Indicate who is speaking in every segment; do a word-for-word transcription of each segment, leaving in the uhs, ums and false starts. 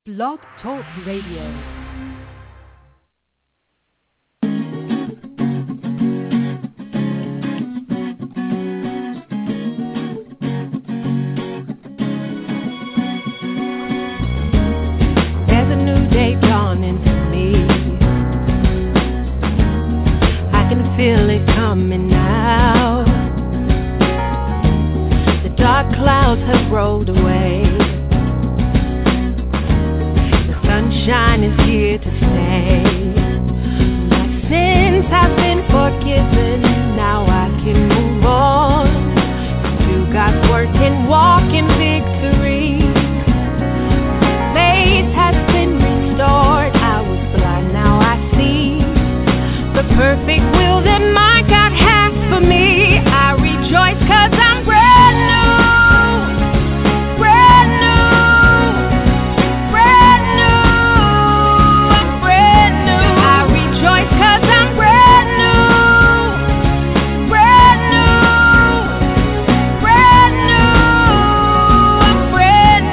Speaker 1: Blog Talk Radio.
Speaker 2: Feel it coming now. The dark clouds have rolled away. The sunshine is here to stay. My sins have been forgiven. Now I can move on. Do God's work and walk in victory. Faith has been restored. I was blind, now I see the perfect will that my God has for me. I rejoice 'cause I'm brand new, brand new, brand new, I'm brand new. I rejoice 'cause I'm brand new, brand new, brand new, I'm brand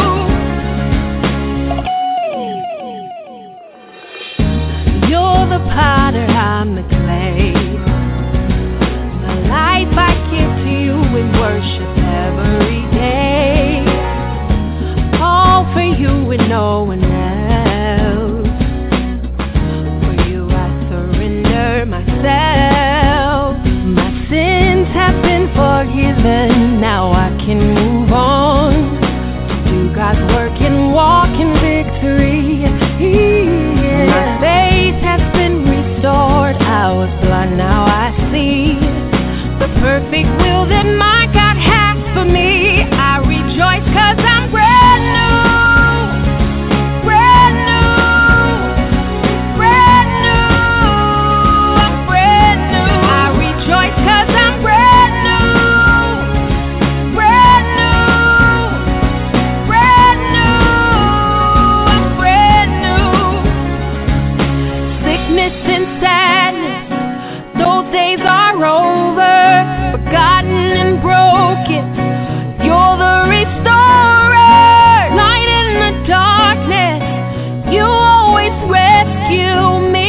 Speaker 2: new. You're the potter, I'm the clay. My life I give to you in worship every day. All for you and no one else. For you I surrender myself. My sins have been forgiven. Now I can move on. Do God's work and walk in victory. My faith has been restored. I was blind, now I see the perfect will that my God has for me. I rejoice 'cause I'm brand new, brand new, brand new, I'm brand new. I rejoice 'cause I'm brand new, brand new, brand new, I'm brand new. Sickness and sadness, those days are over, forgotten and broken. You're the restorer, light in the darkness. You always rescue me,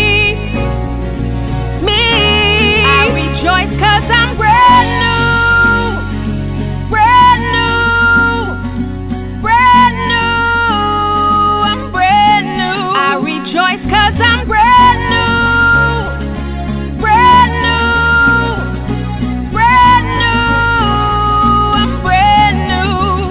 Speaker 2: me. I rejoice 'cause I'm brand new, brand new, brand new, I'm brand new. I rejoice 'cause I'm brand new. Brand new, brand new, I'm brand new.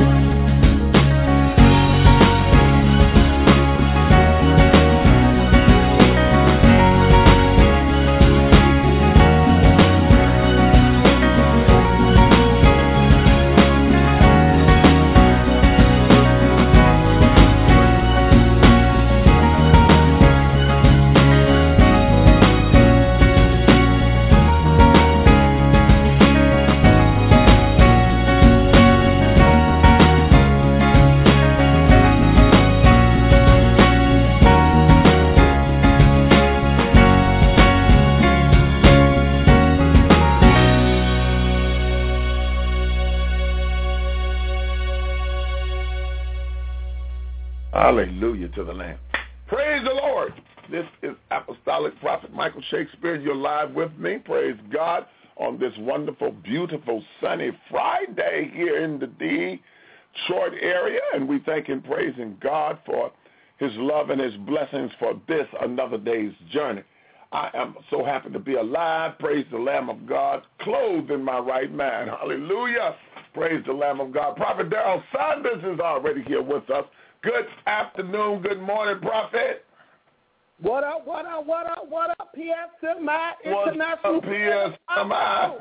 Speaker 3: Hallelujah to the Lamb. Praise the Lord. This is Apostolic Prophet Michael Shakespeare. You're live with me. Praise God on this wonderful, beautiful, sunny Friday here in the Detroit area. And we thank and praising God for his love and his blessings for this, another day's journey. I am so happy to be alive. Praise the Lamb of God, clothed in my right mind. Hallelujah. Praise the Lamb of God. Prophet Darrell Saunders is already here with us. Good afternoon, good morning, Prophet.
Speaker 4: What up, what up, what up, what up, P S M I International.
Speaker 3: What's up, P S M I?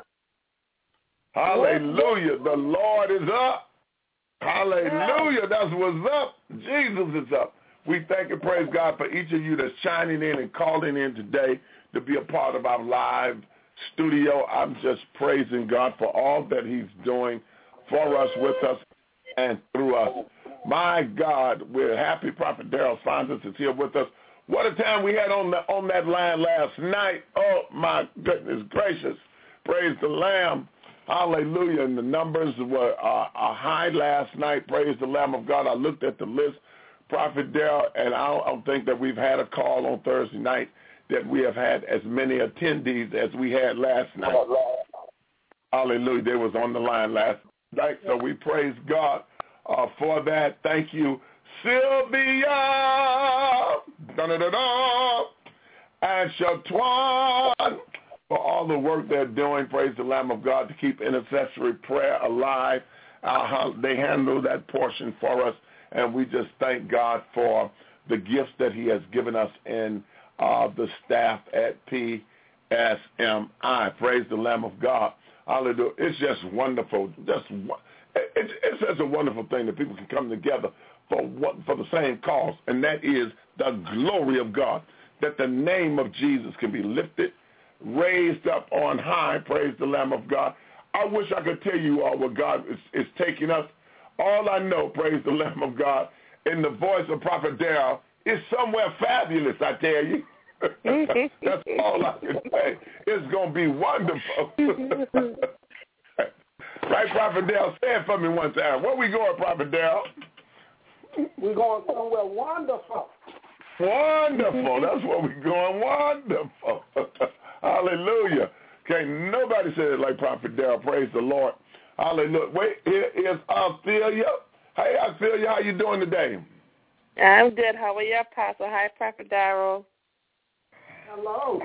Speaker 3: Hallelujah, the Lord is up. Hallelujah, that's what's up. Jesus is up. We thank and praise God for each of you that's chiming in and calling in today to be a part of our live studio. I'm just praising God for all that he's doing for us, with us, and through us. My God, we're happy Prophet Darrell Saunders is here with us. What a time we had on the on that line last night. Oh, my goodness gracious. Praise the Lamb. Hallelujah. And the numbers were uh, high last night. Praise the Lamb of God. I looked at the list. Prophet Darrell, and I don't, I don't think that we've had a call on Thursday night that we have had as many attendees as we had last night. Hallelujah. They was on the line last night, so we praise God uh, for that. Thank you, Sylvia, da-da-da-da, and Shatwan, for all the work they're doing. Praise the Lamb of God to keep intercessory prayer alive. Uh, they handle that portion for us, and we just thank God for the gifts that he has given us in uh, the staff at P S M I. Praise the Lamb of God. Hallelujah. It's just wonderful. Just it's, it's just a wonderful thing that people can come together for what, for the same cause, and that is the glory of God, that the name of Jesus can be lifted, raised up on high. Praise the Lamb of God. I wish I could tell you all where God is, is taking us. All I know, praise the Lamb of God, in the voice of Prophet Darrell, is somewhere fabulous, I tell you. That's all I can say. It's going to be wonderful. Right, Prophet Darrell? Say it for me one time. Where we going, Prophet Darrell?
Speaker 4: We're going somewhere wonderful.
Speaker 3: Wonderful. That's where we're going. Wonderful. Hallelujah. Can't nobody say it like Prophet Darrell. Praise the Lord. Hallelujah. Wait, here is Ophelia. Hey, Ophelia, how you doing today?
Speaker 5: I'm good. How are you, Apostle? Hi, Prophet Darrell.
Speaker 4: Hello.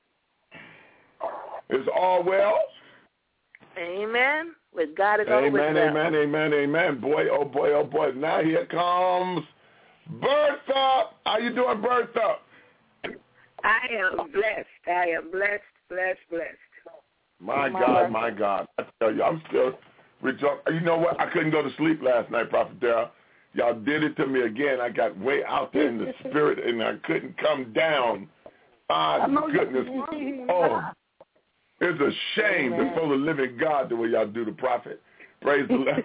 Speaker 3: Is all well?
Speaker 5: Amen. With God is
Speaker 3: amen,
Speaker 5: always well.
Speaker 3: Amen, amen, amen. Boy, oh boy, oh boy. Now here comes Bertha. How you doing, Bertha?
Speaker 6: I am blessed. I am blessed, blessed, blessed.
Speaker 3: My God, my God. I tell you, I'm still rejoicing. You know what? I couldn't go to sleep last night, Prophet Darrell. Y'all did it to me again. I got way out there in the spirit, and I couldn't come down. My goodness. Oh, it's a shame
Speaker 5: Amen.
Speaker 3: before the living God the way y'all do the prophet. Praise the Lord.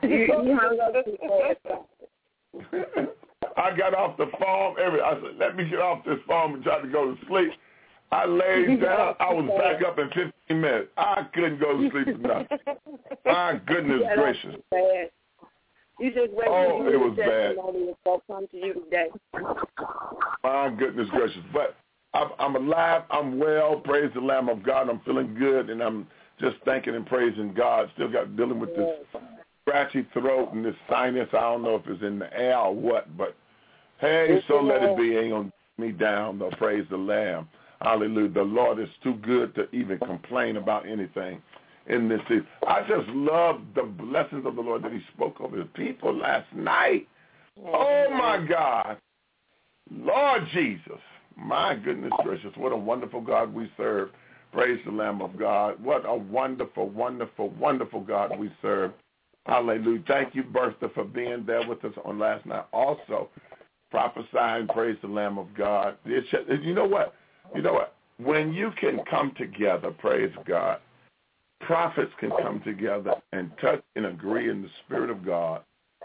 Speaker 3: I got off the phone. Every I said, let me get off this phone and try to go to sleep. I laid down. I was back up in fifteen minutes. I couldn't go to sleep enough. My goodness gracious.
Speaker 6: You just wait.
Speaker 3: Oh, it was bad.
Speaker 6: Come to you today.
Speaker 3: My goodness gracious. But I'm, I'm alive. I'm well. Praise the Lamb of God. I'm feeling good, and I'm just thanking and praising God. Still got dealing with this scratchy throat and this sinus. I don't know if it's in the air or what, but hey, so let it be. Ain't gonna me down though. Praise the Lamb. Hallelujah. The Lord is too good to even complain about anything in this season. I just love the blessings of the Lord that he spoke over his people last night. Oh, my God. Lord Jesus. My goodness gracious. What a wonderful God we serve. Praise the Lamb of God. What a wonderful, wonderful, wonderful God we serve. Hallelujah. Thank you, Bertha, for being there with us on last night. Also, prophesying, praise the Lamb of God. You know what? You know what? When you can come together, praise God, prophets can come together and touch and agree in the Spirit of God.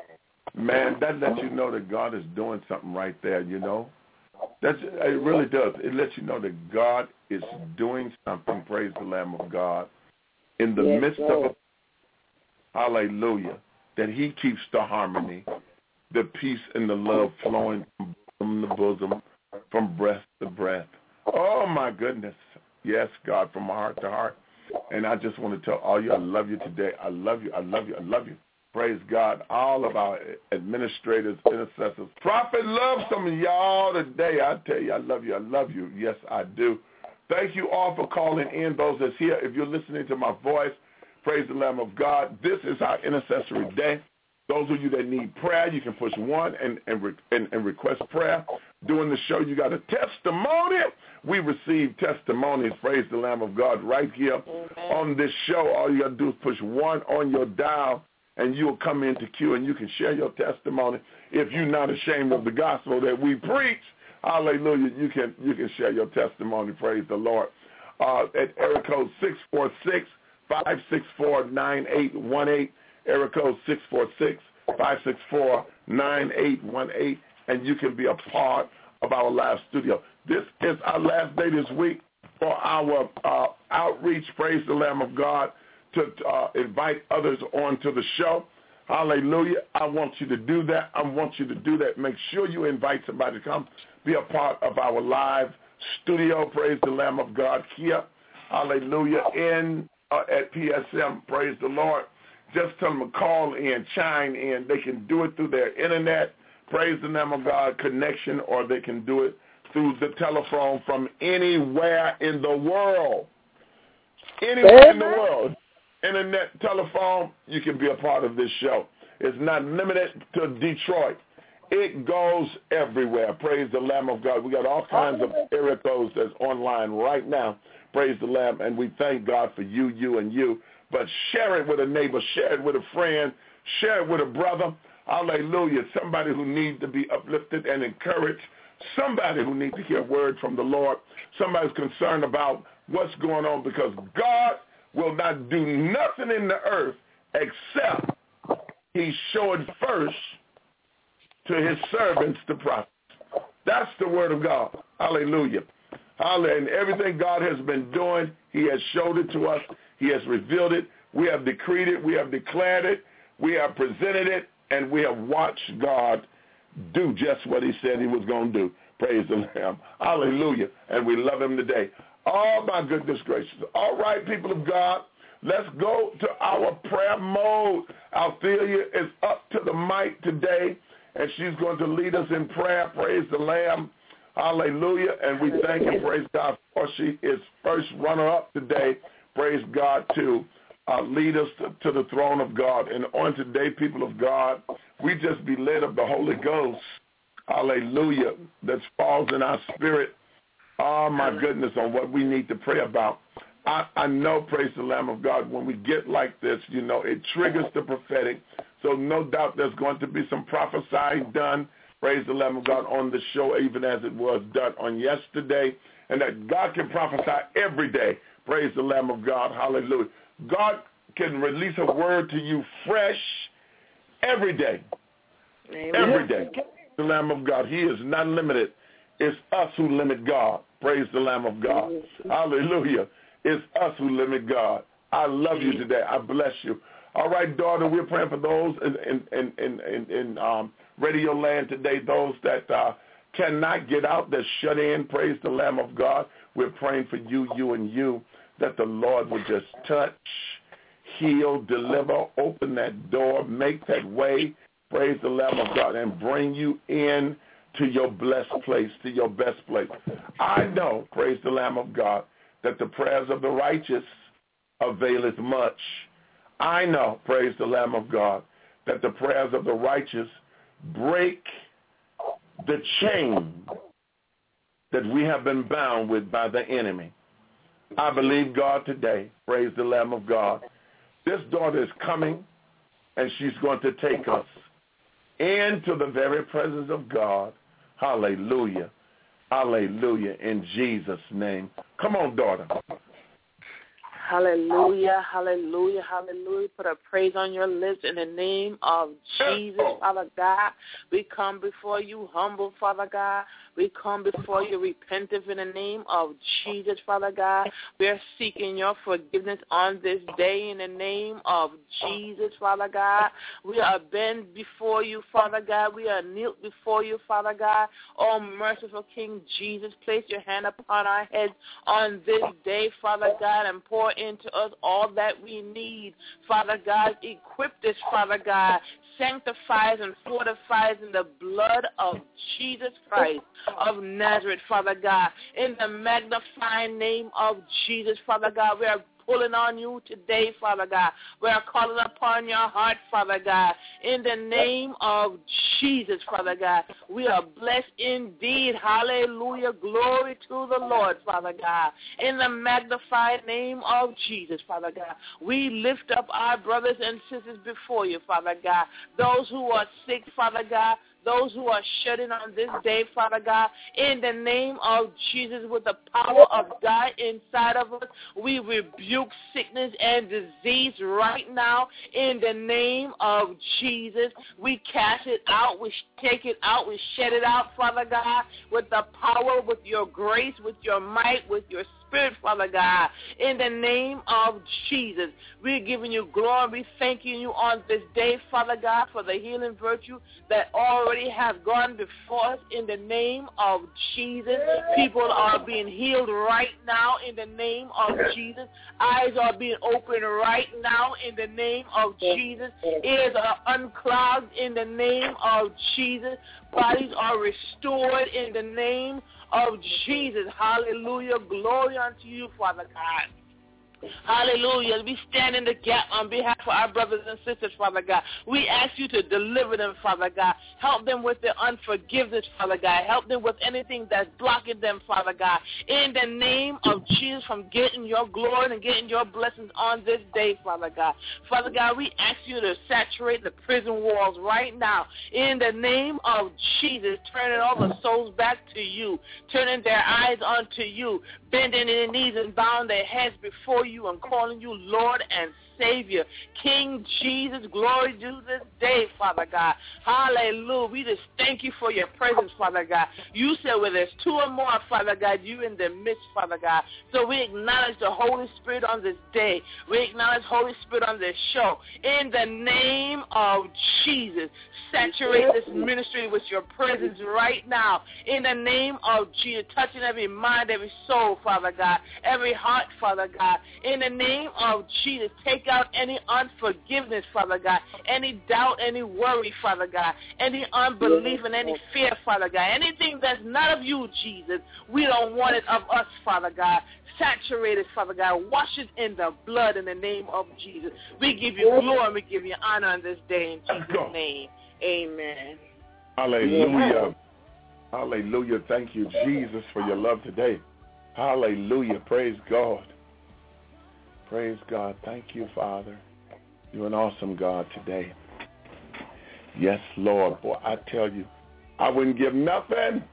Speaker 3: Man, that lets you know that God is doing something right there, you know. That's, it really does. It lets you know that God is doing something, praise the Lamb of God, in the
Speaker 6: yes,
Speaker 3: midst
Speaker 6: Lord.
Speaker 3: of a, hallelujah, that he keeps the harmony, the peace and the love flowing from the bosom, from breast to breath. Oh, my goodness. Yes, God, from heart to heart. And I just want to tell all you, I love you today. I love you. I love you. I love you. Praise God. All of our administrators, intercessors. Prophet, love some of y'all today. I tell you, I love you. I love you. Yes, I do. Thank you all for calling in, those that's here. If you're listening to my voice, praise the Lamb of God. This is our intercessory day. Those of you that need prayer, you can push one and, and, re, and, and request prayer. During the show, you got a testimony. We receive testimonies, praise the Lamb of God, right here Amen. On this show. All you got to do is push one on your dial, and you'll come into queue, and you can share your testimony. If you're not ashamed of the gospel that we preach, hallelujah, you can you can share your testimony, praise the Lord. Uh, at area code six four six, five six four, nine eight one eight. Area code six four six, five six four, nine eight one eight, and you can be a part of our live studio. This is our last day this week for our uh, outreach, praise the Lamb of God, to uh, invite others onto the show. Hallelujah. I want you to do that. I want you to do that. Make sure you invite somebody to come be a part of our live studio. Praise the Lamb of God here. Hallelujah. In uh, at P S M. Praise the Lord. Just tell them to call in, chime in. They can do it through their internet. Praise the Lamb of God connection, or they can do it through the telephone from anywhere in the world. Anywhere in the world. Internet, telephone, you can be a part of this show. It's not limited to Detroit. It goes everywhere. Praise the Lamb of God. We got all kinds of area codes that's online right now. Praise the Lamb. And we thank God for you, you, and you. But share it with a neighbor. Share it with a friend. Share it with a brother. Hallelujah. Somebody who needs to be uplifted and encouraged. Somebody who needs to hear a word from the Lord. Somebody's concerned about what's going on, because God will not do nothing in the earth except he showed first to his servants, the prophets. That's the word of God. Hallelujah. Hallelujah. And everything God has been doing, he has showed it to us. He has revealed it. We have decreed it. We have declared it. We have presented it. And we have watched God do just what he said he was going to do. Praise the Lamb. Hallelujah. And we love him today. Oh, my goodness gracious. All right, people of God, let's go to our prayer mode. Althea is up to the mic today, and she's going to lead us in prayer. Praise the Lamb. Hallelujah. And we thank and praise God for she is first runner-up today. Praise God to uh, lead us to, to the throne of God. And on today, people of God, we just be led of the Holy Ghost. Hallelujah. That falls in our spirit. Oh, my goodness, on what we need to pray about. I, I know, praise the Lamb of God, when we get like this, you know, it triggers the prophetic. So no doubt there's going to be some prophesying done, praise the Lamb of God, on the show, even as it was done on yesterday, and that God can prophesy every day, praise the Lamb of God, hallelujah. God can release a word to you fresh every day, Amen. Every day. The Lamb of God, he is not limited. It's us who limit God. Praise the Lamb of God. Hallelujah. It's us who limit God. I love you today. I bless you. All right, daughter, we're praying for those in, in, in, in, in um, Radio Land today, those that uh, cannot get out, that's shut in. Praise the Lamb of God. We're praying for you, you, and you, that the Lord would just touch, heal, deliver, open that door, make that way. Praise the Lamb of God, and bring you in to your blessed place, to your best place. I know, praise the Lamb of God, that the prayers of the righteous availeth much. I know, praise the Lamb of God, that the prayers of the righteous break the chain that we have been bound with by the enemy. I believe God today, praise the Lamb of God. This daughter is coming, and she's going to take us into the very presence of God. Hallelujah. Hallelujah. In Jesus' name. Come on, daughter.
Speaker 5: Hallelujah, hallelujah, hallelujah. Put a praise on your lips in the name of Jesus, Father God. We come before you humble, Father God. We come before you repentant in the name of Jesus, Father God. We are seeking your forgiveness on this day in the name of Jesus, Father God. We are bent before you, Father God. We are knelt before you, Father God. Oh, merciful King Jesus, place your hand upon our heads on this day, Father God, and pour into us all that we need, Father God. Equip this, Father God. Sanctifies and fortifies in the blood of Jesus Christ of Nazareth, Father God. In the magnifying name of Jesus, Father God, we are pulling on you today, Father God. We are calling upon your heart, Father God. In the name of Jesus, Father God, we are blessed indeed. Hallelujah. Glory to the Lord, Father God. In the magnified name of Jesus, Father God, we lift up our brothers and sisters before you, Father God. Those who are sick, Father God, those who are shut in on this day, Father God, in the name of Jesus, with the power of God inside of us, we rebuke sickness and disease right now in the name of Jesus. We cast it out, we take it out, we shed it out, Father God, with the power, with your grace, with your might, with your spirit, Father God, in the name of Jesus. We're giving you glory. We're thanking you on this day, Father God, for the healing virtue that already have gone before us in the name of Jesus. People are being healed right now in the name of Jesus. Eyes are being opened right now in the name of Jesus. Ears are unclogged in the name of Jesus. Bodies are restored in the name of Jesus. Hallelujah. Glory unto you, Father God. Hallelujah. We stand in the gap on behalf of our brothers and sisters, Father God. We ask you to deliver them, Father God. Help them with their unforgiveness, Father God. Help them with anything that's blocking them, Father God. In the name of Jesus, from getting your glory and getting your blessings on this day, Father God. Father God, we ask you to saturate the prison walls right now. In the name of Jesus, turning all the souls back to you, turning their eyes onto you, bending their knees and bowing their heads before you and calling you Lord and Savior. King Jesus, glory to this day, Father God. Hallelujah. We just thank you for your presence, Father God. You said where there's two or more, Father God, you in the midst, Father God. So we acknowledge the Holy Spirit on this day. We acknowledge Holy Spirit on this show. In the name of Jesus, saturate this ministry with your presence right now. In the name of Jesus, touching every mind, every soul, Father God, every heart, Father God. In the name of Jesus, take out any unforgiveness, Father God, any doubt, any worry, Father God, any unbelief and any fear, Father God, anything that's not of you, Jesus. We don't want it of us, Father God. Saturate it, Father God. Wash it in the blood in the name of Jesus. We give you glory and we give you honor on this day in Jesus' name. Amen.
Speaker 3: Hallelujah. Hallelujah. Thank you, Jesus, for your love today. Hallelujah. Praise God. Praise God. Thank you, Father. You're an awesome God today. Yes, Lord. Boy, I tell you, I wouldn't give nothing.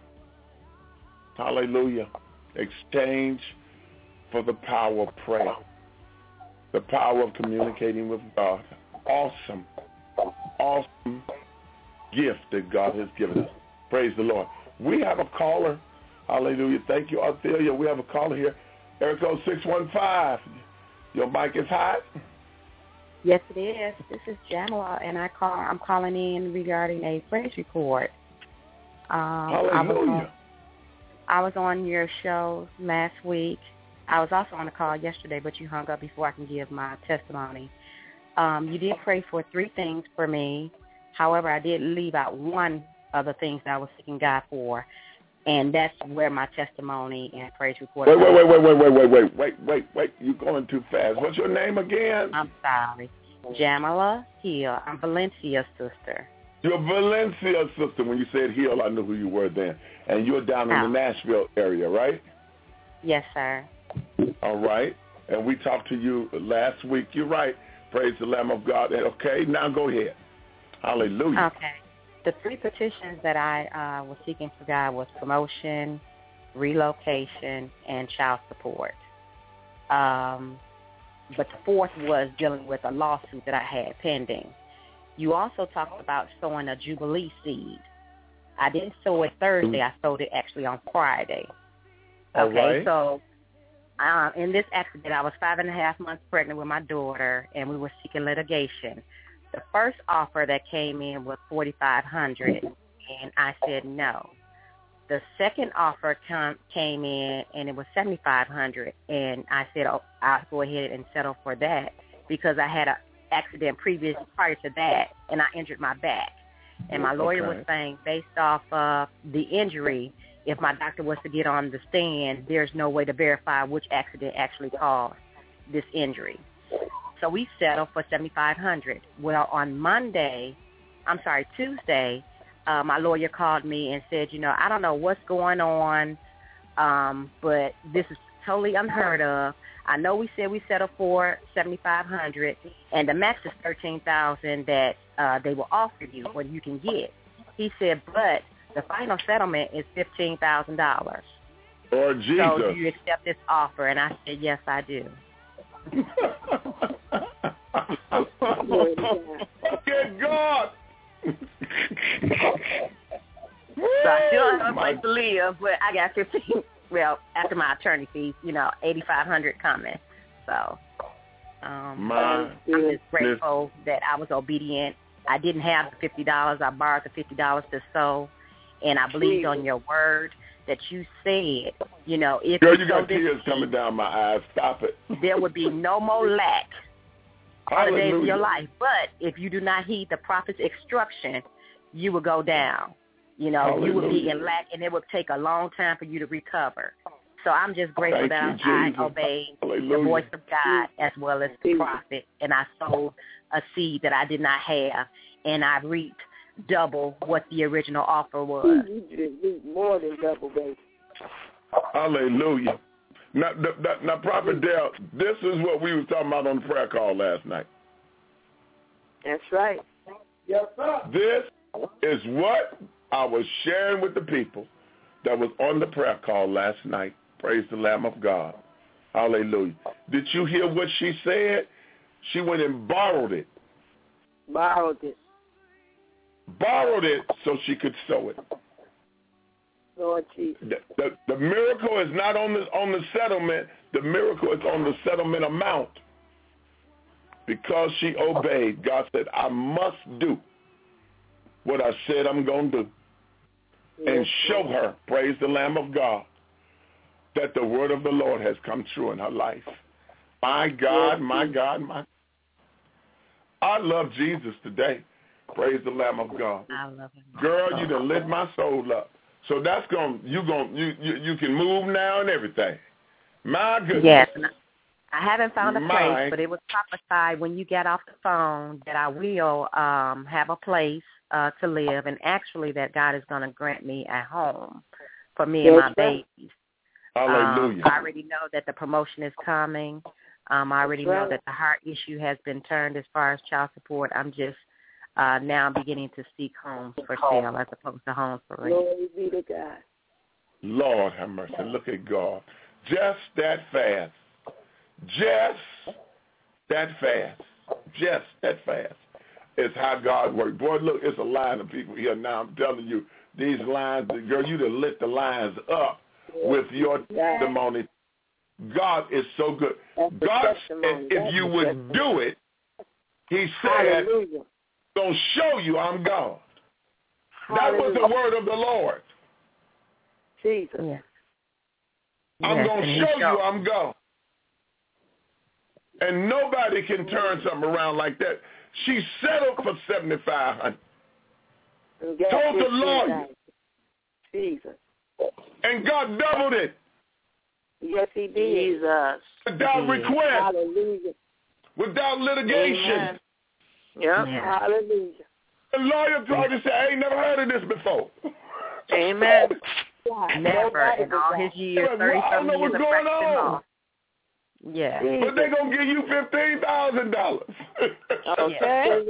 Speaker 3: Hallelujah. Exchange for the power of prayer. The power of communicating with God. Awesome. Awesome gift that God has given us. Praise the Lord. We have a caller. Hallelujah. Thank you, Arthelia. We have a caller here. Area code six one five. Your mic is hot.
Speaker 7: Yes, it is. This is Jamila, and I call. I'm calling in regarding a praise report. Um,
Speaker 3: Hallelujah.
Speaker 7: I was, on, I was on your show last week. I was also on the call yesterday, but you hung up before I can give my testimony. Um, you did pray for three things for me. However, I did leave out one of the things that I was seeking God for. And that's where my testimony and praise report.
Speaker 3: Wait, wait, wait, wait, wait, wait, wait, wait, wait, wait, wait. You're going too fast. What's your name again?
Speaker 7: I'm sorry. Jamila Hill. I'm Valencia's sister.
Speaker 3: You're Valencia's sister. When you said Hill, I knew who you were then. And you're down in
Speaker 7: oh.
Speaker 3: the Nashville area, right?
Speaker 7: Yes, sir.
Speaker 3: All right. And we talked to you last week. You're right. Praise the Lamb of God. Okay, now go ahead. Hallelujah.
Speaker 7: Okay. The three petitions that I uh, was seeking for God was promotion, relocation, and child support. Um, but the fourth was dealing with a lawsuit that I had pending. You also talked about sowing a Jubilee seed. I didn't sow it Thursday. I sowed it actually on Friday.
Speaker 3: All
Speaker 7: okay,
Speaker 3: right.
Speaker 7: so uh, in this accident, I was five and a half months pregnant with my daughter, and we were seeking litigation. The first offer that came in was forty-five hundred dollars, and I said no. The second offer com- came in, and it was seventy-five hundred dollars, and I said, oh, I'll go ahead and settle for that because I had an accident previous prior to that, and I injured my back. And my lawyer
Speaker 3: okay.
Speaker 7: was saying, based off of the injury, if my doctor was to get on the stand, there's no way to verify which accident actually caused this injury. So we settled for seventy-five hundred dollars. Well, on Monday, I'm sorry, Tuesday, uh, my lawyer called me and said, you know, I don't know what's going on, um, but this is totally unheard of. I know we said we settled for seventy-five hundred dollars, and the max is thirteen thousand dollars that uh, they will offer you, what you can get. He said, but the final settlement is fifteen thousand dollars.
Speaker 3: Lord Jesus.
Speaker 7: So do you accept this offer? And I said, yes, I do.
Speaker 3: Good God.
Speaker 7: So I still have a place to live, but I got fifteen well, after my attorney fees, you know, eighty-five hundred coming. So um,
Speaker 3: My
Speaker 7: I'm just grateful that I was obedient. I didn't have the fifty dollars. I borrowed the fifty dollars to sow, and I believed on your word that you said, you know, if
Speaker 3: Girl,
Speaker 7: you,
Speaker 3: you got tears coming down my eyes. Stop it.
Speaker 7: There would be no more lack all the days of your
Speaker 3: Hallelujah.
Speaker 7: life. But if you do not heed the prophet's instruction, you will go down. You know, you will be
Speaker 3: Hallelujah.
Speaker 7: in lack, and it will take a long time for you to recover. So I'm just grateful
Speaker 3: Thank
Speaker 7: that
Speaker 3: you,
Speaker 7: I
Speaker 3: Jesus.
Speaker 7: obeyed
Speaker 3: Hallelujah.
Speaker 7: the voice of God as well as the prophet, and I sowed a seed that I did not have, and I reaped double what the original offer was.
Speaker 6: You did more than double, baby.
Speaker 3: Hallelujah. Now, now, now, Prophet Dale, this is what we was talking about on the prayer call last night.
Speaker 6: That's right.
Speaker 4: Yes, sir.
Speaker 3: This is what I was sharing with the people that was on the prayer call last night. Praise the Lamb of God. Hallelujah. Did you hear what she said? She went and borrowed it.
Speaker 6: Borrowed it.
Speaker 3: Borrowed it so she could sow it.
Speaker 6: Lord Jesus.
Speaker 3: The, the, the miracle is not on the on the settlement. The miracle is on the settlement amount. Because she obeyed, God said, I must do what I said I'm going to do. And show her, praise the Lamb of God, that the word of the Lord has come true in her life. My God, my God, my I love Jesus today. Praise the Lamb of God.
Speaker 7: I love him.
Speaker 3: Girl, you done lit my soul up. So that's going you going you, you you can move now and everything. My goodness.
Speaker 7: Yes. I haven't found a
Speaker 3: My.
Speaker 7: place, but it was prophesied when you get off the phone that I will um, have a place uh, to live, and actually that God is going to grant me a home for me and my babies.
Speaker 3: Hallelujah.
Speaker 7: Um, I already know that the promotion is coming. Um, I already know that the heart issue has been turned as far as child support. I'm just uh, now beginning to seek homes for sale as opposed to homes for rent.
Speaker 6: Glory be to God.
Speaker 3: Lord have mercy. Look at God. Just that fast. Just that fast. Just that fast. It's how God works. Boy, look, it's a line of people here now. I'm telling you, these lines, girl, you done lit the lines up with your testimony. God is so good. God said if you would do it, he said, going to show you I'm God. That was the word of the Lord.
Speaker 6: Jesus.
Speaker 7: Yeah.
Speaker 3: I'm
Speaker 7: Yes,
Speaker 3: going to
Speaker 7: and he
Speaker 3: show
Speaker 7: showed.
Speaker 3: you I'm God. And nobody can turn something around like that. She settled for seventy-five hundred dollars. Told the lawyer.
Speaker 6: Jesus.
Speaker 3: And God doubled it.
Speaker 6: Yes, he did.
Speaker 5: Jesus.
Speaker 3: Without request.
Speaker 6: Hallelujah.
Speaker 3: Without litigation.
Speaker 5: Amen. Yep.
Speaker 7: Yeah.
Speaker 6: Hallelujah.
Speaker 3: The lawyer tried to say, I ain't never heard of this before.
Speaker 5: Amen.
Speaker 7: Never in all his years,
Speaker 3: Well, I don't know
Speaker 7: thirty-something years
Speaker 3: what's
Speaker 7: of
Speaker 3: going
Speaker 7: practicing
Speaker 3: on.
Speaker 7: law. Yeah.
Speaker 3: But they're going to give you fifteen thousand dollars.
Speaker 5: Okay.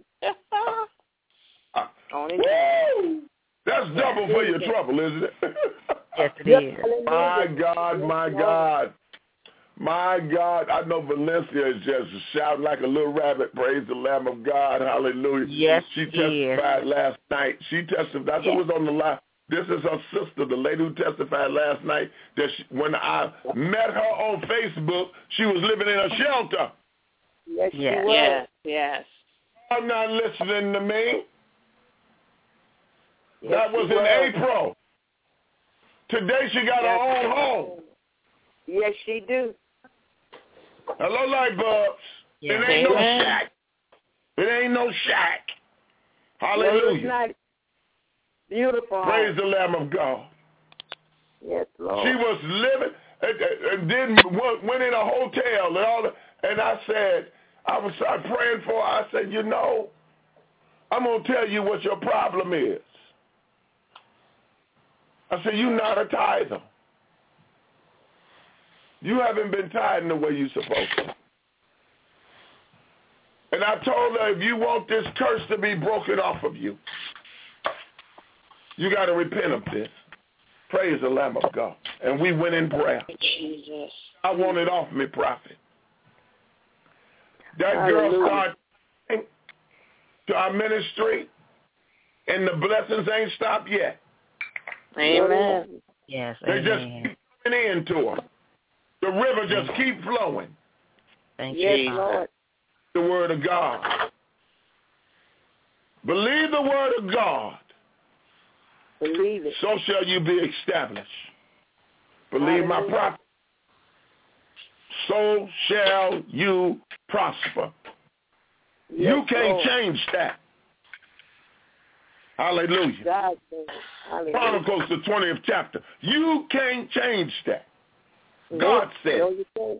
Speaker 5: Only
Speaker 3: Woo! That's double for your trouble, isn't it?
Speaker 7: Yes, it is.
Speaker 3: My God, my God. My God, I know Valencia is just shouting like a little rabbit. Praise the Lamb of God. Hallelujah.
Speaker 7: Yes,
Speaker 3: she
Speaker 7: she is.
Speaker 3: testified last night. She testified. That's
Speaker 7: Yes.
Speaker 3: what was on the line. This is her sister, the lady who testified last night, that she, when I met her on Facebook, she was living in a shelter.
Speaker 6: Yes, she
Speaker 7: Yes.
Speaker 6: was.
Speaker 5: Yes, yes.
Speaker 3: I'm not listening to me.
Speaker 6: Yes,
Speaker 3: That was
Speaker 6: she
Speaker 3: in
Speaker 6: was.
Speaker 3: April. Today she got her own home.
Speaker 6: Yes, she do.
Speaker 3: Hello, light bulbs.
Speaker 7: Yeah.
Speaker 3: It ain't no
Speaker 5: Amen.
Speaker 3: shack. It ain't no shack.
Speaker 6: No,
Speaker 3: Hallelujah.
Speaker 6: it's not. Beautiful.
Speaker 3: Praise the Lamb of God.
Speaker 6: Yes, Lord.
Speaker 3: She was living and, and then went in a hotel and all that. And I said, I was praying for her. I said, you know, I'm going to tell you what your problem is. I said, you're not a tither. You haven't been tithing the way you're supposed to. And I told her, if you want this curse to be broken off of you, you got to repent of this. Praise the Lamb of God. And we went in prayer.
Speaker 5: Jesus.
Speaker 3: I want it off me, prophet. That girl
Speaker 6: Hallelujah.
Speaker 3: started to our ministry, and the blessings ain't stopped yet.
Speaker 5: Amen.
Speaker 7: Yes,
Speaker 3: They just
Speaker 7: amen.
Speaker 3: keep an end to her. The river just keep flowing.
Speaker 7: Thank
Speaker 6: Yes,
Speaker 7: you.
Speaker 6: Lord.
Speaker 3: The word of God. Believe the word of God.
Speaker 6: Believe it.
Speaker 3: So shall you be established. Believe my prophet. So shall you prosper.
Speaker 6: Yes,
Speaker 3: you can't
Speaker 6: Lord.
Speaker 3: change that. Hallelujah.
Speaker 6: God, hallelujah.
Speaker 3: Chronicles, the twentieth chapter. You can't change that.
Speaker 6: Nope.
Speaker 3: God said.
Speaker 6: No, you can't.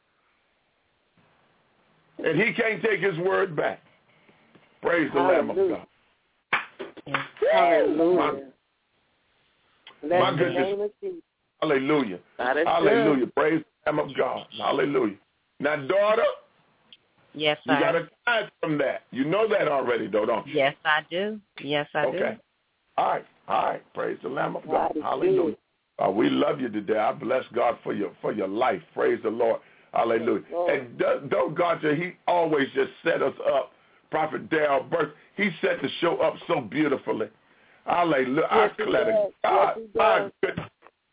Speaker 3: And he can't take his word back. Praise the Lamb of God.
Speaker 6: Hallelujah.
Speaker 3: My, my goodness.
Speaker 6: Name of Jesus.
Speaker 3: Hallelujah. Hallelujah. Praise the Lamb of God. Hallelujah. Now, daughter,
Speaker 7: Yes,
Speaker 3: you
Speaker 7: sir.
Speaker 3: got to tithe from that. You know that already, though, don't you?
Speaker 7: Yes, I do. Yes, I
Speaker 3: okay.
Speaker 7: do.
Speaker 3: All right. All right. Praise the Lamb of God.
Speaker 6: God
Speaker 3: Hallelujah. Uh, we love you today. I bless God for your for your life. Praise the Lord. Hallelujah.
Speaker 6: Yes,
Speaker 3: and don't, don't God, he always just set us up. Prophet Darrell Burke, he set the show up so beautifully. Hallelujah.
Speaker 6: Yes,
Speaker 3: I declare to God, my goodness.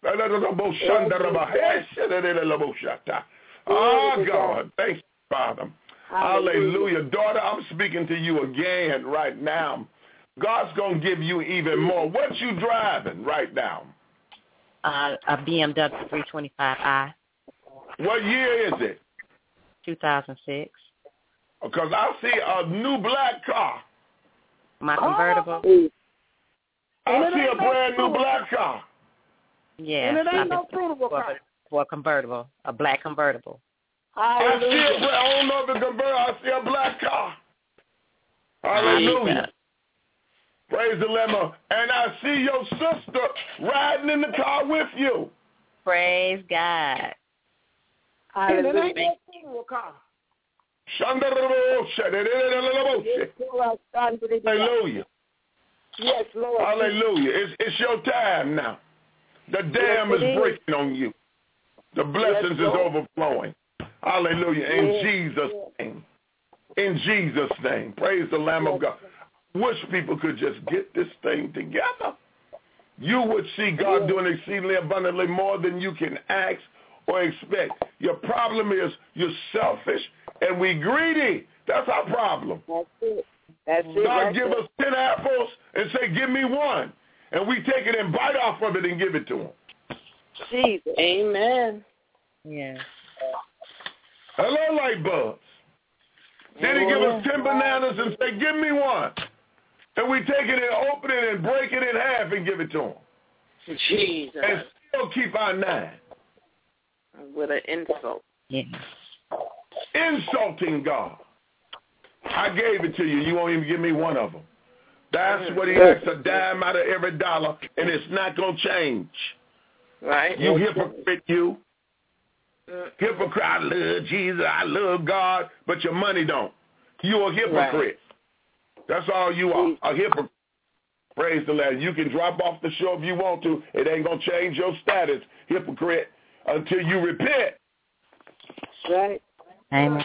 Speaker 3: Oh, God. Thanks, Father. Hallelujah. Hallelujah. Daughter, I'm speaking to you again right now. God's going to give you even more. What you driving right now?
Speaker 7: Uh, a B M W three twenty-five i.
Speaker 3: What year is it?
Speaker 7: two thousand six.
Speaker 3: Because I see a new black car.
Speaker 7: My convertible?
Speaker 4: Oh.
Speaker 3: I see a brand new black car.
Speaker 7: Yeah.
Speaker 4: And it ain't
Speaker 7: I've
Speaker 4: no
Speaker 7: been
Speaker 4: fruitable
Speaker 7: for,
Speaker 4: car.
Speaker 7: for a convertible, a black convertible.
Speaker 3: I see a black, I don't know if it's convertible, I see a black car. Hallelujah.
Speaker 7: Hallelujah.
Speaker 3: Praise the Lamb. And I see your sister riding in the car with you.
Speaker 7: Praise God.
Speaker 4: And it ain't no fruitable car.
Speaker 3: Hallelujah.
Speaker 6: Yes, Lord.
Speaker 3: Hallelujah. It's, it's your time now. The dam
Speaker 6: yes,
Speaker 3: is breaking on you. The blessings
Speaker 6: yes,
Speaker 3: is overflowing. Hallelujah. In
Speaker 6: yes,
Speaker 3: Jesus'
Speaker 6: yes.
Speaker 3: name. In Jesus' name. Praise the Lamb
Speaker 6: yes.
Speaker 3: of God. Wish people could just get this thing together. You would see God
Speaker 6: yes.
Speaker 3: doing exceedingly abundantly more than you can ask or expect. Your problem is you're selfish and we greedy. That's our problem.
Speaker 6: That's it. That's it.
Speaker 3: God
Speaker 6: right
Speaker 3: give
Speaker 6: there.
Speaker 3: us ten apples and say, give me one. And we take it and bite off of it and give it to him.
Speaker 6: Jesus.
Speaker 5: Amen.
Speaker 7: Yes.
Speaker 3: Hello, light bulbs. Then he give us ten bananas and say, give me one. And we take it and open it and break it in half and give it to him.
Speaker 5: Jesus.
Speaker 3: And still keep our nine.
Speaker 5: With an insult.
Speaker 7: Yes.
Speaker 3: Insulting God. I gave it to you. You won't even give me one of them. That's what he asks, a dime out of every dollar, and it's not going to change.
Speaker 5: Right.
Speaker 3: You hypocrite, you. Hypocrite. I love Jesus. I love God, but your money don't. You're a hypocrite. Right. That's all you are, a hypocrite. Praise the Lord. You can drop off the show if you want to. It ain't going to change your status, hypocrite, until you repent.
Speaker 6: Right.
Speaker 7: Amen.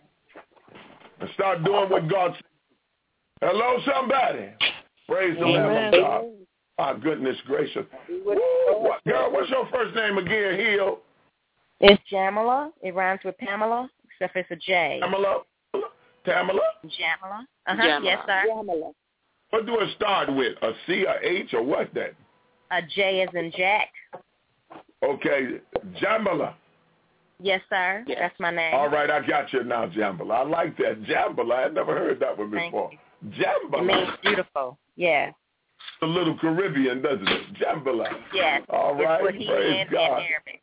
Speaker 3: And start doing what God said. Hello, somebody. Praise the Lamb of God. My goodness gracious. What, girl, what's your first name again, Hill?
Speaker 7: It's Jamila. It rhymes with Pamela, except it's a J.
Speaker 3: Tamala? Tamala?
Speaker 7: Jamila. Uh-huh.
Speaker 5: Jamila.
Speaker 7: Yes, sir.
Speaker 6: Jamila.
Speaker 3: What do it start with? A C, a H, or what that?
Speaker 7: A J as in Jack.
Speaker 3: Okay, Jamila.
Speaker 7: Yes, sir.
Speaker 5: Yes.
Speaker 7: That's my name.
Speaker 3: All right, I got you now, Jamila. I like that. Jamila. I never heard that one
Speaker 7: Thank
Speaker 3: before.
Speaker 7: you.
Speaker 3: Jamila.
Speaker 7: It means beautiful. Yeah.
Speaker 3: A little Caribbean, doesn't it? Jamila.
Speaker 7: Yes.
Speaker 3: All right.
Speaker 7: It's
Speaker 3: Praise
Speaker 7: in,
Speaker 3: God.
Speaker 7: in Arabic.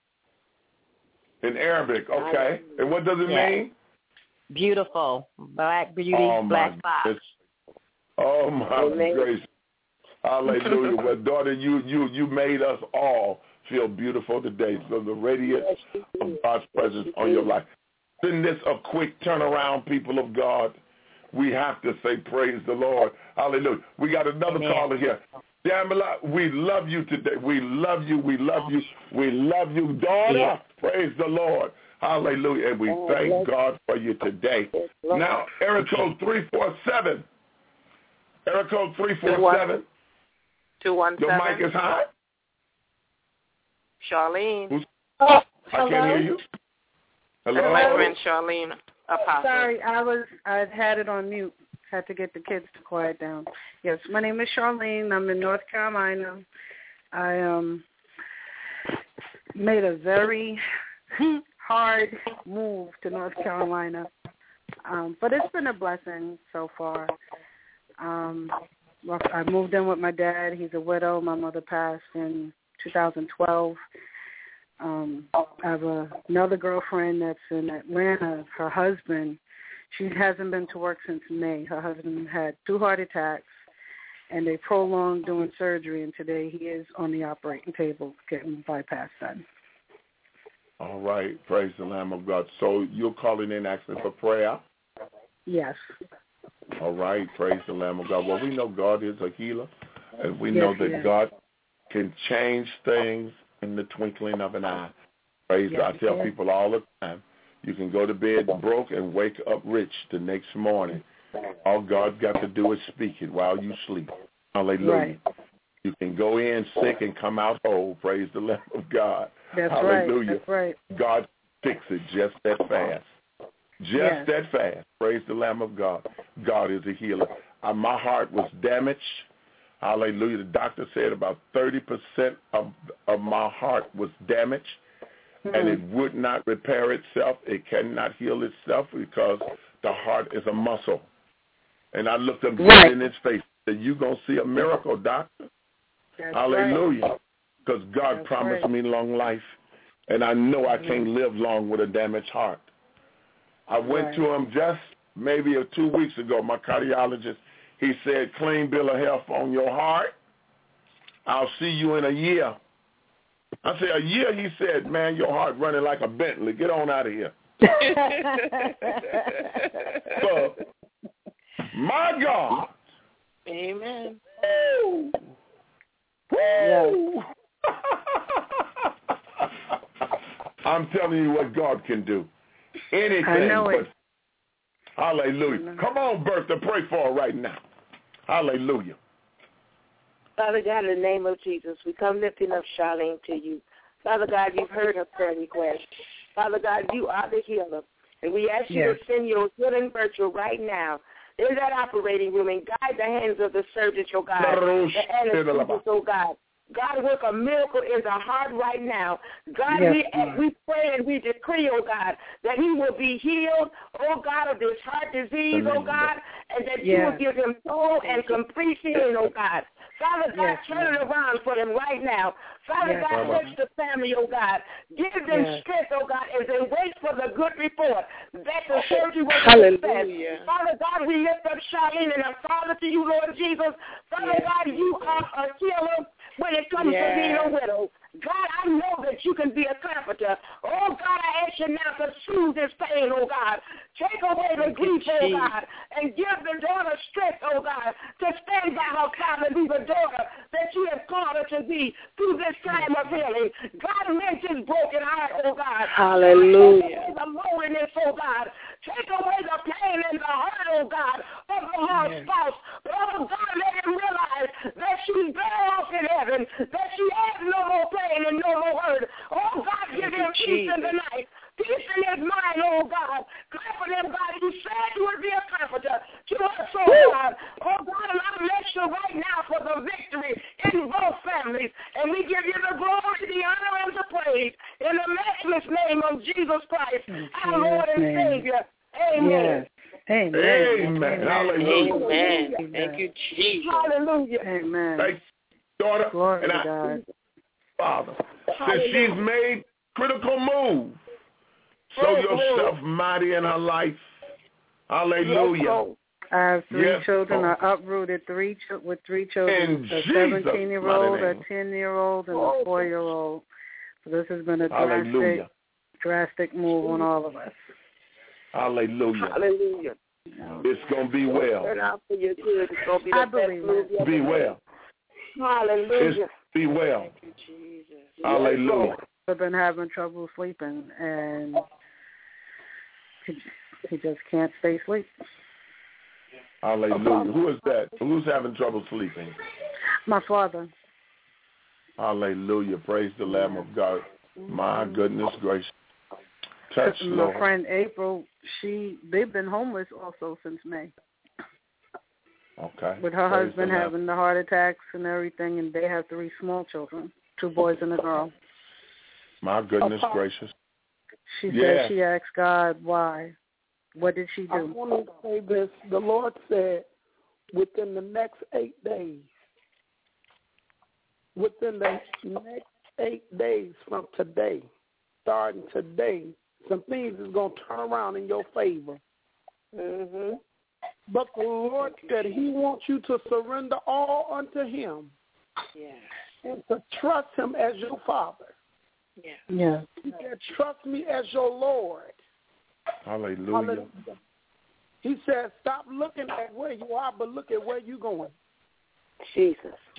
Speaker 3: In Arabic, okay. And what does it
Speaker 7: Yes.
Speaker 3: mean?
Speaker 7: Beautiful. Black beauty,
Speaker 3: Oh,
Speaker 7: black
Speaker 3: my
Speaker 7: fox.
Speaker 3: goodness. Oh, my
Speaker 6: Amen.
Speaker 3: grace. Hallelujah. Well, daughter, you, you, you made us all feel beautiful today. So the radiance of God's presence on your life. Isn't this a quick turnaround, people of God? We have to say praise the Lord. Hallelujah. We got another
Speaker 7: Amen.
Speaker 3: caller here. Jamila, we love you today. We love you. We love you. We love you, daughter.
Speaker 7: Yeah.
Speaker 3: Praise the Lord. Hallelujah. And we thank God for you today. Now, area code three four seven. Area code three four seven.
Speaker 5: two one
Speaker 3: The
Speaker 5: seven.
Speaker 3: mic is hot.
Speaker 5: Charlene.
Speaker 3: Who's
Speaker 4: Oh,
Speaker 3: I can't hear you. Hello?
Speaker 5: That's my friend Charlene. Apostle.
Speaker 8: Sorry, I was I had it on mute. Had to get the kids to quiet down. Yes, my name is Charlene. I'm in North Carolina. I um made a very hard move to North Carolina, um, but it's been a blessing so far. Um, well, I moved in with my dad. He's a widow. My mother passed in two thousand twelve. Um, I have a, another girlfriend that's in Atlanta. Her husband, she hasn't been to work since May. Her husband had two heart attacks, and they prolonged doing surgery, and today he is on the operating table getting bypass done.
Speaker 3: All right. Praise the Lamb of God. So you're calling in asking for prayer?
Speaker 8: Yes.
Speaker 3: All right. Praise the Lamb of God. Well, we know God is a healer, and we
Speaker 8: Yes,
Speaker 3: know
Speaker 8: he
Speaker 3: that
Speaker 8: is.
Speaker 3: God can change things in the twinkling of an eye. Praise
Speaker 8: Yes,
Speaker 3: God. I tell
Speaker 8: yes.
Speaker 3: people all the time, you can go to bed broke and wake up rich the next morning. All God got to do is speak it while you sleep. Hallelujah.
Speaker 8: Right.
Speaker 3: You can go in sick and come out whole. Praise the Lamb of God.
Speaker 8: That's
Speaker 3: Hallelujah.
Speaker 8: right. That's right.
Speaker 3: God fix it just that fast. Just
Speaker 8: Yes.
Speaker 3: that fast. Praise the Lamb of God. God is a healer. Uh, my heart was damaged. Hallelujah. The doctor said about thirty percent of, of my heart was damaged, mm-hmm. and it would not repair itself. It cannot heal itself because the heart is a muscle. And I looked him
Speaker 8: right.
Speaker 3: dead in his face and said, you going to see a miracle, doctor?
Speaker 8: That's
Speaker 3: Hallelujah. Because right. God
Speaker 8: That's
Speaker 3: promised
Speaker 8: right.
Speaker 3: me long life, and I know I can't live long with a damaged heart. I went
Speaker 8: right.
Speaker 3: to him just maybe two weeks ago, my cardiologist. He said, clean bill of health on your heart. I'll see you in a year. I said, a year? He said, man, your heart running like a Bentley. Get on out of here. So, my God.
Speaker 5: Amen.
Speaker 3: Woo! Woo! I'm telling you what God can do. Anything
Speaker 8: I know
Speaker 3: but
Speaker 8: it.
Speaker 3: Hallelujah. Come on, Bertha, pray for her right now. Hallelujah.
Speaker 6: Father God, in the name of Jesus, we come lifting up Charlene to you. Father God, you've heard her prayer request. Father God, you are the healer. And we ask you
Speaker 8: yes.
Speaker 6: to send your healing virtue right now in that operating room and guide the hands of the surgeons, oh God, the anesthesists, oh God. God, work a miracle in the heart right now. God,
Speaker 8: yes,
Speaker 6: we, we pray and we decree, oh God, that he will be healed, oh God, of this heart disease, oh God, and that
Speaker 8: yes.
Speaker 6: you will give him total and complete healing, oh God. Father God,
Speaker 8: yes,
Speaker 6: turn it around for them right now. Father
Speaker 8: yes,
Speaker 6: God, touch the family, oh God. Give them
Speaker 8: yes.
Speaker 6: strength, oh God, as they wait for the good report that the surgery was
Speaker 5: Hallelujah.
Speaker 6: success. Father God, we lift up Charlene and her father to you, Lord Jesus. Father
Speaker 5: yes.
Speaker 6: God, you are a healer when it comes
Speaker 5: yes.
Speaker 6: to being a widow. God, I know that you can be a comforter. Oh, God, I ask you now to soothe this pain, oh, God. Take away the grief, oh, God, and give the daughter strength, oh, God, to stand by her father and be the daughter that you have called her to be through this time of healing. God, mend this broken heart, oh, God.
Speaker 5: Hallelujah.
Speaker 6: Take away the loneliness, oh, God. Take away the pain and the hurt, oh, God, of the lost yes. spouse. Oh, God, let him realize that she's better off in heaven, that she has no more pain and no more hurt. Oh, God, give him peace in the night. Peace in his mind, oh, God. Comfort him, God. You said you would be a comforter to us, oh, God. Oh, God, and I bless you right now for the victory in both families. And we give you the glory, the honor, and the praise in the matchless name of Jesus Christ, our Lord and Savior. Amen.
Speaker 8: Yes. Amen.
Speaker 3: Amen. Hallelujah.
Speaker 5: Amen. Thank you, Jesus.
Speaker 6: Hallelujah.
Speaker 8: Amen.
Speaker 3: Thank you, daughter.
Speaker 8: Glory
Speaker 3: and
Speaker 8: to
Speaker 3: I,
Speaker 8: God.
Speaker 3: Father, since she's made critical moves, show yourself mighty in her life. Hallelujah.
Speaker 8: I have three
Speaker 3: yes,
Speaker 8: children.
Speaker 3: Lord.
Speaker 8: I uprooted three ch- with three children,
Speaker 3: In
Speaker 8: a
Speaker 3: Jesus'
Speaker 8: seventeen-year-old,
Speaker 3: mighty
Speaker 8: a
Speaker 3: name.
Speaker 8: ten-year-old, and a four-year-old. So this has been a drastic,
Speaker 3: Hallelujah.
Speaker 8: drastic move on all of us.
Speaker 3: Hallelujah.
Speaker 6: Hallelujah.
Speaker 3: It's going to be well.
Speaker 6: Turn out for your good. It's going to be the
Speaker 8: I
Speaker 6: best
Speaker 8: believe
Speaker 6: move
Speaker 8: it.
Speaker 6: you
Speaker 3: Be
Speaker 6: ever
Speaker 3: well.
Speaker 6: made. Hallelujah.
Speaker 3: It's be well.
Speaker 5: Thank you, Jesus.
Speaker 3: Hallelujah.
Speaker 8: I've been having trouble sleeping, and he, he just can't stay asleep.
Speaker 3: Hallelujah. Who is that? Who's having trouble sleeping?
Speaker 8: My father.
Speaker 3: Hallelujah. Praise the Lamb of God. My goodness gracious. Touch,
Speaker 8: my
Speaker 3: Lord.
Speaker 8: friend April, she they've been homeless also since May.
Speaker 3: Okay.
Speaker 8: With her
Speaker 3: Praise
Speaker 8: husband
Speaker 3: the
Speaker 8: having the heart attacks and everything, and they have three small children, two boys and a girl.
Speaker 3: My goodness oh, gracious.
Speaker 8: She
Speaker 3: yes.
Speaker 8: said she asked God why. What did she do?
Speaker 4: I want to say this. The Lord said within the next eight days, within the next eight days from today, starting today, some things is going to turn around in your favor.
Speaker 6: Mm-hmm.
Speaker 4: But the Lord said he wants you to surrender all unto him.
Speaker 6: Yeah.
Speaker 4: And to trust him as your Father.
Speaker 6: Yeah.
Speaker 8: Yeah.
Speaker 4: He said, trust me as your Lord.
Speaker 3: Hallelujah.
Speaker 4: Hallelujah. He said, stop looking at where you are, but look at where you're going.
Speaker 6: Jesus.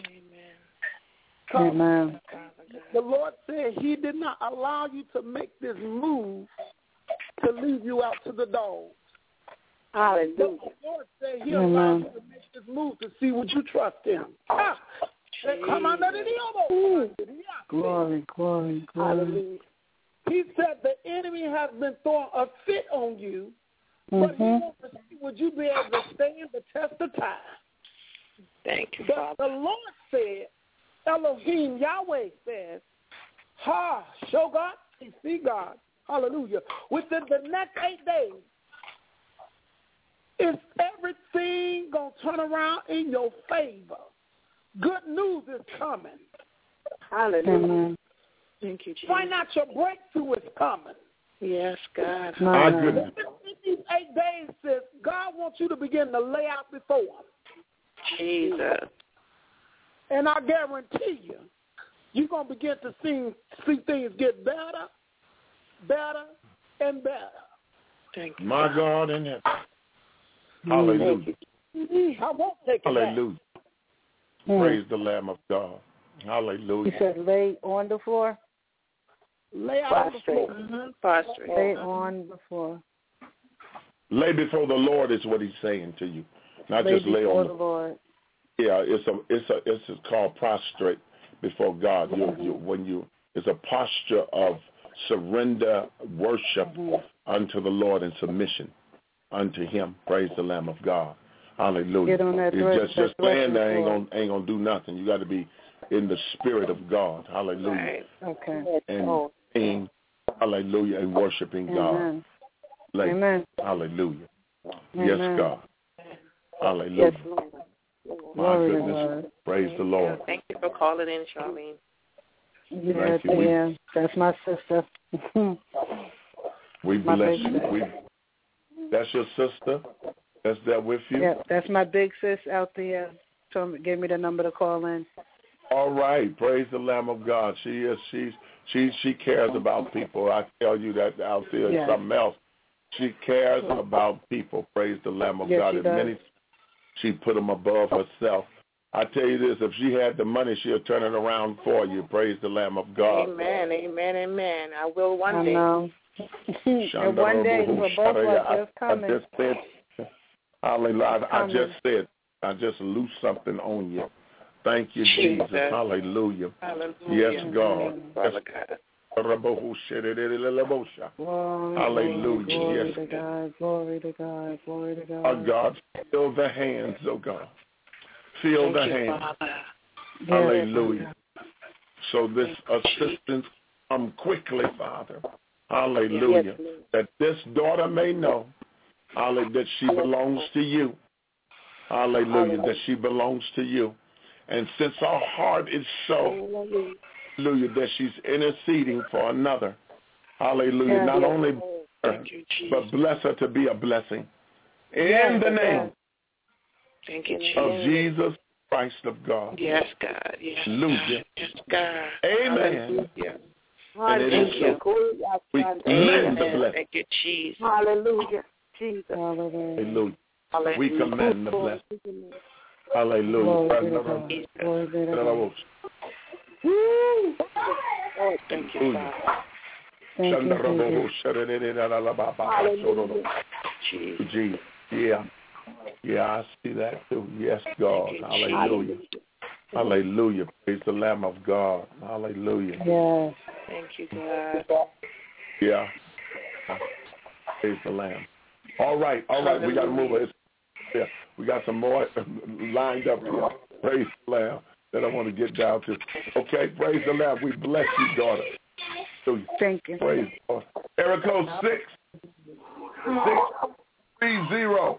Speaker 8: Amen. Amen.
Speaker 4: The Lord said he did not allow you to make this move to leave you out to the dogs.
Speaker 6: Hallelujah.
Speaker 4: The Lord said he allowed you to make this move to see would you trust him. Ah. Come on,
Speaker 8: glory, glory, glory.
Speaker 4: He said the enemy has been throwing a fit on you,
Speaker 8: mm-hmm.
Speaker 4: but he wants to see would you be able to stand the test of time.
Speaker 6: Thank you,
Speaker 4: but
Speaker 6: Father.
Speaker 4: The Lord said, Elohim, Yahweh says, ha, show God, see God, hallelujah. Within the next eight days, is everything going to turn around in your favor? Good news is coming.
Speaker 6: Hallelujah.
Speaker 8: Amen.
Speaker 6: Thank you, Jesus.
Speaker 4: Financial breakthrough is coming.
Speaker 6: Yes, God.
Speaker 3: My goodness.
Speaker 4: In these eight days, says God wants you to begin to lay out before him.
Speaker 6: Jesus.
Speaker 4: And I guarantee you, you're going to begin to see, see things get better, better, and better.
Speaker 6: Thank you.
Speaker 3: My God in heaven. Hallelujah.
Speaker 4: I won't take it
Speaker 3: Hallelujah.
Speaker 8: Hmm.
Speaker 3: Praise the Lamb of God. Hallelujah.
Speaker 8: He said, lay on the floor.
Speaker 4: Lay out on the floor.
Speaker 6: Mm-hmm. Prostrate.
Speaker 8: Lay on the floor.
Speaker 3: Lay before the Lord is what he's saying to you. Not
Speaker 8: lay
Speaker 3: just lay on the,
Speaker 8: the Lord.
Speaker 3: Yeah, it's a it's a it's called prostrate before God. You, you when you it's a posture of surrender, worship mm-hmm. unto the Lord and submission unto him. Praise the Lamb of God. Hallelujah.
Speaker 8: Get on that
Speaker 3: it's
Speaker 8: thread,
Speaker 3: just just laying there ain't
Speaker 8: floor.
Speaker 3: gonna ain't gonna do nothing. You got to be in the spirit of God. Hallelujah.
Speaker 6: Right.
Speaker 8: Okay.
Speaker 3: And oh. sing, hallelujah, and worshiping
Speaker 8: Amen.
Speaker 3: God. Like,
Speaker 8: Amen.
Speaker 3: hallelujah.
Speaker 8: Amen.
Speaker 3: Yes, God. Hallelujah.
Speaker 8: Yes, Lord.
Speaker 3: My
Speaker 8: Glory
Speaker 3: goodness. Praise
Speaker 6: Thank
Speaker 3: the Lord.
Speaker 6: You. Thank you for calling in, Charlene.
Speaker 8: Yeah,
Speaker 3: Thank you.
Speaker 8: yeah. That's my sister.
Speaker 3: We
Speaker 8: my
Speaker 3: bless you. We, that's your sister? That's there with you?
Speaker 8: Yeah, that's my big sis out there. Told me, gave me the number to call in.
Speaker 3: All right. Praise the Lamb of God. She is. She's. She. She cares about people. I tell you that out there is
Speaker 8: yes.
Speaker 3: something else. She cares about people. Praise the Lamb of
Speaker 8: yes,
Speaker 3: God.
Speaker 8: She
Speaker 3: As
Speaker 8: does.
Speaker 3: many, she put them above herself. I tell you this: if she had the money, she'll turn it around for you. Praise the Lamb of God.
Speaker 6: Amen. Amen. Amen. I will one
Speaker 8: I
Speaker 6: day.
Speaker 8: know. And one day for both of us, just coming.
Speaker 3: I just said, hallelujah. I, I just said, I just loose something on you. Thank you, Jesus. Jesus. Hallelujah.
Speaker 6: Hallelujah.
Speaker 3: Yes, God.
Speaker 6: Father God.
Speaker 8: Glory,
Speaker 3: Hallelujah.
Speaker 8: Glory
Speaker 3: yes.
Speaker 8: to God. Glory to God. Glory to God.
Speaker 3: Oh, God, feel the hands, oh, God. Feel
Speaker 6: Thank
Speaker 3: the
Speaker 6: you,
Speaker 3: hands.
Speaker 6: Father.
Speaker 3: Hallelujah. So this assistance come quickly, Father. Hallelujah. Yes, that this daughter may know, hallelujah, that she belongs to you. Hallelujah, hallelujah, that she belongs to you. And since our heart is so, hallelujah, that she's interceding for another. Hallelujah. Yes, not yes, only her, you, but bless her to be a blessing. In yes, the name
Speaker 6: Thank you, Jesus.
Speaker 3: of Jesus Christ of God.
Speaker 6: Yes, God. Yes,
Speaker 3: hallelujah.
Speaker 6: Yes, God.
Speaker 3: Amen.
Speaker 6: Hallelujah.
Speaker 3: And it
Speaker 6: Thank
Speaker 3: is
Speaker 6: you.
Speaker 3: So. We command the blessing.
Speaker 6: Thank you, Jesus.
Speaker 8: Hallelujah. Jesus. Hallelujah.
Speaker 3: Hallelujah. We command the blessing. Hallelujah.
Speaker 8: Glory to God. Glory to God.
Speaker 6: Oh, thank you, Father.
Speaker 8: Thank you,
Speaker 3: Jesus. Jesus. Yeah. Yeah, I see that too. Yes, God. Hallelujah. Hallelujah. Praise the Lamb of God. Hallelujah.
Speaker 8: Yes.
Speaker 5: Thank you, God.
Speaker 3: Yeah. Praise the Lamb. All right, all right. We got to move on. Yeah, we got some more lined up here. Praise the Lamb that I want to get down to. Okay, praise the Lamb. We bless you, daughter. So,
Speaker 8: thank you.
Speaker 3: Praise the Lord. Area code six six three zero.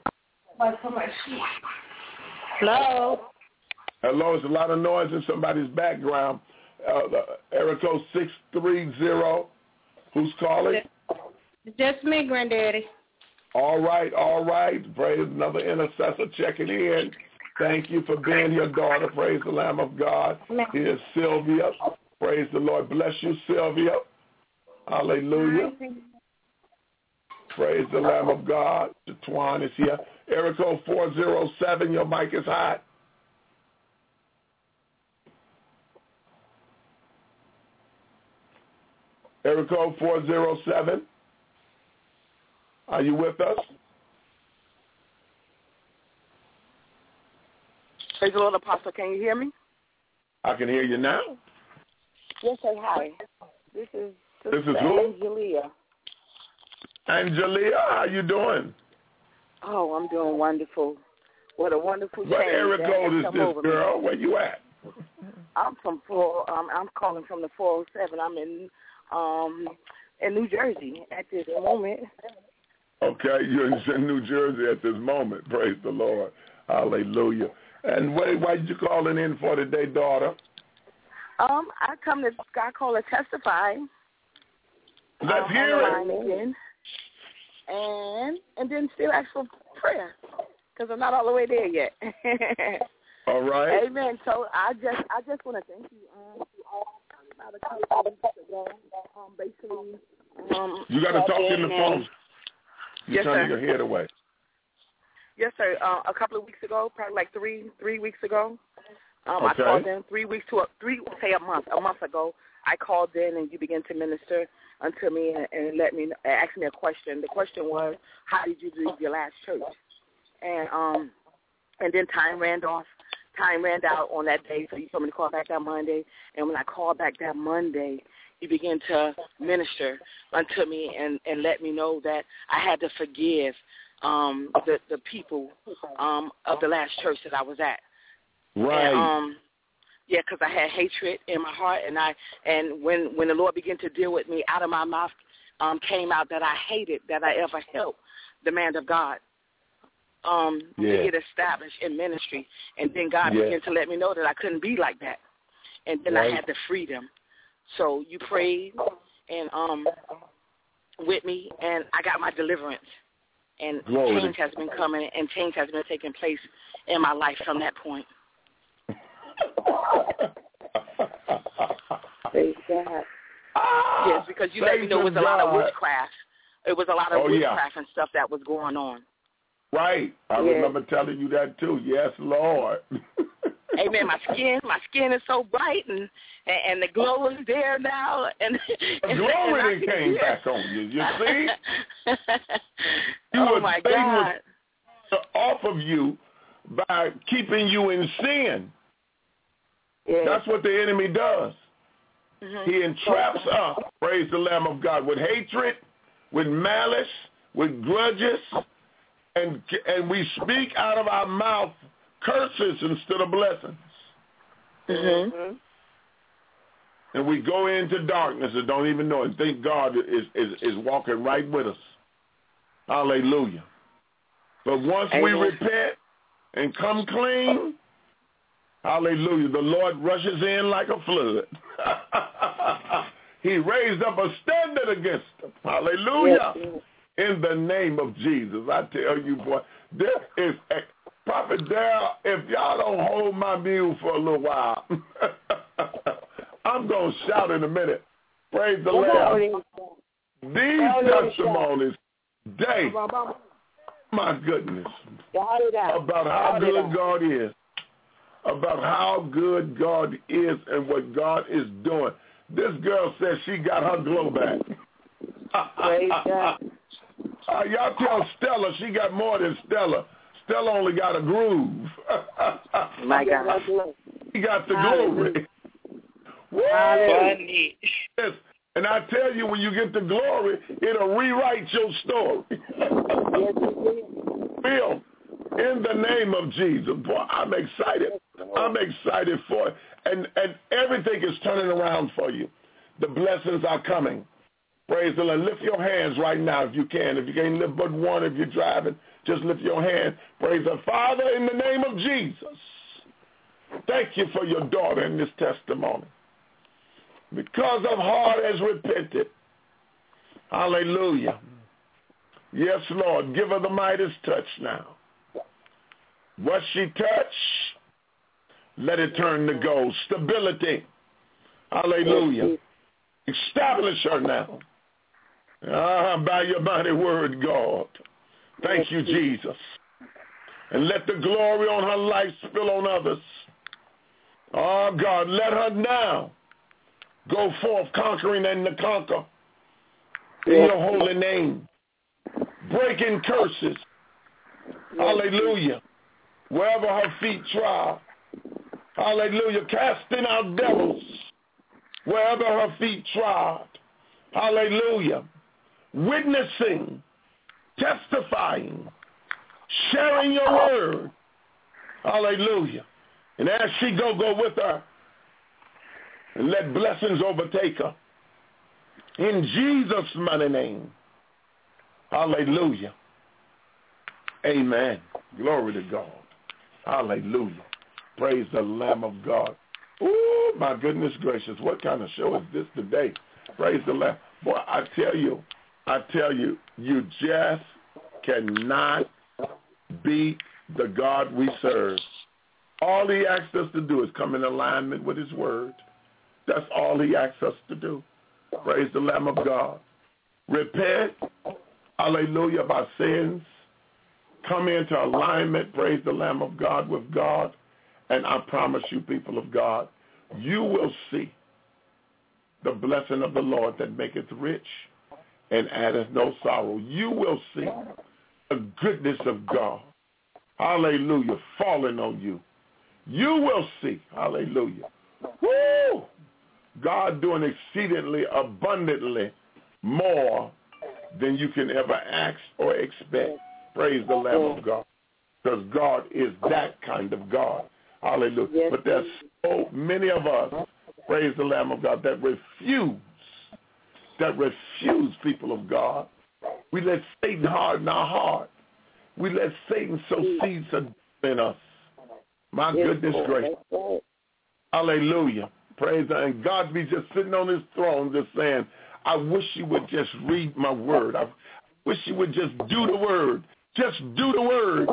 Speaker 6: Hello.
Speaker 3: Hello. There's a lot of noise in somebody's background. Uh, area code six three zero. Who's calling?
Speaker 8: Just me, Granddaddy.
Speaker 3: All right, all right. Praise another intercessor checking in. Thank you for being here, daughter. Praise the Lamb of God. Here's Sylvia. Praise the Lord. Bless you, Sylvia. Hallelujah. Praise the Lamb of God. Twan is here. Area code four zero seven. Your mic is hot. Area code four zero seven. Are you with us?
Speaker 9: Praise the Lord, Apostle. Can you hear me?
Speaker 3: I can hear you now.
Speaker 9: Yes, sir. Hi. This is
Speaker 3: This is who?
Speaker 9: Angelia.
Speaker 3: Angelia, how you doing?
Speaker 9: Oh, I'm doing wonderful. What a wonderful
Speaker 3: What
Speaker 9: change
Speaker 3: area
Speaker 9: that
Speaker 3: code
Speaker 9: has
Speaker 3: is
Speaker 9: come
Speaker 3: this,
Speaker 9: over
Speaker 3: girl?
Speaker 9: me.
Speaker 3: Where you at?
Speaker 9: I'm from four. Um, I'm calling from the four oh seven. I'm in um in New Jersey at this moment.
Speaker 3: Okay, you're in New Jersey at this moment. Praise the Lord. Hallelujah. And what, why did you calling in for today, daughter?
Speaker 9: Um, I come to I call it testify.
Speaker 3: Let's
Speaker 9: um,
Speaker 3: hear
Speaker 9: on the
Speaker 3: it.
Speaker 9: line again. And and then still ask for prayer because I'm not all the way there yet.
Speaker 3: All right.
Speaker 9: Amen. So I just I just want to thank you um, to all about a couple of weeks ago. Um, basically, um,
Speaker 3: You got to talk in the phone. You
Speaker 9: yes,
Speaker 3: turning
Speaker 9: sir.
Speaker 3: your head away.
Speaker 9: Yes, sir. Uh, a couple of weeks ago, probably like three three weeks ago, um,
Speaker 3: Okay.
Speaker 9: I called in three weeks to a, three say a month a month ago. I called in and you began to minister unto me and, and let me ask me a question. The question was, how did you leave your last church? And um, and then time ran off. Time ran out on that day, so you told me to call back that Monday. And when I called back that Monday, you began to minister unto me and, and let me know that I had to forgive um, the, the people um, of the last church that I was at.
Speaker 3: Right.
Speaker 9: And, um, yeah, because I had hatred in my heart, and I and when, when the Lord began to deal with me, out of my mouth um, came out that I hated that I ever helped the man of God um,
Speaker 3: yeah.
Speaker 9: to get established in ministry. And then God
Speaker 3: yeah.
Speaker 9: began to let me know that I couldn't be like that. And then
Speaker 3: right.
Speaker 9: I had the freedom. So you prayed and um, with me, and I got my deliverance. And
Speaker 3: Glory.
Speaker 9: change has been coming, and change has been taking place in my life from that point. Praise God.
Speaker 3: Ah,
Speaker 9: yes, because you let me know it was a lot of witchcraft. It was a lot of
Speaker 3: oh,
Speaker 9: witchcraft
Speaker 3: yeah.
Speaker 9: and stuff that was going on.
Speaker 3: Right. I
Speaker 9: yes.
Speaker 3: remember telling you that too. Yes, Lord.
Speaker 9: Amen. My skin, my skin is so bright, and and the glow is there now. And
Speaker 3: the
Speaker 9: and,
Speaker 3: glory
Speaker 9: and
Speaker 3: came
Speaker 9: yes.
Speaker 3: back on you. You see? You
Speaker 9: oh my God!
Speaker 3: Was off of you by keeping you in sin.
Speaker 9: Yes.
Speaker 3: That's what the enemy does.
Speaker 9: Mm-hmm.
Speaker 3: He entraps us. Praise the Lamb of God with hatred, with malice, with grudges, and and we speak out of our mouth curses instead of blessings.
Speaker 9: Mm-hmm.
Speaker 3: And we go into darkness and don't even know it. Think God is, is, is walking right with us. Hallelujah. But once Amen. we repent and come clean, hallelujah, the Lord rushes in like a flood. He raised up a standard against them. Hallelujah. Yes. In the name of Jesus. I tell you, boy, there is a Prophet Darrell, if y'all don't hold my mule for a little while, I'm going to shout in a minute. Praise the Lord. These testimonies, day, my goodness, about how good God is, about how good God is and what God is doing. This girl says she got her glow back.
Speaker 9: Praise God.
Speaker 3: Uh, y'all tell Stella she got more than Stella. Stella only got a groove.
Speaker 9: My God.
Speaker 3: He got the glory.
Speaker 9: Hallelujah.
Speaker 3: Yes, And I tell you, when you get the glory, it'll rewrite your story. Bill, in the name of Jesus, boy, I'm excited. I'm excited for it. And, and everything is turning around for you. The blessings are coming. Praise the Lord. Lift your hands right now if you can. If you can't lift but one, if you're driving, just lift your hand. Praise the Father, in the name of Jesus. Thank you for your daughter in this testimony. Because of heart has repented. Hallelujah. Yes, Lord. Give her the Midas touch now. What she touch, let it turn to gold. Stability. Hallelujah. Establish her now. Ah, by your mighty word, God. Thank you, Jesus. And let the glory on her life spill on others. Oh, God, let her now go forth conquering and to conquer in your holy name. Breaking curses. Hallelujah. Wherever her feet trod. Hallelujah. Casting out devils. Wherever her feet trod. Hallelujah. Witnessing. Testifying. Sharing your word. Hallelujah. And as she go, go with her. And let blessings overtake her. In Jesus' mighty name. Hallelujah. Amen. Glory to God. Hallelujah. Praise the Lamb of God. Ooh, my goodness gracious. What kind of show is this today? Praise the Lamb. Boy, I tell you, I tell you, you just cannot beat the God we serve. All he asks us to do is come in alignment with his word. That's all he asks us to do. Praise the Lamb of God. Repent, hallelujah, of our sins. Come into alignment, praise the Lamb of God, with God. And I promise you, people of God, you will see the blessing of the Lord that maketh rich and addeth no sorrow. You will see the goodness of God, hallelujah, falling on you. You will see, hallelujah, woo, God doing exceedingly abundantly more than you can ever ask or expect. Praise the Lamb of God. Because God is that kind of God. Hallelujah. Yes, but there's so many of us, praise the Lamb of God, that refuse, that refuse, people of God. We let Satan harden our heart. We let Satan sow seeds in us. My yes, goodness gracious. Right. Hallelujah. Praise God. And God be just sitting on his throne just saying, I wish you would just read my word. I wish you would just do the word. Just do the word.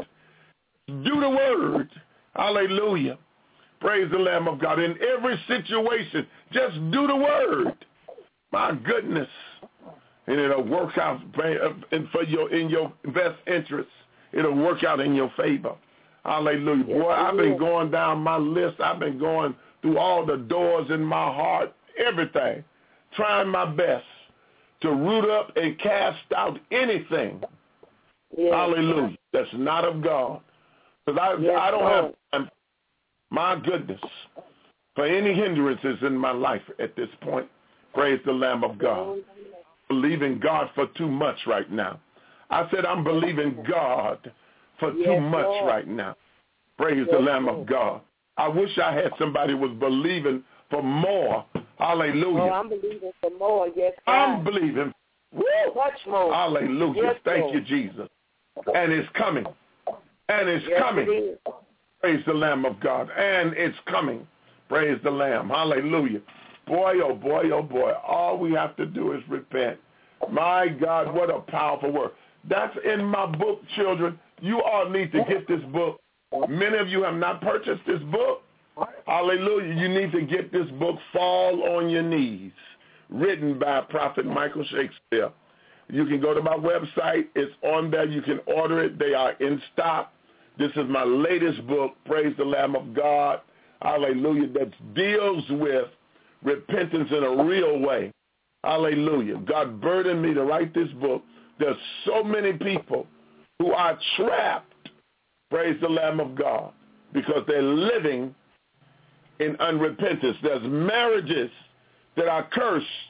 Speaker 3: Do the word. Hallelujah. Praise the Lamb of God. In every situation, just do the word. My goodness. And it'll work out for your, in your best interest. It'll work out in your favor. Hallelujah. Boy, I've been going down my list. I've been going through all the doors in my heart, everything, trying my best to root up and cast out anything. Yes. Hallelujah. That's not of God. Because I, yes, I don't have time, my goodness, for any hindrances in my life at this point. Praise the Lamb of God. Believing God for too much right now. I said I'm believing God for yes, too much Lord. right now. Praise yes, the Lamb Lord. of God. I wish I had somebody who was believing for more. Hallelujah.
Speaker 6: Oh, I'm believing for more. Yes, God.
Speaker 3: I'm believing. Woo!
Speaker 6: Much more.
Speaker 3: Hallelujah.
Speaker 6: Yes,
Speaker 3: Thank
Speaker 6: Lord.
Speaker 3: you, Jesus. And it's coming. And it's
Speaker 6: yes,
Speaker 3: coming.
Speaker 6: It
Speaker 3: Praise the Lamb of God. And it's coming. Praise the Lamb. Hallelujah. Boy, oh boy, oh boy. All we have to do is repent. My God, what a powerful word. That's in my book, children. You all need to get this book. Many of you have not purchased this book. Hallelujah. You need to get this book, Fall on Your Knees, written by Prophet Michael Shakespeare. You can go to my website. It's on there. You can order it. They are in stock. This is my latest book, Praise the Lamb of God. Hallelujah. That deals with repentance in a real way. Hallelujah. God burdened me to write this book. There's so many people who are trapped, praise the Lamb of God, because they're living in unrepentance. There's marriages that are cursed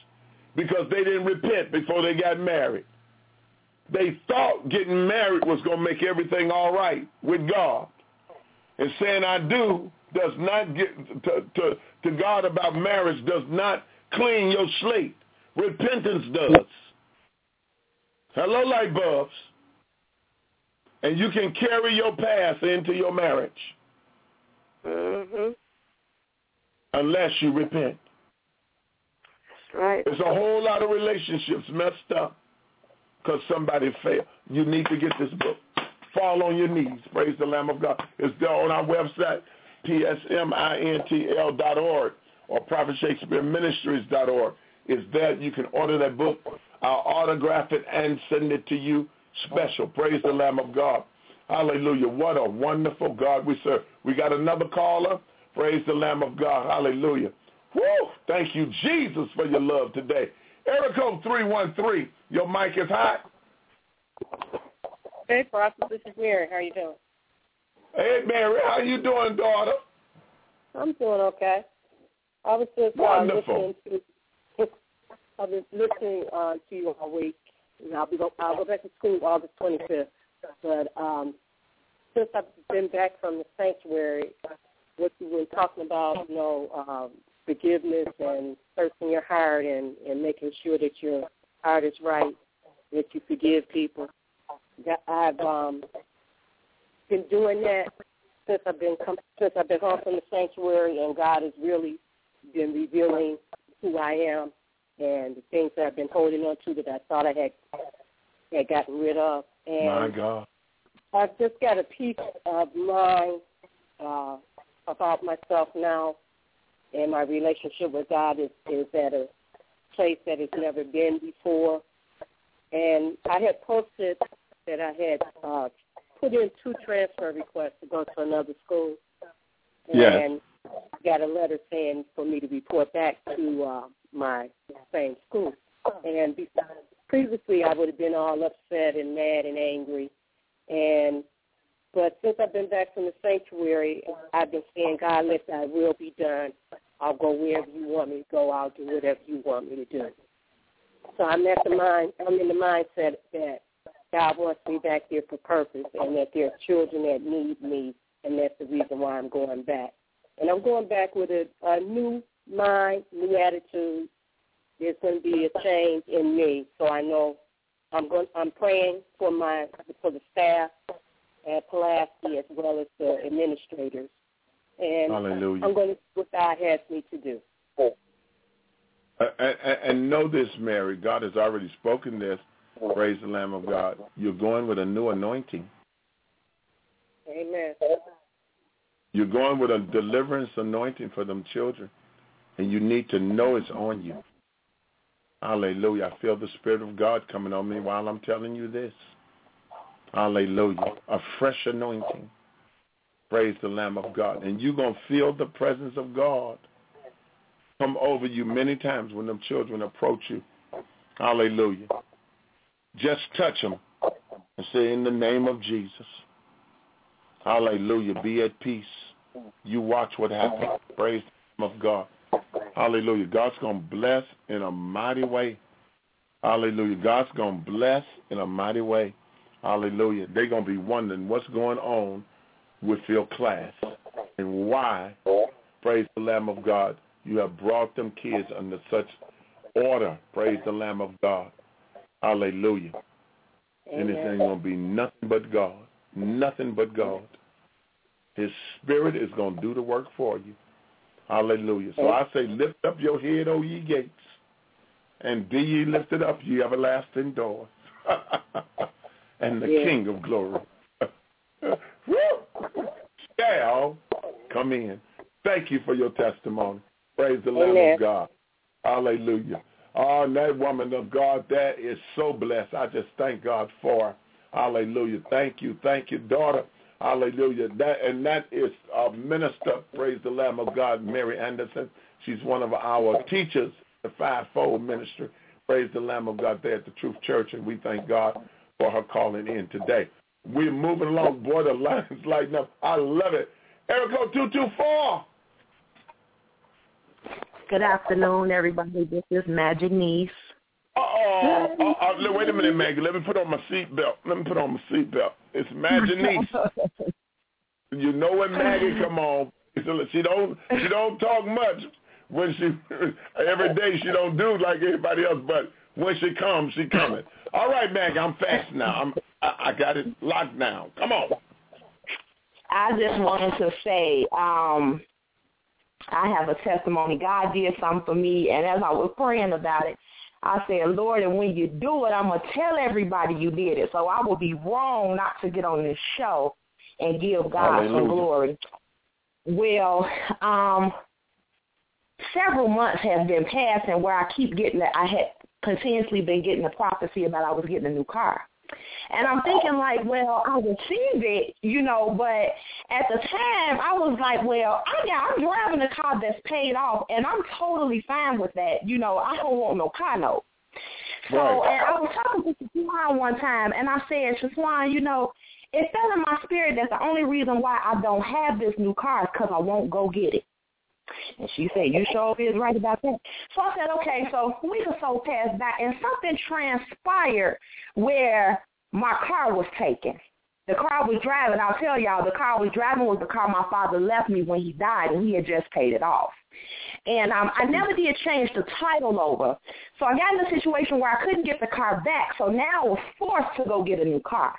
Speaker 3: because they didn't repent before they got married. They thought getting married was going to make everything all right with God. And saying I do does not get to, to, to God about marriage does not clean your slate. Repentance does. Hello, light bulbs. And you can carry your past into your marriage.
Speaker 6: Mm-hmm.
Speaker 3: Unless you repent.
Speaker 6: That's right.
Speaker 3: There's a whole lot of relationships messed up because somebody failed. You need to get this book. Fall on your knees. Praise the Lamb of God. It's there on our website, P S M I N T L dot org or Prophet Shakespeare Ministries dot org. It's there. You can order that book. I'll autograph it and send it to you special. Praise the Lamb of God. Hallelujah. What a wonderful God we serve. We got another caller. Praise the Lamb of God. Hallelujah. Woo! Thank you, Jesus, for your love today. Area code three one three. Your mic is hot.
Speaker 10: Hey, Prophet, this is Mary. How you doing?
Speaker 3: Hey, Mary. How you doing, daughter?
Speaker 10: I'm doing okay. I was just uh,
Speaker 3: Wonderful.
Speaker 10: listening to, I've been listening uh, to you all week. And I'll, be go, I'll go back to school August twenty-fifth. But um, since I've been back from the sanctuary, what you were talking about, you know, um, forgiveness and searching your heart and, and making sure that your heart is right, that you forgive people. I've um, been doing that since I've been come, since I've been home from the sanctuary, and God has really been revealing who I am and the things that I've been holding on to that I thought I had had gotten rid of. And
Speaker 3: my God,
Speaker 10: I've just got a peace of mind uh, about myself now, and my relationship with God is, is at a place that has never been before. And I had posted that I had uh, put in two transfer requests to go to another school.
Speaker 3: Yes.
Speaker 10: And I got a letter saying for me to report back to uh, my same school. And previously I would have been all upset and mad and angry. And but since I've been back from the sanctuary, I've been saying, God, let thy will be done. I'll go wherever you want me to go. I'll do whatever you want me to do. So I'm at the mind. I'm in the mindset that God wants me back there for purpose, and that there are children that need me, and that's the reason why I'm going back. And I'm going back with a, a new mind, new attitude. There's going to be a change in me, so I know I'm going. I'm praying for my for the staff at Pulaski as well as the administrators, and
Speaker 3: Hallelujah.
Speaker 10: I'm going to do what God has me to do.
Speaker 3: Uh, and, and know this, Mary. God has already spoken this. Praise the Lamb of God. You're going with a new anointing.
Speaker 10: Amen.
Speaker 3: You're going with a deliverance anointing for them children, and you need to know it's on you. Hallelujah. I feel the Spirit of God coming on me while I'm telling you this. Hallelujah. A fresh anointing. Praise the Lamb of God. And you're going to feel the presence of God come over you many times when them children approach you. Hallelujah. Just touch them and say, in the name of Jesus. Hallelujah. Be at peace. You watch what happens. Praise the Lamb of God. Hallelujah. God's going to bless in a mighty way. Hallelujah. God's going to bless in a mighty way. Hallelujah. They're going to be wondering what's going on with your class and why, praise the Lamb of God, you have brought them kids under such order. Praise the Lamb of God. Hallelujah.
Speaker 10: Amen.
Speaker 3: And it's ain't going to be nothing but God. Nothing but God. His Spirit is going to do the work for you. Hallelujah. So I say, lift up your head, O ye gates, and be ye lifted up, ye everlasting doors. And the
Speaker 10: yeah.
Speaker 3: King of glory shall come in. Thank you for your testimony. Praise the Lamb
Speaker 10: Amen.
Speaker 3: of God. Hallelujah. Oh, and that woman of God, that is so blessed. I just thank God for her. Hallelujah. Thank you. Thank you, daughter. Hallelujah. That and that is a minister, praise the Lamb of God, Mary Anderson. She's one of our teachers, the fivefold ministry. Praise the Lamb of God there at the Truth Church, and we thank God for her calling in today. We're moving along, boy, the lines lighting up. I love it. Area code two two four.
Speaker 11: Good afternoon, everybody. This is Magic Niece.
Speaker 3: Oh, oh, oh, wait a minute, Maggie. Let me put on my seatbelt. Let me put on my seatbelt. It's Maggie. You know when Maggie come on, she don't she don't talk much when she every day she don't do like everybody else, but when she comes, she coming. All right, Maggie, I'm fast now. I'm I, I got it locked down. Come on.
Speaker 6: I just wanted to say, um, I have a testimony. God did something for me, and as I was praying about it, I said, Lord, and when you do it, I'm going to tell everybody you did it. So I will be wrong not to get on this show and give God Hallelujah. Some glory. Well, um, several months have been passing where I keep getting that. I had continuously been getting the prophecy about I was getting a new car. And I'm thinking like, well, I received it, you know, but at the time I was like, well, I got, I'm driving a car that's paid off, and I'm totally fine with that. You know, I don't want no car note. So right. And I was talking to Shawan one time, and I said, Shawan, you know, it felt in my spirit that the only reason why I don't have this new car is because I won't go get it. And she said, you sure is right about that. So I said, okay, so a week or so passed by, and something transpired where my car was taken. The car I was driving, I'll tell y'all, the car I was driving was the car my father left me when he died, and he had just paid it off. And um, I never did change the title over. So I got in a situation where I couldn't get the car back, so now I was forced to go get a new car.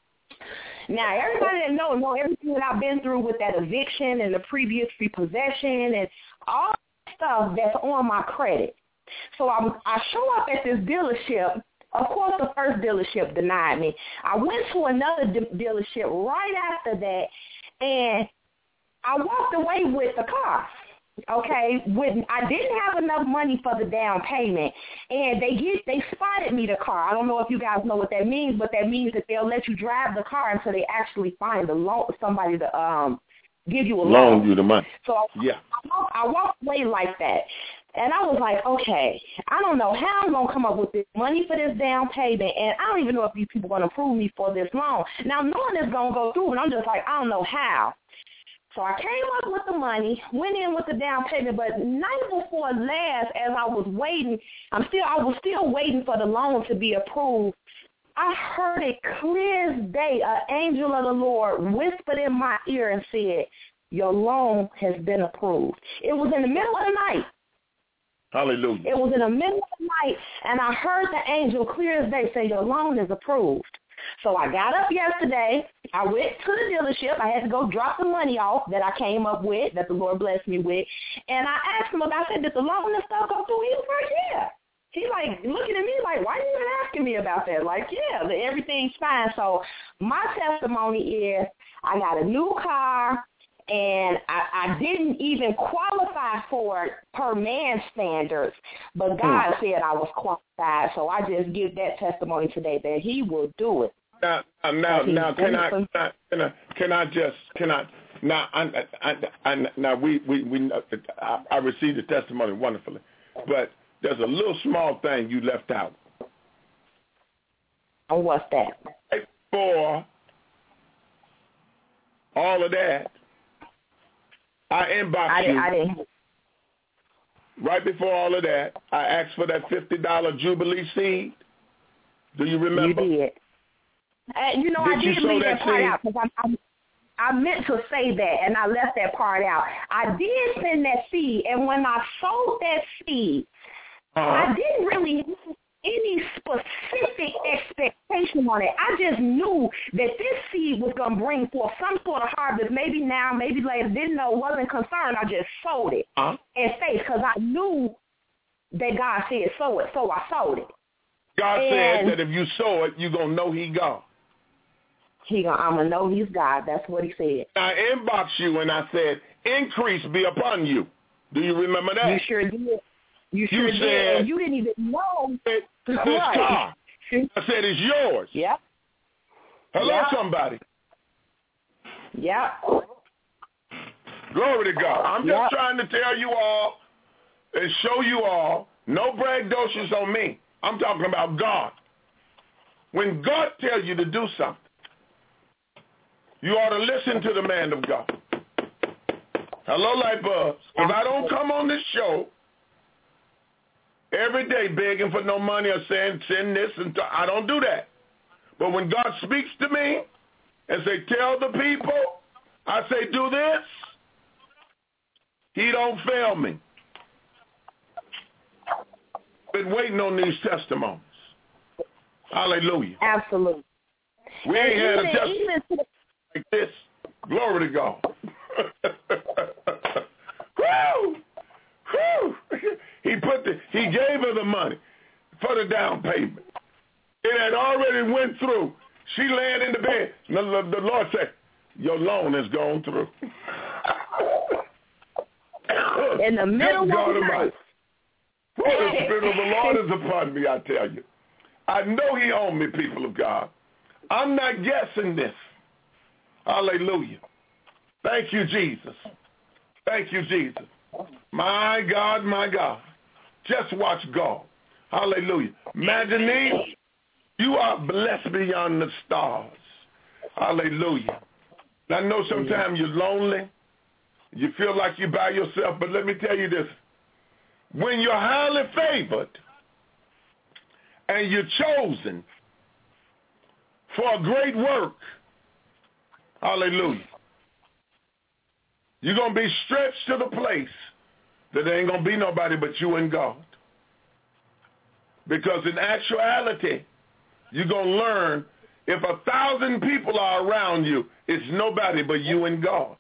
Speaker 6: Now, everybody that knows, know everything that I've been through with that eviction and the previous repossession and all that stuff that's on my credit. So I, I show up at this dealership. Of course, the first dealership denied me. I went to another de- dealership right after that, and I walked away with the car. Okay, with I didn't have enough money for the down payment, and they get they spotted me the car. I don't know if you guys know what that means, but that means that they'll let you drive the car until they actually find a loan somebody to um give you a loan.
Speaker 3: Loan you the money.
Speaker 6: So
Speaker 3: yeah,
Speaker 6: I, I walked away like that, and I was like, okay, I don't know how I'm gonna come up with this money for this down payment, and I don't even know if these people are gonna approve me for this loan. Now knowing it's gonna go through, and I'm just like, I don't know how. So I came up with the money, went in with the down payment, but night before last, as I was waiting, I'm still I was still waiting for the loan to be approved. I heard it clear as day. An angel of the Lord whispered in my ear and said, "Your loan has been approved." It was in the middle of the night.
Speaker 3: Hallelujah.
Speaker 6: It was in the middle of the night, and I heard the angel clear as day say, "Your loan is approved." So I got up yesterday. I went to the dealership. I had to go drop the money off that I came up with, that the Lord blessed me with. And I asked him about that. Did the loan and stuff go through? He was like, yeah. He like looking at me like, why are you even asking me about that? Like, yeah, the, everything's fine. So my testimony is I got a new car, and I, I didn't even qualify for it per man's standards, but God mm. said I was qualified. So I just give that testimony today that He will do it.
Speaker 3: Now, now, now, can I, can I, can I, can I just, can I, now, I, I, I, now we, we, we, I, I received the testimony wonderfully, but there's a little small thing you left out.
Speaker 6: And what's that?
Speaker 3: Right before all of that, I inboxed
Speaker 6: I,
Speaker 3: you.
Speaker 6: I didn't.
Speaker 3: Right before all of that, I asked for that fifty dollars Jubilee seed. Do you remember?
Speaker 6: You did. Uh, you know, did I did leave that, that part out because I, I, I meant to say that, and I left that part out. I did send that seed, and when I sold that seed, uh-huh. I didn't really have any specific expectation on it. I just knew that this seed was going to bring forth some sort of harvest, maybe now, maybe later. Didn't know, wasn't concerned. I just sold it uh-huh. in faith because I knew that God said sow it, so I sold it.
Speaker 3: God
Speaker 6: and
Speaker 3: said that if you sow it, you're going to know He God.
Speaker 6: He gonna, I'm going to know He's God. That's what He said.
Speaker 3: I inboxed you and I said, increase be upon you. Do you remember that?
Speaker 6: You sure did. You sure
Speaker 3: you
Speaker 6: did.
Speaker 3: Said,
Speaker 6: and you didn't even know.
Speaker 3: It, this right. car. I said, it's yours.
Speaker 6: Yep.
Speaker 3: Hello,
Speaker 6: yep.
Speaker 3: somebody.
Speaker 6: Yep.
Speaker 3: Glory to God. I'm just yep. trying to tell you all and show you all, no braggadocious on me. I'm talking about God. When God tells you to do something, you ought to listen to the man of God. Hello, Lightbulbs. If I don't come on this show every day begging for no money or saying, send this, and th- I don't do that. But when God speaks to me and say, tell the people, I say, do this, he don't fail me. Been waiting on these testimonies. Hallelujah.
Speaker 6: Absolutely.
Speaker 3: We
Speaker 6: and
Speaker 3: ain't had
Speaker 6: even,
Speaker 3: a testimony
Speaker 6: even
Speaker 3: like this. Glory to God. Woo! Woo! He put the, he gave her the money for the down payment. It had already went through. She laying in the bed. The, the Lord said, your loan has gone through.
Speaker 6: In the middle
Speaker 3: Good God
Speaker 6: of the night.
Speaker 3: Oh, the Spirit of the Lord is upon me, I tell you. I know he owned me, people of God. I'm not guessing this. Hallelujah. Thank you, Jesus. Thank you, Jesus. My God, my God. Just watch God. Hallelujah. Imagine, you are blessed beyond the stars. Hallelujah. I know sometimes you're lonely. You feel like you're by yourself, but let me tell you this. When you're highly favored and you're chosen for a great work, hallelujah, you're going to be stretched to the place that there ain't going to be nobody but you and God. Because in actuality, you're going to learn if a thousand people are around you, it's nobody but you and God.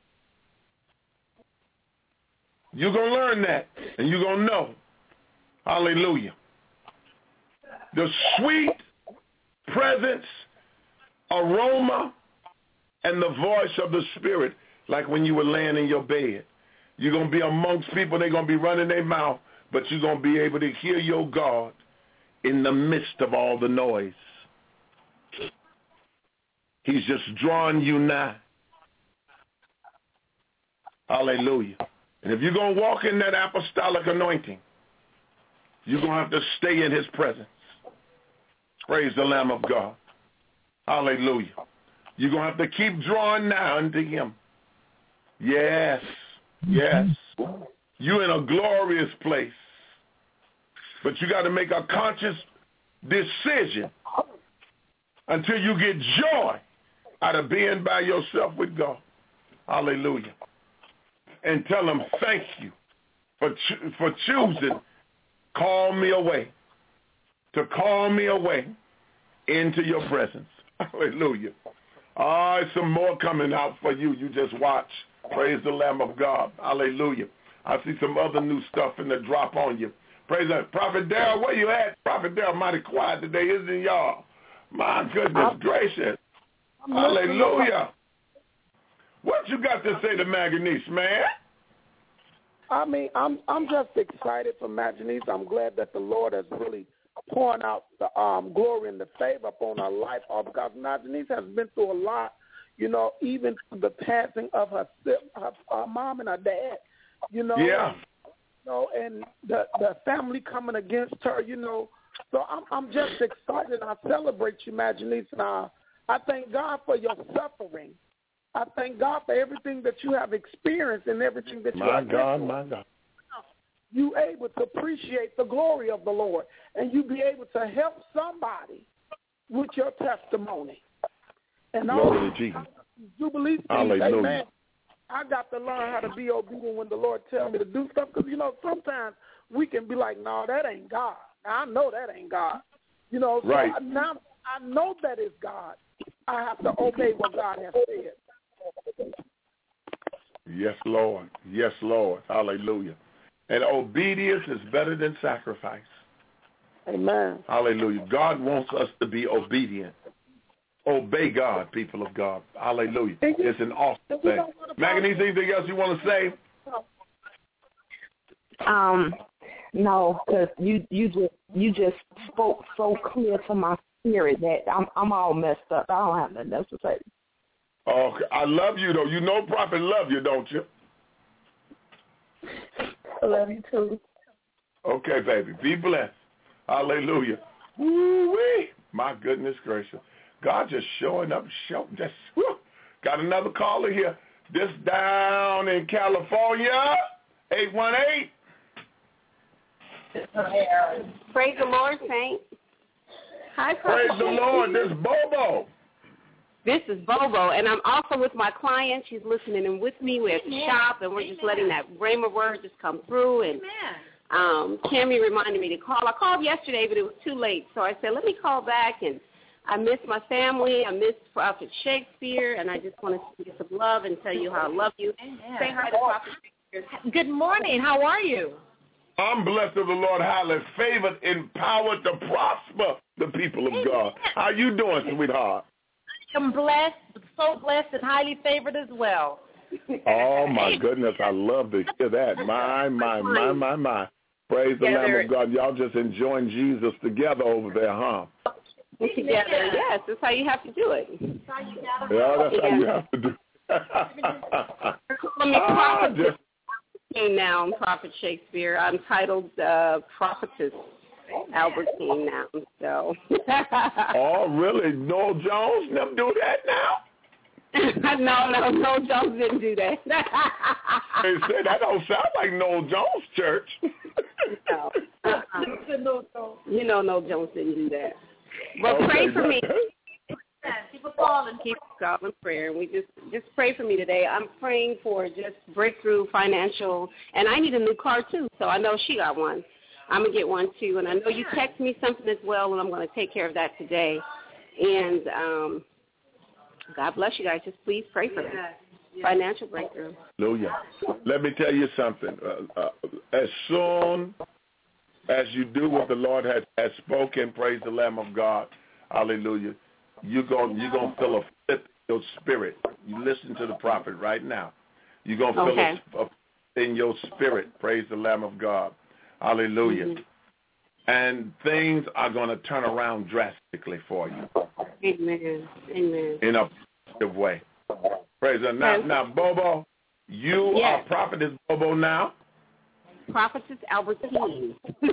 Speaker 3: You're going to learn that, and you're going to know. Hallelujah. The sweet presence, aroma, and the voice of the Spirit, like when you were laying in your bed. You're going to be amongst people, they're going to be running their mouth, but you're going to be able to hear your God in the midst of all the noise. He's just drawing you nigh. Hallelujah. And if you're going to walk in that apostolic anointing, you're going to have to stay in his presence. Praise the Lamb of God. Hallelujah. You're going to have to keep drawing nigh unto him. Yes. Yes. You're in a glorious place. But you got to make a conscious decision until you get joy out of being by yourself with God. Hallelujah. And tell him, thank you for cho- for choosing, call me away, to call me away into your presence. Hallelujah. Ah, oh, some more coming out for you. You just watch. Praise the Lamb of God. Hallelujah. I see some other new stuff in the drop on you. Praise the Prophet Darrell, where you at? Prophet Darrell mighty quiet today, isn't he, y'all? My goodness I'm, gracious. I'm Hallelujah. What you got to say to Maganice, man?
Speaker 4: I mean, I'm I'm just excited for Maganice. I'm glad that the Lord has really pouring out the um, glory and the favor upon her life, all because Maganice has been through a lot, you know, even the passing of her, her, her mom and her dad, you know.
Speaker 3: Yeah.
Speaker 4: You know, and the the family coming against her, you know. So I'm I'm just excited. I celebrate you, Maganice, and I, I thank God for your suffering. I thank God for everything that you have experienced and everything that you
Speaker 3: my
Speaker 4: have
Speaker 3: God, my God.
Speaker 4: You able to appreciate the glory of the Lord, and you be able to help somebody with your testimony. And
Speaker 3: glory to Jesus.
Speaker 4: Jubilee Steve, amen. I got to learn how to be obedient when the Lord tells me to do stuff, because, you know, sometimes we can be like, no, that ain't God. Now, I know that ain't God. You know, so
Speaker 3: right.
Speaker 4: I, now I know that is God. I have to obey what God has said.
Speaker 3: Yes, Lord. Yes, Lord. Hallelujah. And obedience is better than sacrifice.
Speaker 4: Amen.
Speaker 3: Hallelujah. God wants us to be obedient. Obey God, people of God. Hallelujah. It's an awesome thing. Maganice, anything else you want to say?
Speaker 6: Um, no, because you you just you just spoke so clear to my spirit that I'm I'm all messed up. I don't have nothing else to say.
Speaker 3: Oh, I love you though. You know, Prophet love you, don't you?
Speaker 6: I love you too.
Speaker 3: Okay, baby. Be blessed. Hallelujah. Woo-wee. My goodness gracious. God just showing up. Show, just whew. Got another caller here. This down in California. eight one eight.
Speaker 11: Praise the Lord, Saint. Hi,
Speaker 3: Praise the Lord. This is Bobo.
Speaker 11: This is Bobo, and I'm also with my client. She's listening in with me. We're at the shop, and we're just letting that rhema word just come through. And um, Cammie reminded me to call. I called yesterday, but it was too late. So I said, let me call back. And I miss my family. I miss Prophet Shakespeare, and I just want to give some love and tell you how I love you. Amen. Say hi to Prophet Shakespeare.
Speaker 12: Good morning. How are you?
Speaker 3: I'm blessed of the Lord, highly favored, empowered to prosper the people of God. How you doing, sweetheart?
Speaker 12: I'm blessed, so blessed and highly favored as well.
Speaker 3: Oh, my goodness. I love to hear that. My, my, my, my, my. Praise the Lamb of God. Y'all just enjoying Jesus together over there, huh?
Speaker 11: Together, yes. That's how you have to do it.
Speaker 3: Yeah, that's how you have to do it.
Speaker 11: Calling me Prophet just... now, I'm Prophet Shakespeare. I'm titled uh, Prophetess Albertine now. So.
Speaker 3: Oh, really? Noel Jones never do that now?
Speaker 11: no, no, Noel Jones didn't do that.
Speaker 3: They said that don't sound like Noel Jones' church.
Speaker 11: No. Uh-uh. You know Noel Jones didn't do that. But okay, pray for me. Keep a calling. Keep calling prayer. And we just, just pray for me today. I'm praying for just breakthrough financial, and I need a new car too, so I know she got one. I'm going to get one too, and I know you text me something as well, and I'm going to take care of that today. And um, God bless you guys. Just please pray for me. Financial breakthrough.
Speaker 3: Hallelujah. Let me tell you something. Uh, uh, as soon as you do what the Lord has, has spoken, praise the Lamb of God, hallelujah, you're going you're gonna feel a flip in your spirit. You listen to the prophet right now. You're going to feel okay. a, a in your spirit, praise the Lamb of God. Hallelujah. Mm-hmm. And things are going to turn around drastically for you.
Speaker 11: Amen. Amen.
Speaker 3: In a positive way. Praise the Now, now, Bobo, you yes. are Prophetess Bobo now?
Speaker 11: Prophetess Albertine.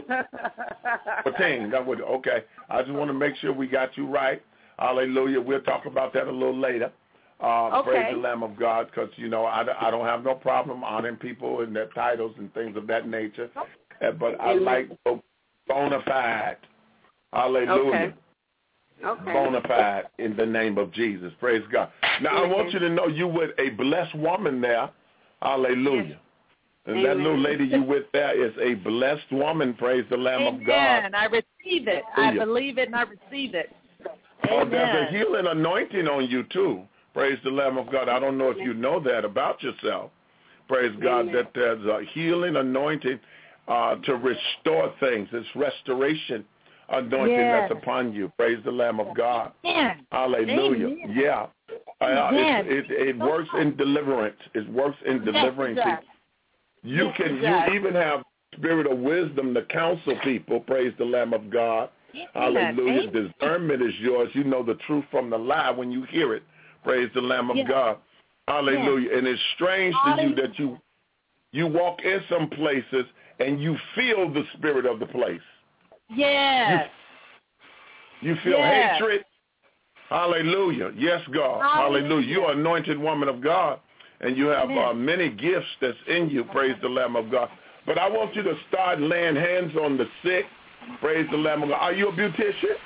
Speaker 3: Albertine, that would, okay. I just want to make sure we got you right. Hallelujah. We'll talk about that a little later. Uh,
Speaker 11: okay.
Speaker 3: Praise the Lamb of God, because, you know, I, I don't have no problem honoring people and their titles and things of that nature. Uh, but I like bona fide. Hallelujah.
Speaker 11: Okay. Okay.
Speaker 3: Bona fide in the name of Jesus. Praise God. Now, I want you to know you with a blessed woman there. Hallelujah. Yes. And
Speaker 12: Amen.
Speaker 3: That little lady you with there is a blessed woman. Praise the Lamb
Speaker 12: Amen.
Speaker 3: of God.
Speaker 12: Amen. I receive it. Hallelujah. I believe it and I receive it.
Speaker 3: Oh,
Speaker 12: Amen.
Speaker 3: there's a healing anointing on you, too. Praise the Lamb of God. I don't know if you know that about yourself. Praise God,
Speaker 11: Amen.
Speaker 3: that there's a healing anointing uh, to restore things. It's restoration anointing
Speaker 12: yes.
Speaker 3: that's upon you. Praise the Lamb of God.
Speaker 12: Amen.
Speaker 3: Hallelujah.
Speaker 12: Amen.
Speaker 3: Yeah. Uh,
Speaker 12: Amen.
Speaker 3: it, it, it works in deliverance. It works in delivering
Speaker 12: yes,
Speaker 3: people. You
Speaker 12: yes,
Speaker 3: can you even have spirit of wisdom to counsel people. Praise the Lamb of God.
Speaker 12: Yes.
Speaker 3: Hallelujah.
Speaker 12: Amen.
Speaker 3: Discernment is yours. You know the truth from the lie when you hear it. Praise the Lamb of
Speaker 12: yes.
Speaker 3: God. Hallelujah.
Speaker 12: Yes.
Speaker 3: And it's strange to you that you you walk in some places and you feel the spirit of the place.
Speaker 12: Yes.
Speaker 3: You, you feel
Speaker 12: yes.
Speaker 3: hatred. Hallelujah. Yes, God. Hallelujah. Hallelujah. You are anointed woman of God, and you have uh, many gifts that's in you. Praise the Lamb of God. But I want you to start laying hands on the sick. Praise the Lamb of God. Are you a beautician?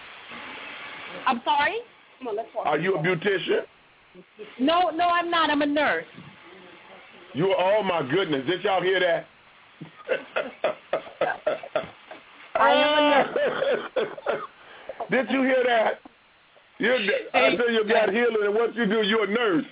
Speaker 12: I'm sorry?
Speaker 11: Come on, let's walk.
Speaker 3: Are you a beautician?
Speaker 12: No, no, I'm not. I'm a nurse.
Speaker 3: You, oh my goodness! Did y'all hear that?
Speaker 12: I am a nurse.
Speaker 3: Did you hear that? You're, I said you got healing, and what you do, you're a nurse.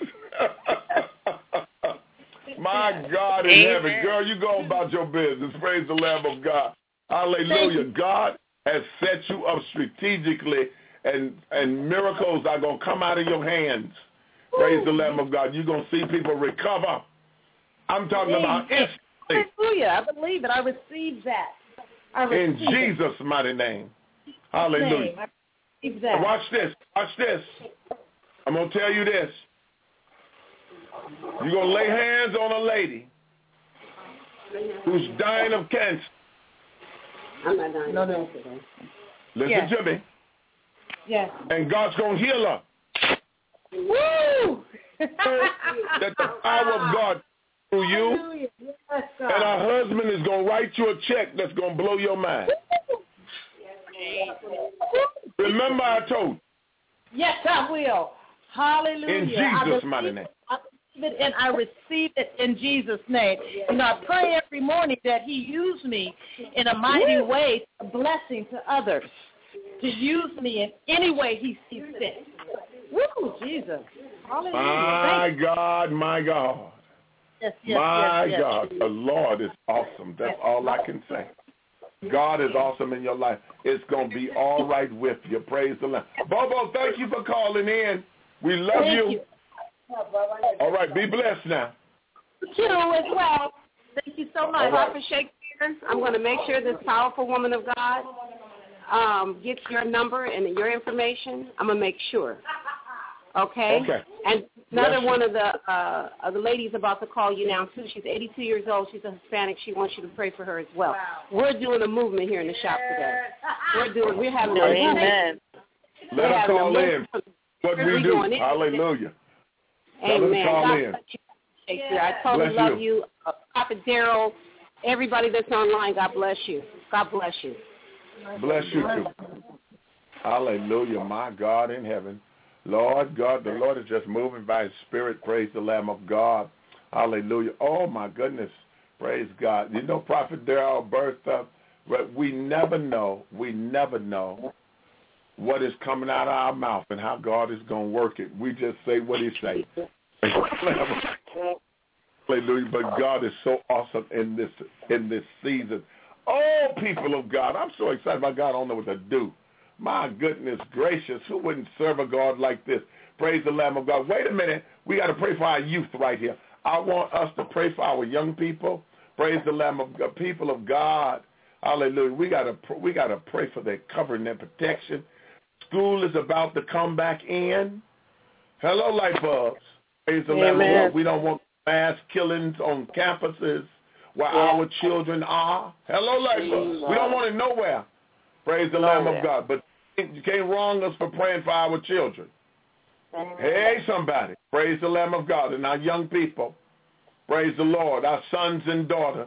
Speaker 3: My God in
Speaker 12: Amen.
Speaker 3: heaven, girl, you go about your business. Praise the Lamb of God. Hallelujah. God has set you up strategically, and and miracles are going to come out of your hands. Praise the Lamb of God. You're going to see people recover. I'm talking
Speaker 12: Amen.
Speaker 3: about instantly.
Speaker 12: Hallelujah. I believe it. I receive that. I receive
Speaker 3: in Jesus'
Speaker 12: it.
Speaker 3: mighty name. Hallelujah.
Speaker 12: I receive that.
Speaker 3: Watch this. Watch this. I'm going to tell you this. You're going to lay hands on a lady who's dying of cancer.
Speaker 11: I'm not dying
Speaker 12: no,
Speaker 11: of
Speaker 12: no.
Speaker 11: cancer.
Speaker 3: Listen
Speaker 12: yes.
Speaker 3: to me.
Speaker 12: Yes.
Speaker 3: And God's going to heal her.
Speaker 12: Woo!
Speaker 3: That the power of God through you.
Speaker 12: Hallelujah. Yes, God.
Speaker 3: And our husband is going to write you a check that's going to blow your mind. Remember I told you.
Speaker 12: Yes, I will. Hallelujah.
Speaker 3: In Jesus' mighty name.
Speaker 12: I receive it, and I receive it in Jesus' name. You know, I pray every morning that he use me in a mighty way, a blessing to others, to use me in any way he sees fit. Woo, Jesus. Hallelujah.
Speaker 3: My God, my God.
Speaker 12: Yes, yes,
Speaker 3: my
Speaker 12: yes, yes.
Speaker 3: God, the Lord is awesome. That's all I can say. God is awesome in your life. It's going to be all right with you. Praise the Lord. Bobo, thank you for calling in. We love
Speaker 12: Thank
Speaker 3: you.
Speaker 12: you.
Speaker 3: All right, be blessed now.
Speaker 12: You as well. Thank you so much.
Speaker 3: All right.
Speaker 11: Prophet Shakespeare, I'm going to make sure this powerful woman of God um, gets your number and your information. I'm going to make sure. Okay?
Speaker 3: Okay.
Speaker 11: And another
Speaker 3: Bless
Speaker 11: one
Speaker 3: you.
Speaker 11: of the uh, of the ladies about to call you now, too. She's eighty-two years old. She's a Hispanic. She wants you to pray for her as well.
Speaker 12: Wow.
Speaker 11: We're doing a movement here in the shop today. We're doing, we're having a
Speaker 5: Amen.
Speaker 3: Let her call in. What we
Speaker 11: We're
Speaker 3: do.
Speaker 11: doing it.
Speaker 3: Hallelujah. Tell her to
Speaker 11: Amen.
Speaker 3: call
Speaker 11: God
Speaker 3: in.
Speaker 11: bless you, Shakespeare. I totally
Speaker 3: Bless
Speaker 11: love
Speaker 3: you.
Speaker 11: you. Uh, Prophet Daryl, everybody that's online, God bless you. God bless you.
Speaker 3: Bless you too. Hallelujah, my God in heaven. Lord God, the Lord is just moving by his spirit. Praise the Lamb of God. Hallelujah. Oh, my goodness. Praise God. You know, Prophet Daryl, Bertha, we never know, we never know what is coming out of our mouth and how God is going to work it. We just say what he say. Hallelujah. But God is so awesome in this in this season. Oh, people of God, I'm so excited about God. I don't know what to do. My goodness gracious, who wouldn't serve a God like this? Praise the Lamb of God. Wait a minute. We got to pray for our youth right here. I want us to pray for our young people. Praise the Lamb of God. People of God. Hallelujah. We got to we got to pray for their covering, their protection. School is about to come back in. Hello, light bulbs. Praise the Lamb of God. We don't want mass killings on campuses where
Speaker 5: Yeah.
Speaker 3: our children are. Hello, light bulbs. We don't want it nowhere. Praise the Lamb of God. But you can't wrong us for praying for our children.
Speaker 5: Amen.
Speaker 3: Hey, somebody. Praise the Lamb of God. And our young people. Praise the Lord. Our sons and daughters.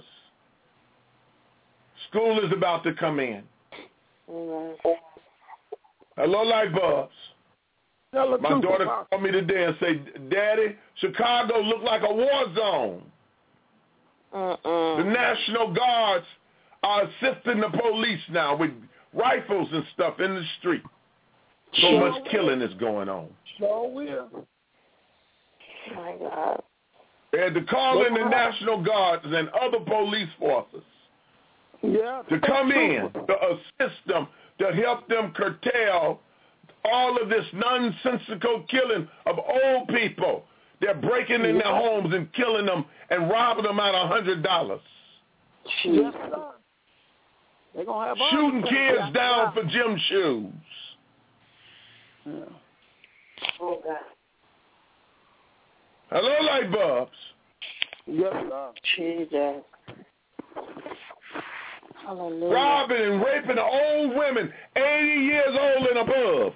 Speaker 3: School is about to come in.
Speaker 5: Amen.
Speaker 3: Hello, light bulbs.
Speaker 4: Tell the
Speaker 3: My
Speaker 4: truth,
Speaker 3: daughter
Speaker 4: Apostle.
Speaker 3: called me today and said, Daddy, Chicago looked like a war zone.
Speaker 5: Mm-mm.
Speaker 3: The National Guards are assisting the police now with rifles and stuff in the street. So
Speaker 4: Sure
Speaker 3: much
Speaker 4: will.
Speaker 3: killing is going on.
Speaker 4: Sure will.
Speaker 5: My God.
Speaker 3: They had to call in the National Guards and other police forces
Speaker 4: Yeah.
Speaker 3: to come in to assist them, to help them curtail all of this nonsensical killing of old people. They're breaking in their homes and killing them and robbing them out of one hundred dollars.
Speaker 4: Yes, sir. They're going to have all
Speaker 3: Shooting
Speaker 4: the
Speaker 3: kids
Speaker 4: things
Speaker 3: down
Speaker 4: out.
Speaker 3: for gym shoes.
Speaker 4: Yeah.
Speaker 5: Oh, God.
Speaker 3: Hello, light bulbs.
Speaker 4: Yes, sir.
Speaker 5: Jesus. Hallelujah.
Speaker 3: Robbing and raping old women, eighty years old and above.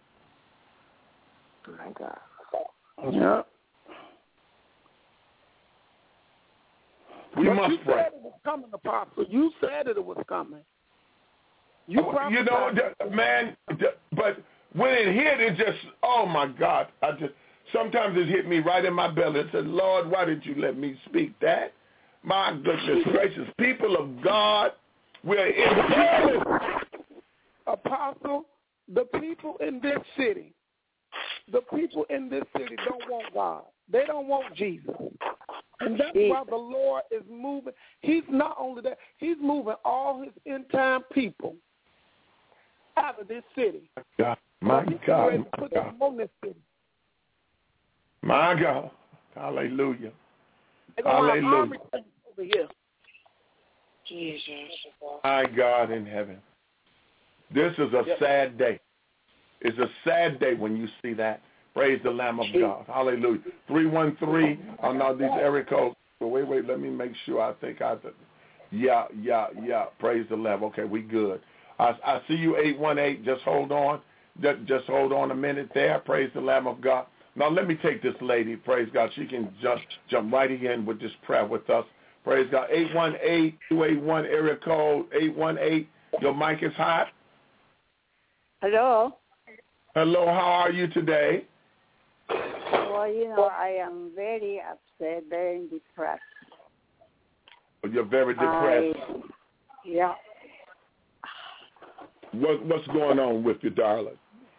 Speaker 5: My God.
Speaker 4: Yeah.
Speaker 3: We
Speaker 4: but
Speaker 3: must
Speaker 4: you
Speaker 3: pray.
Speaker 4: said it was coming, Apostle. You said that it was coming. You,
Speaker 3: You know, the- man, the- but when it hit, it just, oh, my God. I just Sometimes it hit me right in my belly and said, Lord, why did you let me speak that? My goodness gracious. People of God, we're in
Speaker 4: Apostle, the people in this city, the people in this city don't want God. They don't want Jesus. And that's why the Lord is moving. He's not only that, he's moving all his end-time people out of this city.
Speaker 3: God, my
Speaker 4: He's
Speaker 3: God,
Speaker 4: ready to
Speaker 3: my
Speaker 4: put
Speaker 3: God.
Speaker 4: them on this city.
Speaker 3: My God. Hallelujah.
Speaker 4: They're going to have
Speaker 3: Hallelujah.
Speaker 4: army tanks over here.
Speaker 5: Jesus.
Speaker 3: My God in heaven. This is a sad day. It's a sad day when you see that. Praise the Lamb of God. Hallelujah. three one three, oh no, these area codes. Well, wait, wait, let me make sure. I think I, yeah, yeah, yeah. Praise the Lamb. Okay, we good. I, I see you, eight one eight. Just hold on. Just, just hold on a minute there. Praise the Lamb of God. Now let me take this lady. Praise God. She can jump jump right in with this prayer with us. Praise God. eight one eight, two eight one, area code eight one eight. Your mic is hot.
Speaker 13: Hello.
Speaker 3: Hello. How are you today?
Speaker 13: Well, you know, I am very upset, very depressed.
Speaker 3: You're very depressed.
Speaker 13: I, yeah.
Speaker 3: What, what's going on with you, darling?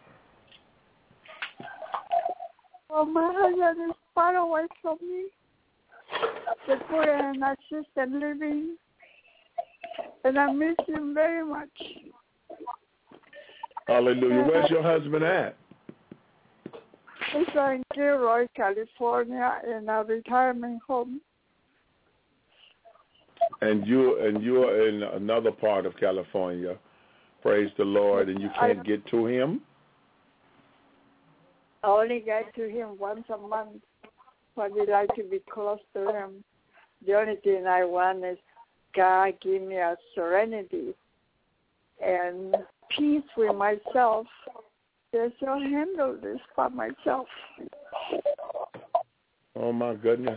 Speaker 13: Well, my husband is far away from me. They put him in assisted living, and I miss him very much.
Speaker 3: Hallelujah. Where's your husband at?
Speaker 13: He's in Gilroy, California, in a retirement home.
Speaker 3: And you and you are in another part of California. Praise the Lord, and you can't I, get to him?
Speaker 13: I only get to him once a month, but we like to be close to him. The only thing I want is God give me a serenity and peace with myself. Just to handle this by myself.
Speaker 3: Oh, my goodness.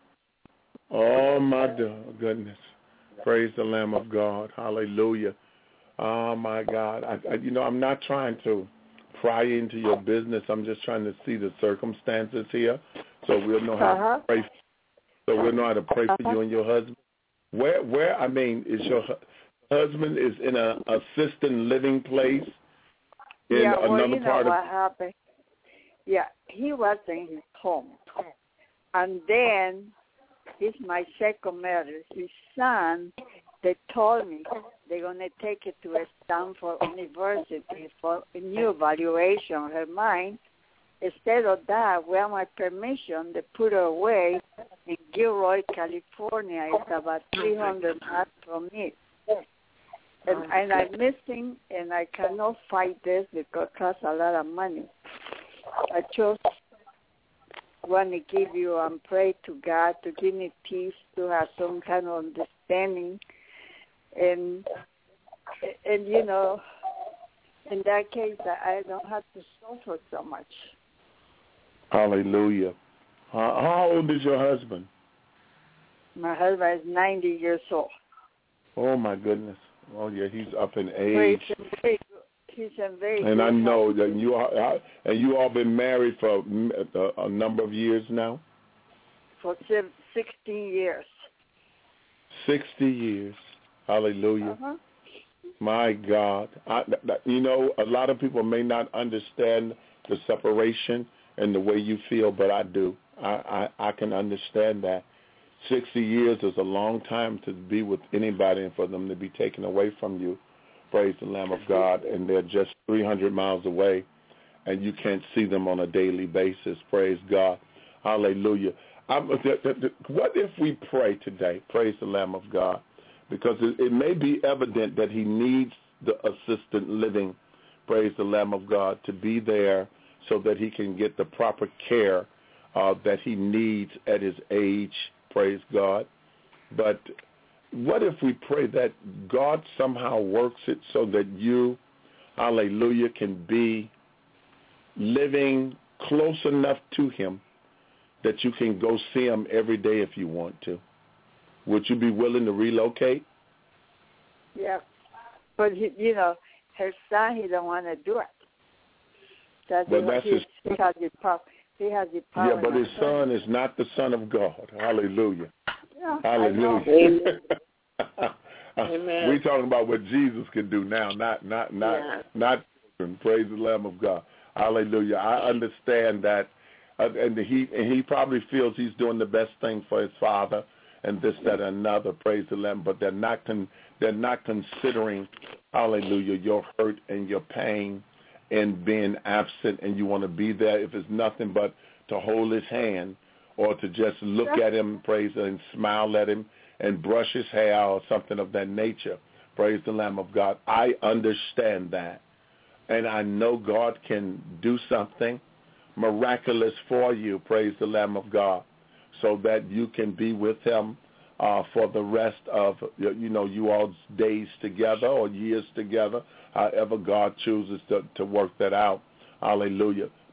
Speaker 3: Oh, my goodness. Praise the Lamb of God. Hallelujah. Oh, my God. I, I, you know, I'm not trying to pry into your business. I'm just trying to see the circumstances here so we'll know how uh-huh. to pray for, so we'll know how to pray uh-huh. for you and your husband. Where, where I mean, is your husband is in a assisted living place? In
Speaker 13: yeah, well,
Speaker 3: another
Speaker 13: you know
Speaker 3: part
Speaker 13: what
Speaker 3: of...
Speaker 13: happened. Yeah, he was in his home. And then, he's my second marriage. His son, they told me they're going to take it to Stanford University for a new evaluation of her mind. Instead of that, with my permission, they put her away in Gilroy, California. It's about three hundred miles from me. And, and I'm missing, and I cannot fight this because it costs a lot of money. I just want to give you and pray to God to give me peace, to have some kind of understanding. And, and you know, in that case, I don't have to suffer so much.
Speaker 3: Hallelujah. How, how old is your husband?
Speaker 13: My husband is ninety years old.
Speaker 3: Oh, my goodness. Oh, yeah, he's up in age.
Speaker 13: He's in very, he's in very
Speaker 3: and I know health. that you are, and you all been married for a, a number of years now?
Speaker 13: For sixteen years.
Speaker 3: sixty years. Hallelujah.
Speaker 13: Uh-huh.
Speaker 3: My God. I, you know, a lot of people may not understand the separation and the way you feel, but I do. I, I, I can understand that. sixty years is a long time to be with anybody and for them to be taken away from you. Praise the Lamb of God. And they're just three hundred miles away, and you can't see them on a daily basis. Praise God. Hallelujah. I'm, th- th- th- what if we pray today? Praise the Lamb of God. Because it, it may be evident that he needs the assisted living, praise the Lamb of God, to be there so that he can get the proper care uh, that he needs at his age. Praise God. But what if we pray that God somehow works it so that you, hallelujah, can be living close enough to him that you can go see him every day if you want to? Would you be willing to relocate?
Speaker 13: Yeah. But, he, you know, her son, he don't want to do it. That's
Speaker 3: but that's
Speaker 13: he,
Speaker 3: his...
Speaker 13: He has the power. He has the power.
Speaker 3: Yeah, but his son is not the Son of God. Hallelujah.
Speaker 13: Yeah,
Speaker 3: Hallelujah.
Speaker 5: Amen.
Speaker 3: We're talking about what Jesus can do now, not not not
Speaker 5: yeah.
Speaker 3: not children. Praise the Lamb of God. Hallelujah. I understand that, uh, and he and he probably feels he's doing the best thing for his father, and this, that, and another. Praise the Lamb. But they're not con- they're not considering, hallelujah, your hurt and your pain and being absent, and you want to be there if it's nothing but to hold his hand or to just look at him, praise, and smile at him and brush his hair or something of that nature. Praise the Lamb of God. I understand that. And I know God can do something miraculous for you, praise the Lamb of God, so that you can be with him uh, for the rest of, you know, you all's days together or years together, however God chooses to, to work that out. Hallelujah.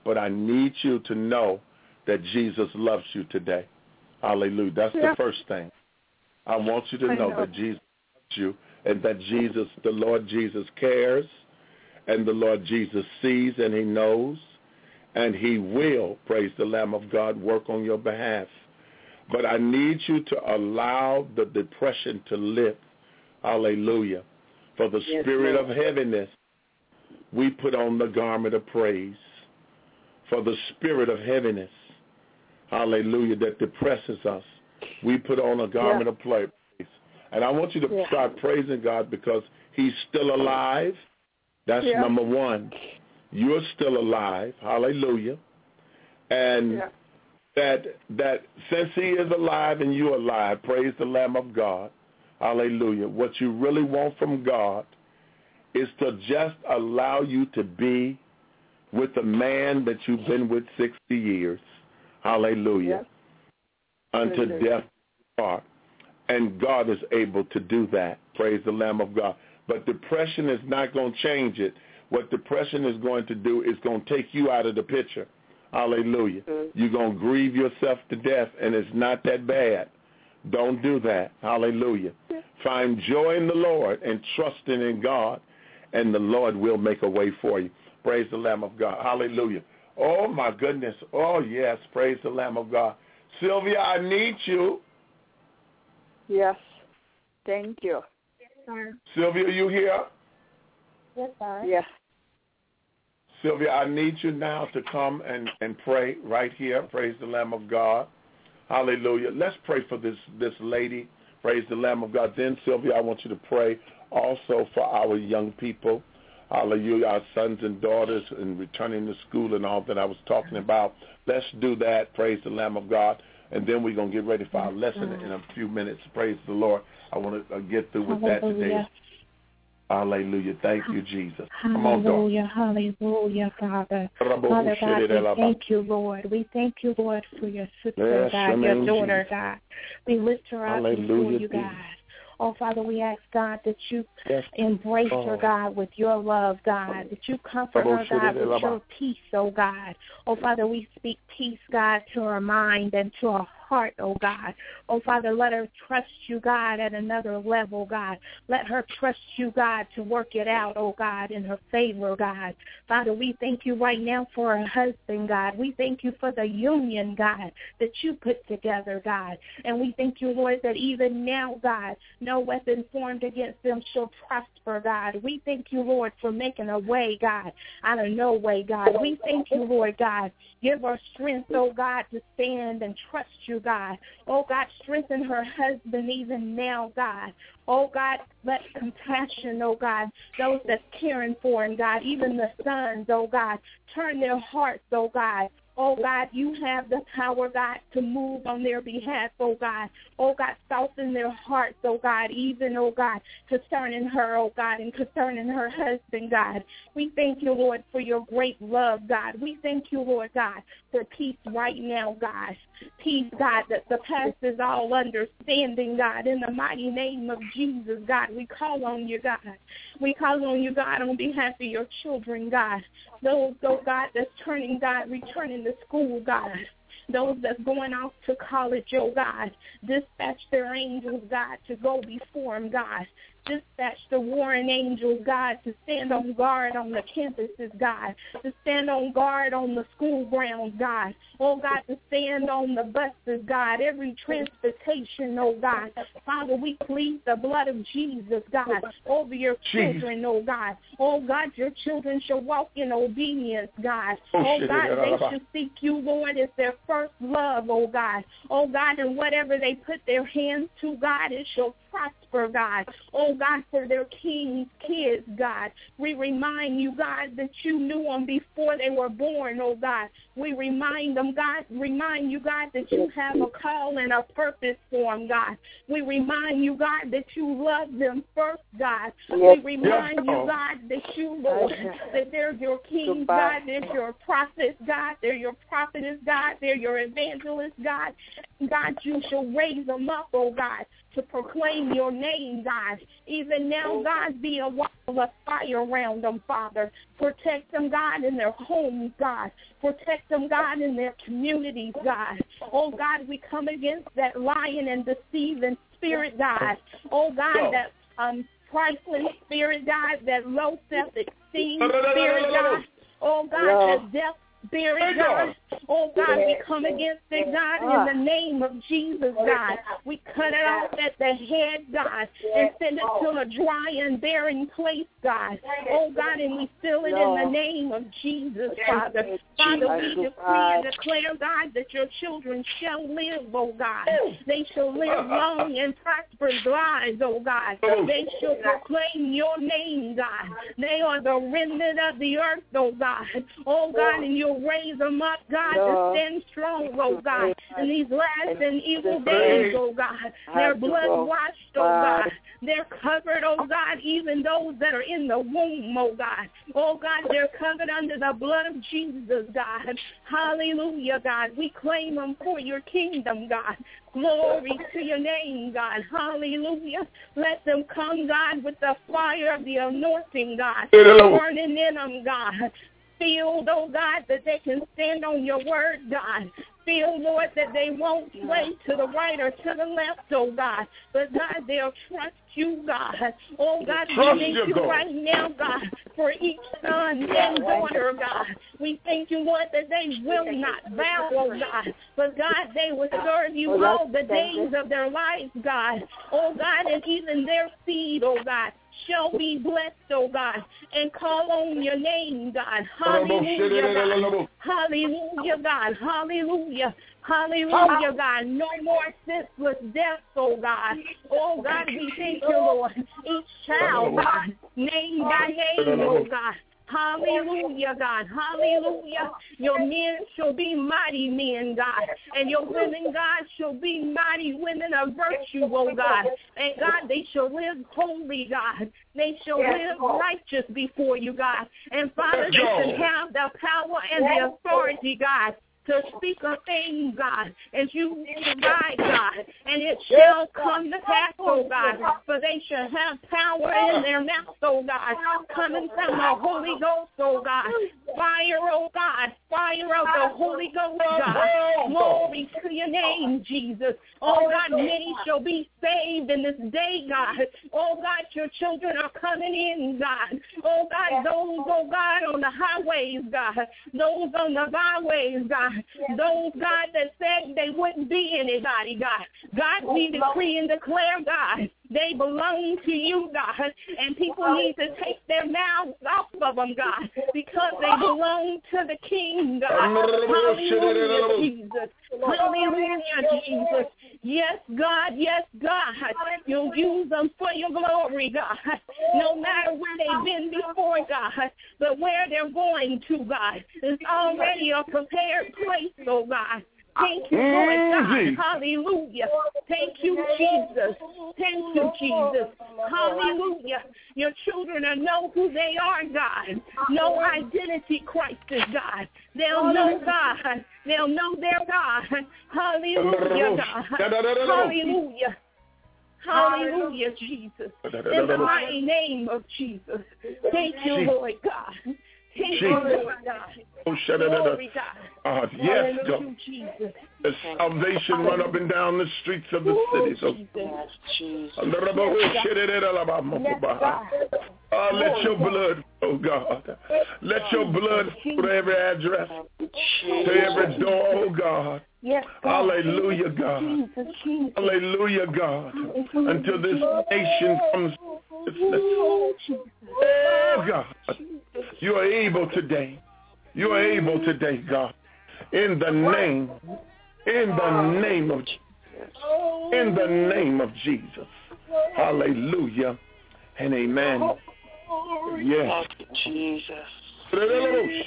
Speaker 3: but I need you to know that Jesus loves you today. Hallelujah. That's yeah. the first thing. I want you to know, know that Jesus loves you and that Jesus, the Lord Jesus cares, and the Lord Jesus sees and he knows, and he will, praise the Lamb of God, work on your behalf. But I need you to allow the depression to lift. Hallelujah. For the yes, spirit Lord. of heaviness, we put on the garment of praise. For the spirit of heaviness, hallelujah, that depresses us, we put on a garment yeah. of praise. And I want you to yeah. start praising God because he's still alive. That's yeah. number one. You're still alive. Hallelujah. And yeah. that that since he is alive and you're alive, praise the Lamb of God. Hallelujah. What you really want from God is to just allow you to be with a man that you've been with sixty years. Hallelujah. Yeah. Unto Hallelujah. death apart. And God is able to do that. Praise the Lamb of God. But depression is not going to change it. What depression is going to do is going to take you out of the picture. Hallelujah. Mm-hmm. You're going to grieve yourself to death, and it's not that bad. Don't do that. Hallelujah. Yeah. Find joy in the Lord and trusting in God, and the Lord will make a way for you. Praise the Lamb of God. Hallelujah. Oh, my goodness. Oh, yes. Praise the Lamb of God. Sylvia, I need you.
Speaker 13: Yes. Thank you.
Speaker 14: Yes, sir.
Speaker 3: Sylvia, you here?
Speaker 14: Yes, sir.
Speaker 13: Yes.
Speaker 3: Sylvia, I need you now to come and, and pray right here. Praise the Lamb of God. Hallelujah. Let's pray for this, this lady. Praise the Lamb of God. Then, Sylvia, I want you to pray also for our young people. Hallelujah, our sons and daughters and returning to school and all that I was talking about. Let's do that. Praise the Lamb of God. And then we're going to get ready for our lesson in a few minutes. Praise the Lord. I want to get through with
Speaker 14: Hallelujah.
Speaker 3: that today. Hallelujah. Thank you, Jesus.
Speaker 14: Hallelujah. Hallelujah, Father. Father God, we thank you, Lord. We thank you, Lord, for your sister,
Speaker 3: yes,
Speaker 14: God, your daughter,
Speaker 3: Jesus.
Speaker 14: God. We lift her up
Speaker 3: Hallelujah,
Speaker 14: before you, God. Oh, Father, we ask, God, that you
Speaker 3: yes.
Speaker 14: embrace
Speaker 3: oh.
Speaker 14: her, God, with your love, God, that you comfort her, God, with your peace, oh, God. Oh, Father, we speak peace, God, to her mind and to her heart, oh, God. Oh, Father, let her trust you, God, at another level, God. Let her trust you, God, to work it out, oh, God, in her favor, God. Father, we thank you right now for her husband, God. We thank you for the union, God, that you put together, God. And we thank you, Lord, that even now, God, no weapon formed against them shall prosper, God. We thank you, Lord, for making a way, God, out of no way, God. We thank you, Lord, God. Give her strength, oh, God, to stand and trust you, God. Oh, God, strengthen her husband even now, God. Oh, God, let compassion, oh, God, those that's caring for him, God, even the sons, oh, God, turn their hearts, oh, God. Oh, God, you have the power, God, to move on their behalf, oh, God. Oh, God, soften their hearts, oh, God, even, oh, God, concerning her, oh, God, and concerning her husband, God. We thank you, Lord, for your great love, God. We thank you, Lord, God, for peace right now, God. Peace, God, that surpasses all understanding, God. In the mighty name of Jesus, God, we call on you, God. We call on you, God, on behalf of your children, God. Those, oh, God, that's turning, God, returning to school, God. Those that's going off to college, oh, God. Dispatch their angels, God, to go before them, God. Dispatch the warring angels, God, to stand on guard on the campuses, God, to stand on guard on the school grounds, God. Oh, God, to stand on the buses, God, every transportation, oh, God. Father, we plead the blood of Jesus, God, over your children, oh, God. Oh, God, your children shall walk in obedience, God. Oh, God, they shall seek you, Lord, as their first love, oh, God. Oh, God, and whatever they put their hands to, God, it shall prosper, God. Oh, God, for their king's kids, God. We remind you, God, that you knew them before they were born, oh, God. We remind them, God, remind you, God, that you have a call and a purpose for them, God. We remind you, God, that you love them first, God.
Speaker 13: Yes.
Speaker 14: We remind yes. you, God, that you, Lord, that they're your kings, God, they're your prophets, God, they're your prophetess, God, they're your evangelist, God. God, you shall raise them up, oh God, to proclaim your name, God. Even now, God, be a wall of fire around them, Father. Protect them, God, in their homes, God. Protect them, God, in their communities, God. Oh, God, we come against that lying and deceiving spirit, God. Oh, God, that um, trifling spirit, God, that low self-esteem spirit, God. Oh, God, that death spirit, God. Oh, God, we come against it, God, in the name of Jesus, God. We cut it off at the head, God, and send it to a dry and barren place, God. Oh, God, and we seal it in the name of Jesus, Father. Father, we decree and declare, God, that your children shall live, oh, God. They shall live long and prosperous lives, oh, God. They shall proclaim your name, God. They are the remnant of the earth, oh, God. Oh, God, and you'll raise them up, God, to stand strong, oh God, in these last and evil days, oh God. They're blood washed, oh God. They're covered, oh God, even those that are in the womb, oh God. Oh God, they're covered under the blood of Jesus, God. Hallelujah, God. We claim them for your kingdom, God. Glory to your name, God. Hallelujah. Let them come, God, with the fire of the anointing, God, burning in them, God. Feel, oh God, that they can stand on your word, God. Feel, Lord, that they won't sway to the right or to the left, oh God. But, God, they'll trust you, God. Oh, God, we thank you right now, God, for each son and daughter, God. We thank you, Lord, that they will not bow, oh God. But, God, they will serve you all the days of their lives, God. Oh, God, and even their seed, oh God, shall be blessed, oh God, and call on your name, God. Hallelujah, God. Hallelujah, God. Hallelujah. Hallelujah, God. No more senseless deaths, oh God. Oh, God, we thank you, Lord. Each child, God, name by name, oh God. Hallelujah, God. Hallelujah. Your men shall be mighty men, God. And your women, God, shall be mighty women of virtue, oh God. And, God, they shall live holy, God. They shall live righteous before you, God. And, Father, they shall have the power and the authority, God, to speak a thing, God, as you provide, God, and it shall come to pass, oh God, for they shall have power in their mouth, oh God, coming from the Holy Ghost, oh God, fire, oh God, fire of the Holy Ghost, God, glory to your name, Jesus. Oh God, many shall be saved in this day, God. Oh God, your children are coming in, God. Oh God, those, oh God, on the highways, God, those on the byways, God, those, God, that said they wouldn't be anybody, God. God, we decree and declare, God, they belong to you, God, and people need to take their mouths off of them, God, because they belong to the King, God. Hallelujah, Jesus. Hallelujah, Jesus. Yes, God, yes, God. You'll use them for your glory, God, no matter where they've been before, God, but where they're going to, God, is already a prepared place, oh God. Thank you, Lord God. Hallelujah. Thank you, Jesus. Thank you, Jesus. Hallelujah. Your children will know who they are, God. No identity crisis, God. They'll know God. They'll know their God. Hallelujah, God. Hallelujah. Hallelujah, Jesus. In the mighty name of Jesus. Thank you, Lord God. Thank you, Lord God.
Speaker 3: Oh, Glory, God. Uh, yes, God. The salvation run up and down the streets of the cities. Oh, uh, let your blood, oh God, let your blood go to every address, to every door, oh God.
Speaker 14: Yes,
Speaker 3: God. Hallelujah, God. Jesus, Jesus. Hallelujah, God. Until this nation comes. Oh, God. You are able today. You are able today, God. In the name, in the name of Jesus. In the name of Jesus. Hallelujah and amen. Yes. Jesus.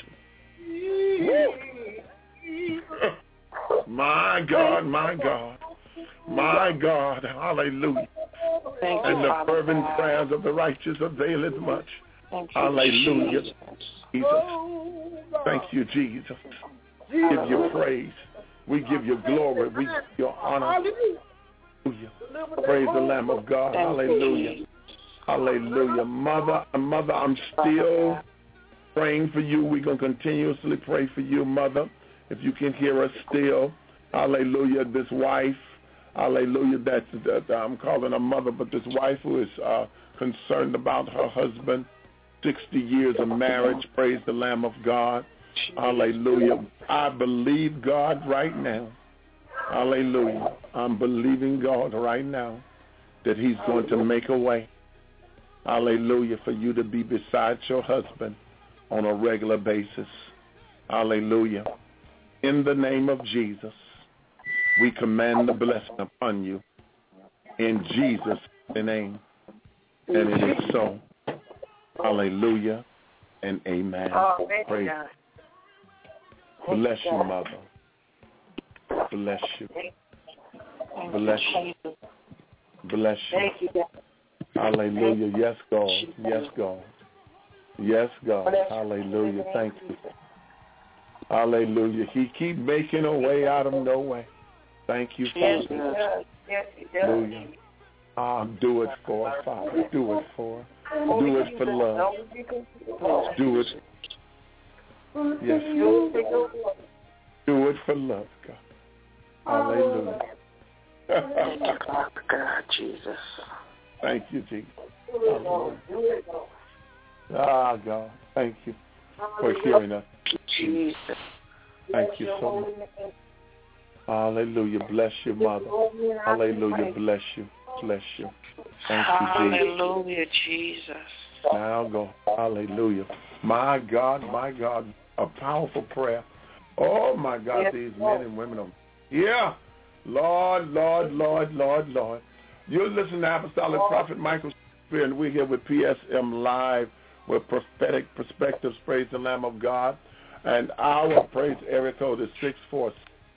Speaker 3: My God, my God, my God, hallelujah.
Speaker 5: Thank
Speaker 3: and
Speaker 5: you,
Speaker 3: the
Speaker 5: Father
Speaker 3: fervent
Speaker 5: God.
Speaker 3: prayers of the righteous availeth much.
Speaker 5: Thank you,
Speaker 3: Hallelujah.
Speaker 5: Jesus.
Speaker 3: Jesus. Thank you, Jesus. Give you praise. We give you glory. We give you honor. Hallelujah. Praise the Lamb of God. Hallelujah. Hallelujah. Mother, Mother, I'm still praying for you. We're going to continuously pray for you, Mother. If you can hear us still. Hallelujah. This wife, hallelujah, that's, that I'm calling her mother, but this wife who is uh, concerned about her husband, sixty years of marriage. Praise the Lamb of God. Hallelujah. I believe God right now. Hallelujah. I'm believing God right now that he's going to make a way. Hallelujah. For you to be beside your husband on a regular basis. Hallelujah. In the name of Jesus, we command the blessing upon you. In Jesus' name. And it is so. Hallelujah and amen. Praise. Bless you, Mother. Bless you. Bless you. Bless you. Hallelujah. Yes, God. Yes, God. Yes, God. Hallelujah. Thank you. Hallelujah. He keep making a way out of no way. Thank you, Father.
Speaker 6: Yes, he does.
Speaker 3: Hallelujah. Ah, do it for us, Father. Do it for us. Do it for love. Do it. Yes, God. Do it for love, God. Hallelujah.
Speaker 5: God, Jesus.
Speaker 3: Thank you, Jesus. Hallelujah. Ah, God. Thank you for hearing us.
Speaker 5: Jesus.
Speaker 3: Thank you so much. Hallelujah. Bless you, Mother. Hallelujah. Bless you. Bless you. Thank you, Jesus.
Speaker 5: Hallelujah, Jesus.
Speaker 3: Now go. Hallelujah. My God, my God. A powerful prayer. Oh, my God, yes, these men and women are, yeah. Lord, Lord, Lord, Lord, Lord. You're listening to Apostolic Prophet Michael Shakespeare, and we're here with P S M Live with Prophetic Perspectives. Praise the Lamb of God. And our praise area code is six four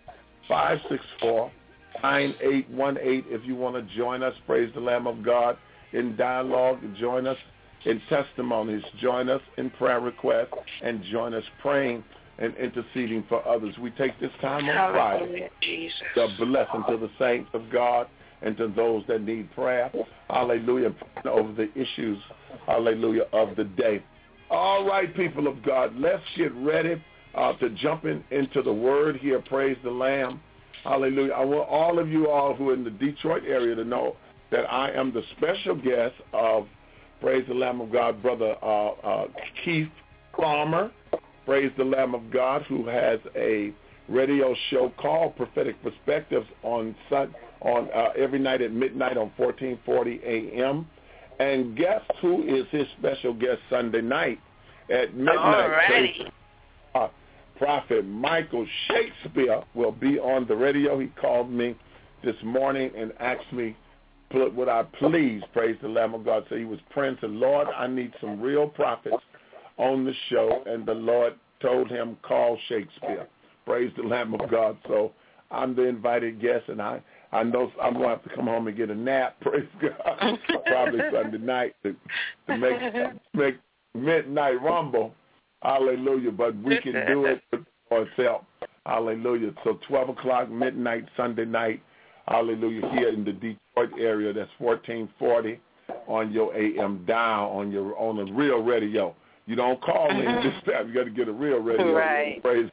Speaker 3: five six four nine eight one eight. If you want to join us, praise the Lamb of God, in dialogue, join us in testimonies, join us in prayer requests, and join us praying and interceding for others. We take this time on Friday to blessing to the saints of God and to those that need prayer. Hallelujah. Over the issues, hallelujah, of the day. All right, people of God, let's get ready uh, to jump in, into the word here. Praise the Lamb. Hallelujah. I want all of you all who are in the Detroit area to know that I am the special guest of, praise the Lamb of God, Brother uh, uh, Keith Farmer. Praise the Lamb of God, who has a radio show called Prophetic Perspectives on sun, on uh, every night at midnight on fourteen forty a m And guess who is his special guest Sunday night at midnight? Praise, uh, Prophet Michael Shakespeare will be on the radio. He called me this morning and asked me, would I please, praise the Lamb of God, so he was praying, said, Lord, I need some real prophets on the show, and the Lord told him, call Shakespeare. Praise the Lamb of God. So I'm the invited guest, and I, I know I'm going to have to come home and get a nap, praise God, probably Sunday night to, to make make midnight rumble. Hallelujah. But we can do it with God's help. Hallelujah. So twelve o'clock midnight Sunday night, hallelujah, here in the Detroit area. That's fourteen forty on your A M dial, on your on a real radio. You don't call in this time. You got to get a real radio.
Speaker 5: Right.
Speaker 3: Praise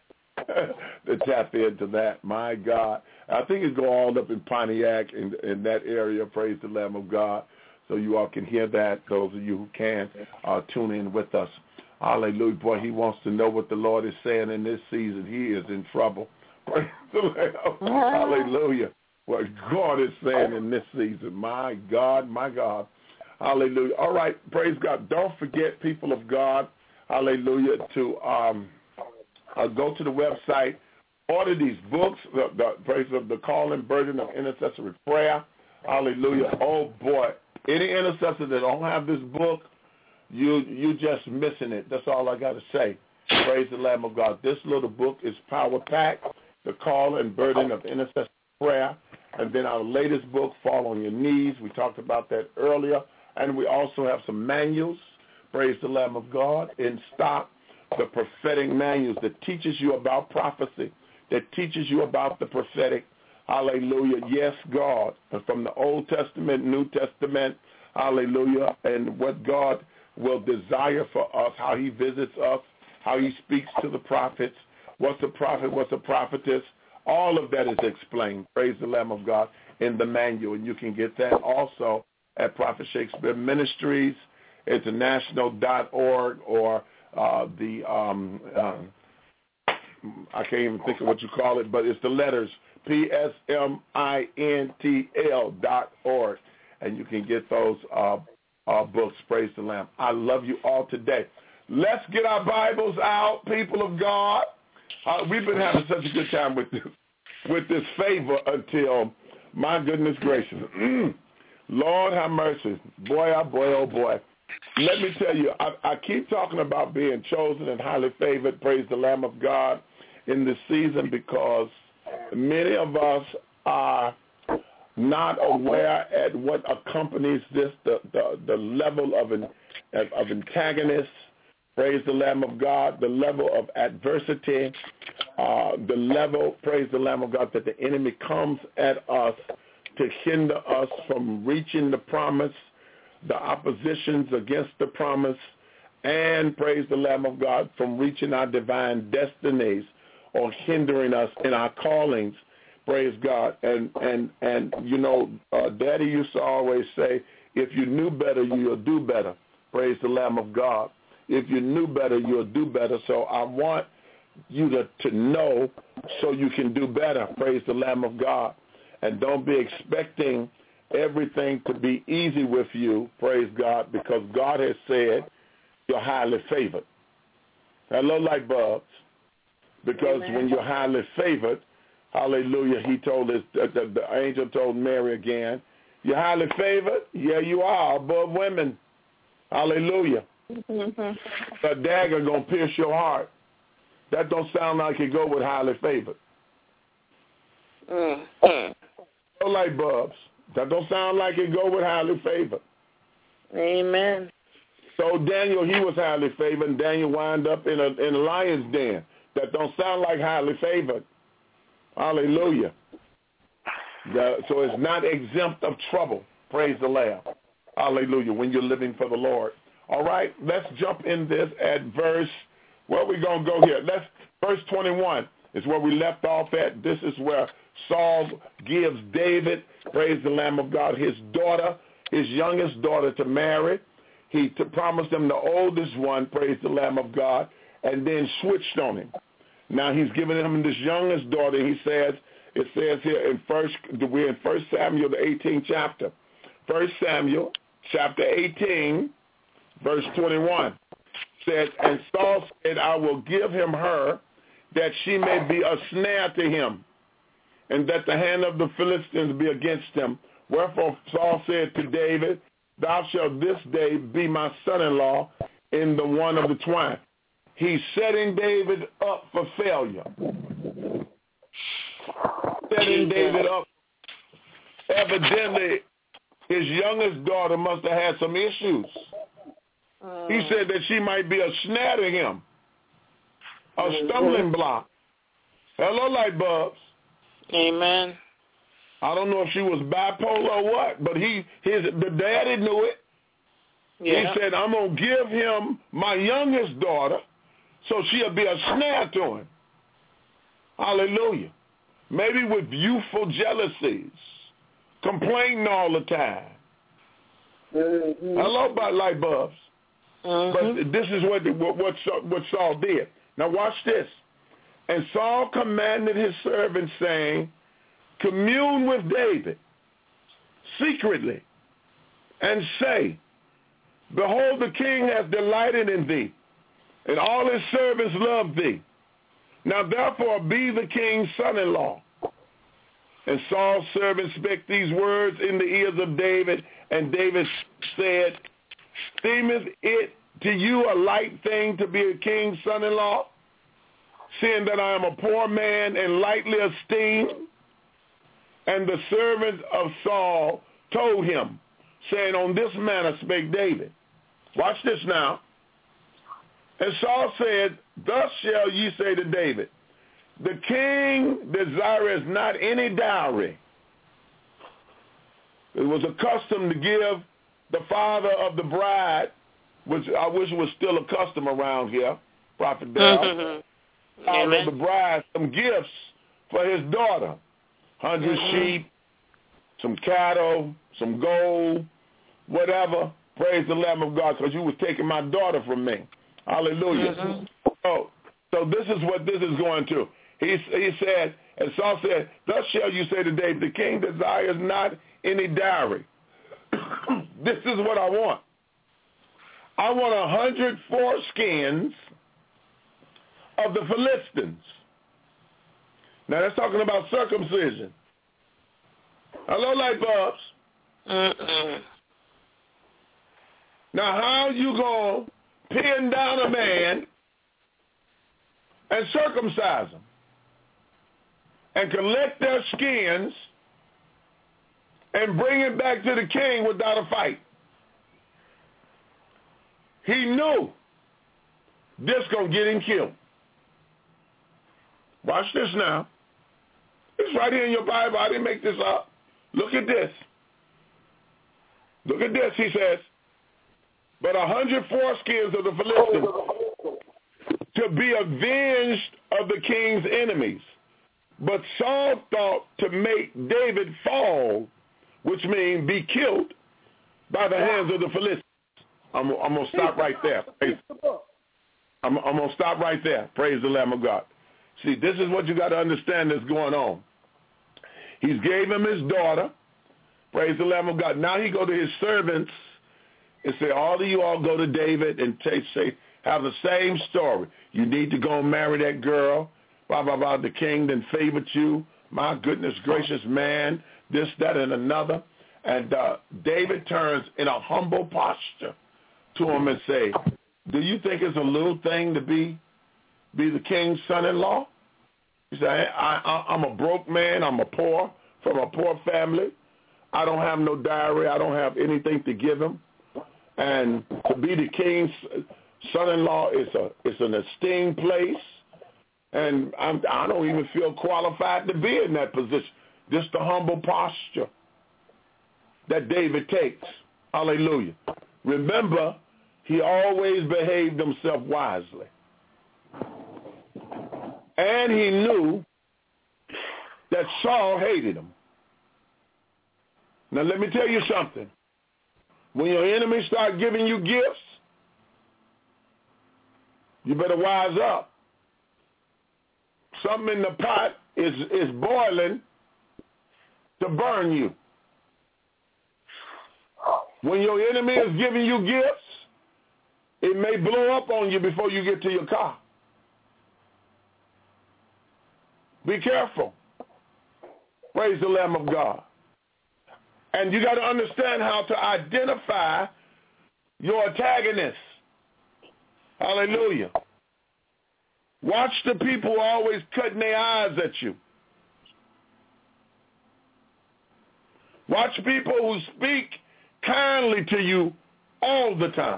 Speaker 3: to tap into that. My God. I think it's go all up in Pontiac in, in that area. Praise the Lamb of God. So you all can hear that. Those of you who can uh, tune in with us. Hallelujah. Boy, he wants to know what the Lord is saying in this season. He is in trouble. Praise the Lamb. Hallelujah. What God is saying in this season. My God, my God. Hallelujah. All right. Praise God. Don't forget, people of God, hallelujah, to um, uh, go to the website, order these books, the, the praise of the calling burden of intercessory prayer. Hallelujah. Oh, boy. Any intercessor that don't have this book, you you just missing it. That's all I got to say. Praise the Lamb of God. This little book is power-packed, the call and burden of intercessory prayer. And then our latest book, Fall on Your Knees. We talked about that earlier. And we also have some manuals, praise the Lamb of God, in stock, the prophetic manuals that teaches you about prophecy, that teaches you about the prophetic. Hallelujah. Yes, God. From the Old Testament, New Testament. Hallelujah. And what God will desire for us, how he visits us, how he speaks to the prophets. What's a prophet? What's a prophetess? All of that is explained. Praise the Lamb of God in the manual. And you can get that also at Prophet Shakespeare Ministries, international dot org, or uh, the, um, uh, I can't even think of what you call it, but it's the letters, P S M I N T L dot org. And you can get those uh, uh, books. Praise the Lamb. I love you all today. Let's get our Bibles out, people of God. Uh, we've been having such a good time with this, with this favor until, my goodness gracious. Mm. Lord have mercy. Boy, oh boy, oh boy. Let me tell you, I, I keep talking about being chosen and highly favored, praise the Lamb of God, in this season because many of us are not aware at what accompanies this, the, the, the level of, an, of antagonists, praise the Lamb of God, the level of adversity, uh, the level, praise the Lamb of God, that the enemy comes at us to hinder us from reaching the promise, the oppositions against the promise, and, praise the Lamb of God, from reaching our divine destinies or hindering us in our callings, praise God. And, and, and you know, uh, Daddy used to always say, if you knew better, you'll do better, praise the Lamb of God. If you knew better, you'll do better. So I want you to, to know so you can do better, praise the Lamb of God. And don't be expecting everything to be easy with you, praise God, because God has said you're highly favored. Hello, light bulbs. Because Amen. When you're highly favored, hallelujah, he told us, the, the, the angel told Mary again, you're highly favored? Yeah, you are, above women. Hallelujah. Mm-hmm. A dagger going to pierce your heart. That don't sound like it go with highly favored. Mm-hmm. No light bulbs. That don't sound like it go with highly favored.
Speaker 5: Amen.
Speaker 3: So Daniel, he was highly favored, and Daniel wound up in a in a lion's den. That don't sound like highly favored. Hallelujah. The, so it's not exempt of trouble. Praise the Lamb. Hallelujah. When you're living for the Lord. All right, let's jump in this at verse, where we going to go here? Let's, verse twenty-one is where we left off at. This is where Saul gives David, praise the Lamb of God, his daughter, his youngest daughter to marry. He to promised him the oldest one, praise the Lamb of God, and then switched on him. Now he's giving him this youngest daughter. He says, it says here in first, we're in First Samuel, the eighteenth chapter. First Samuel, chapter eighteen, verse twenty-one says, and Saul said, I will give him her, that she may be a snare to him, and that the hand of the Philistines be against him. Wherefore Saul said to David, thou shalt this day be my son-in-law in the one of the twine. He's setting David up for failure. Setting David up. Evidently, his youngest daughter must have had some issues. Uh, he said that she might be a snare to him, a stumbling block. Hello, light bulbs.
Speaker 5: Amen.
Speaker 3: I don't know if she was bipolar or what, but he, his, the daddy knew it. Yeah. He said, I'm going to give him my youngest daughter so she'll be a snare to him. Hallelujah. Maybe with youthful jealousies, complaining all the time. Mm-hmm. Hello, about light bulbs. Mm-hmm. But this is what, what, what, what Saul did. Now watch this. And Saul commanded his servants, saying, commune with David secretly, and say, behold, the king hath delighted in thee, and all his servants love thee. Now therefore be the king's son-in-law. And Saul's servants spake these words in the ears of David, and David said, seemeth it to you a light thing to be a king's son-in-law, seeing that I am a poor man and lightly esteemed? And the servants of Saul told him, saying, on this manner spake David. Watch this now. And Saul said, thus shall ye say to David, the king desires not any dowry. It was a custom to give the father of the bride, which I wish was still a custom around here, Prophet Bell, mm-hmm. father of the bride, some gifts for his daughter, hundred mm-hmm. sheep, some cattle, some gold, whatever. Praise the Lamb of God, because you was taking my daughter from me. Hallelujah. Mm-hmm. So, so this is what this is going to. He, he said, and Saul said, thus shall you say to David, the king desires not any dowry. This is what I want. I want a hundred foreskins of the Philistines. Now that's talking about circumcision. Hello, light bulbs. Mm-mm. Now how you going to pin down a man and circumcise them and collect their skins and bring it back to the king without a fight? He knew this going to get him killed. Watch this now. It's right here in your Bible. I didn't make this up. Look at this. Look at this. He says, but a hundred foreskins of the Philistines to be avenged of the king's enemies. But Saul thought to make David fall, which means be killed by the hands of the Philistines. I'm, I'm going to stop right there. I'm, I'm going to stop right there. Praise the Lamb of God. See, this is what you got to understand that's going on. He's gave him his daughter. Praise the Lamb of God. Now he go to his servants and say, all of you all go to David and take, say, have the same story. You need to go and marry that girl. Blah, blah, blah. The king then favored you. My goodness gracious, man. This, that, and another. And uh, David turns in a humble posture to him and say, do you think it's a little thing to be be the king's son-in-law? He said, I, I, I'm a broke man. I'm a poor, from a poor family. I don't have no dowry. I don't have anything to give him. And to be the king's son-in-law is a it's an esteemed place. And I'm, I don't even feel qualified to be in that position. Just the humble posture that David takes. Hallelujah. Remember, he always behaved himself wisely. And he knew that Saul hated him. Now let me tell you something. When your enemies start giving you gifts, you better wise up. Something in the pot is, is boiling to burn you. When your enemy is giving you gifts, it may blow up on you before you get to your car. Be careful. Praise the Lamb of God. And you got to understand how to identify your antagonists. Hallelujah. Watch the people always cutting their eyes at you. Watch people who speak kindly to you all the time.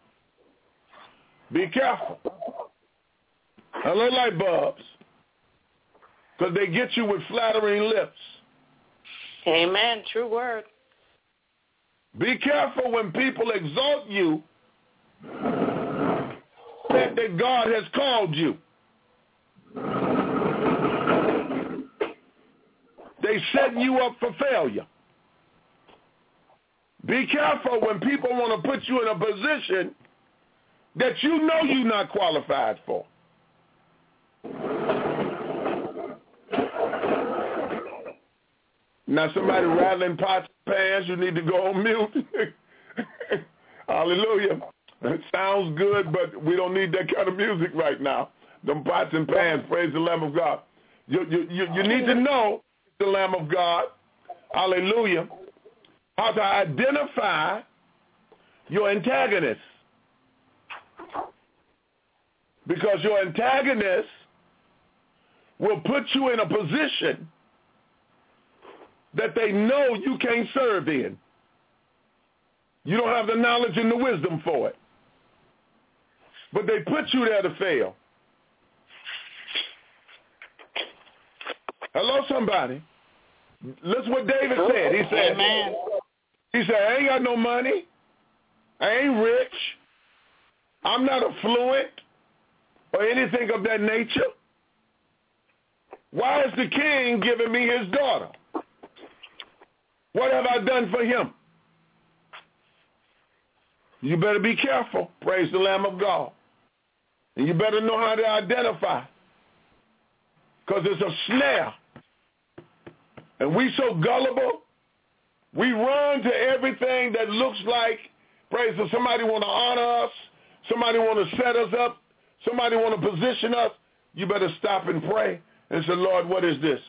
Speaker 3: Be careful. Hello, light bulbs. Because they get you with flattering lips.
Speaker 5: Amen. True word.
Speaker 3: Be careful when people exalt you that, that God has called you. They set you up for failure. Be careful when people want to put you in a position that you know you're not qualified for. Now somebody rattling pots and pans, you need to go on mute. Hallelujah. It sounds good, but we don't need that kind of music right now. Them pots and pans, praise the Lamb of God. You, you, you, you need to know the Lamb of God, hallelujah, how to identify your antagonists. Because your antagonists will put you in a position that they know you can't serve in. You don't have the knowledge and the wisdom for it. But they put you there to fail. Hello, somebody. Listen what David said. He said, Amen. He said, I ain't got no money. I ain't rich. I'm not affluent or anything of that nature. Why is the king giving me his daughter? What have I done for him? You better be careful. Praise the Lamb of God. And you better know how to identify. Because it's a snare. And we so gullible. We run to everything that looks like, praise the, somebody want to honor us. Somebody want to set us up. Somebody want to position us. You better stop and pray and say, Lord, what is this?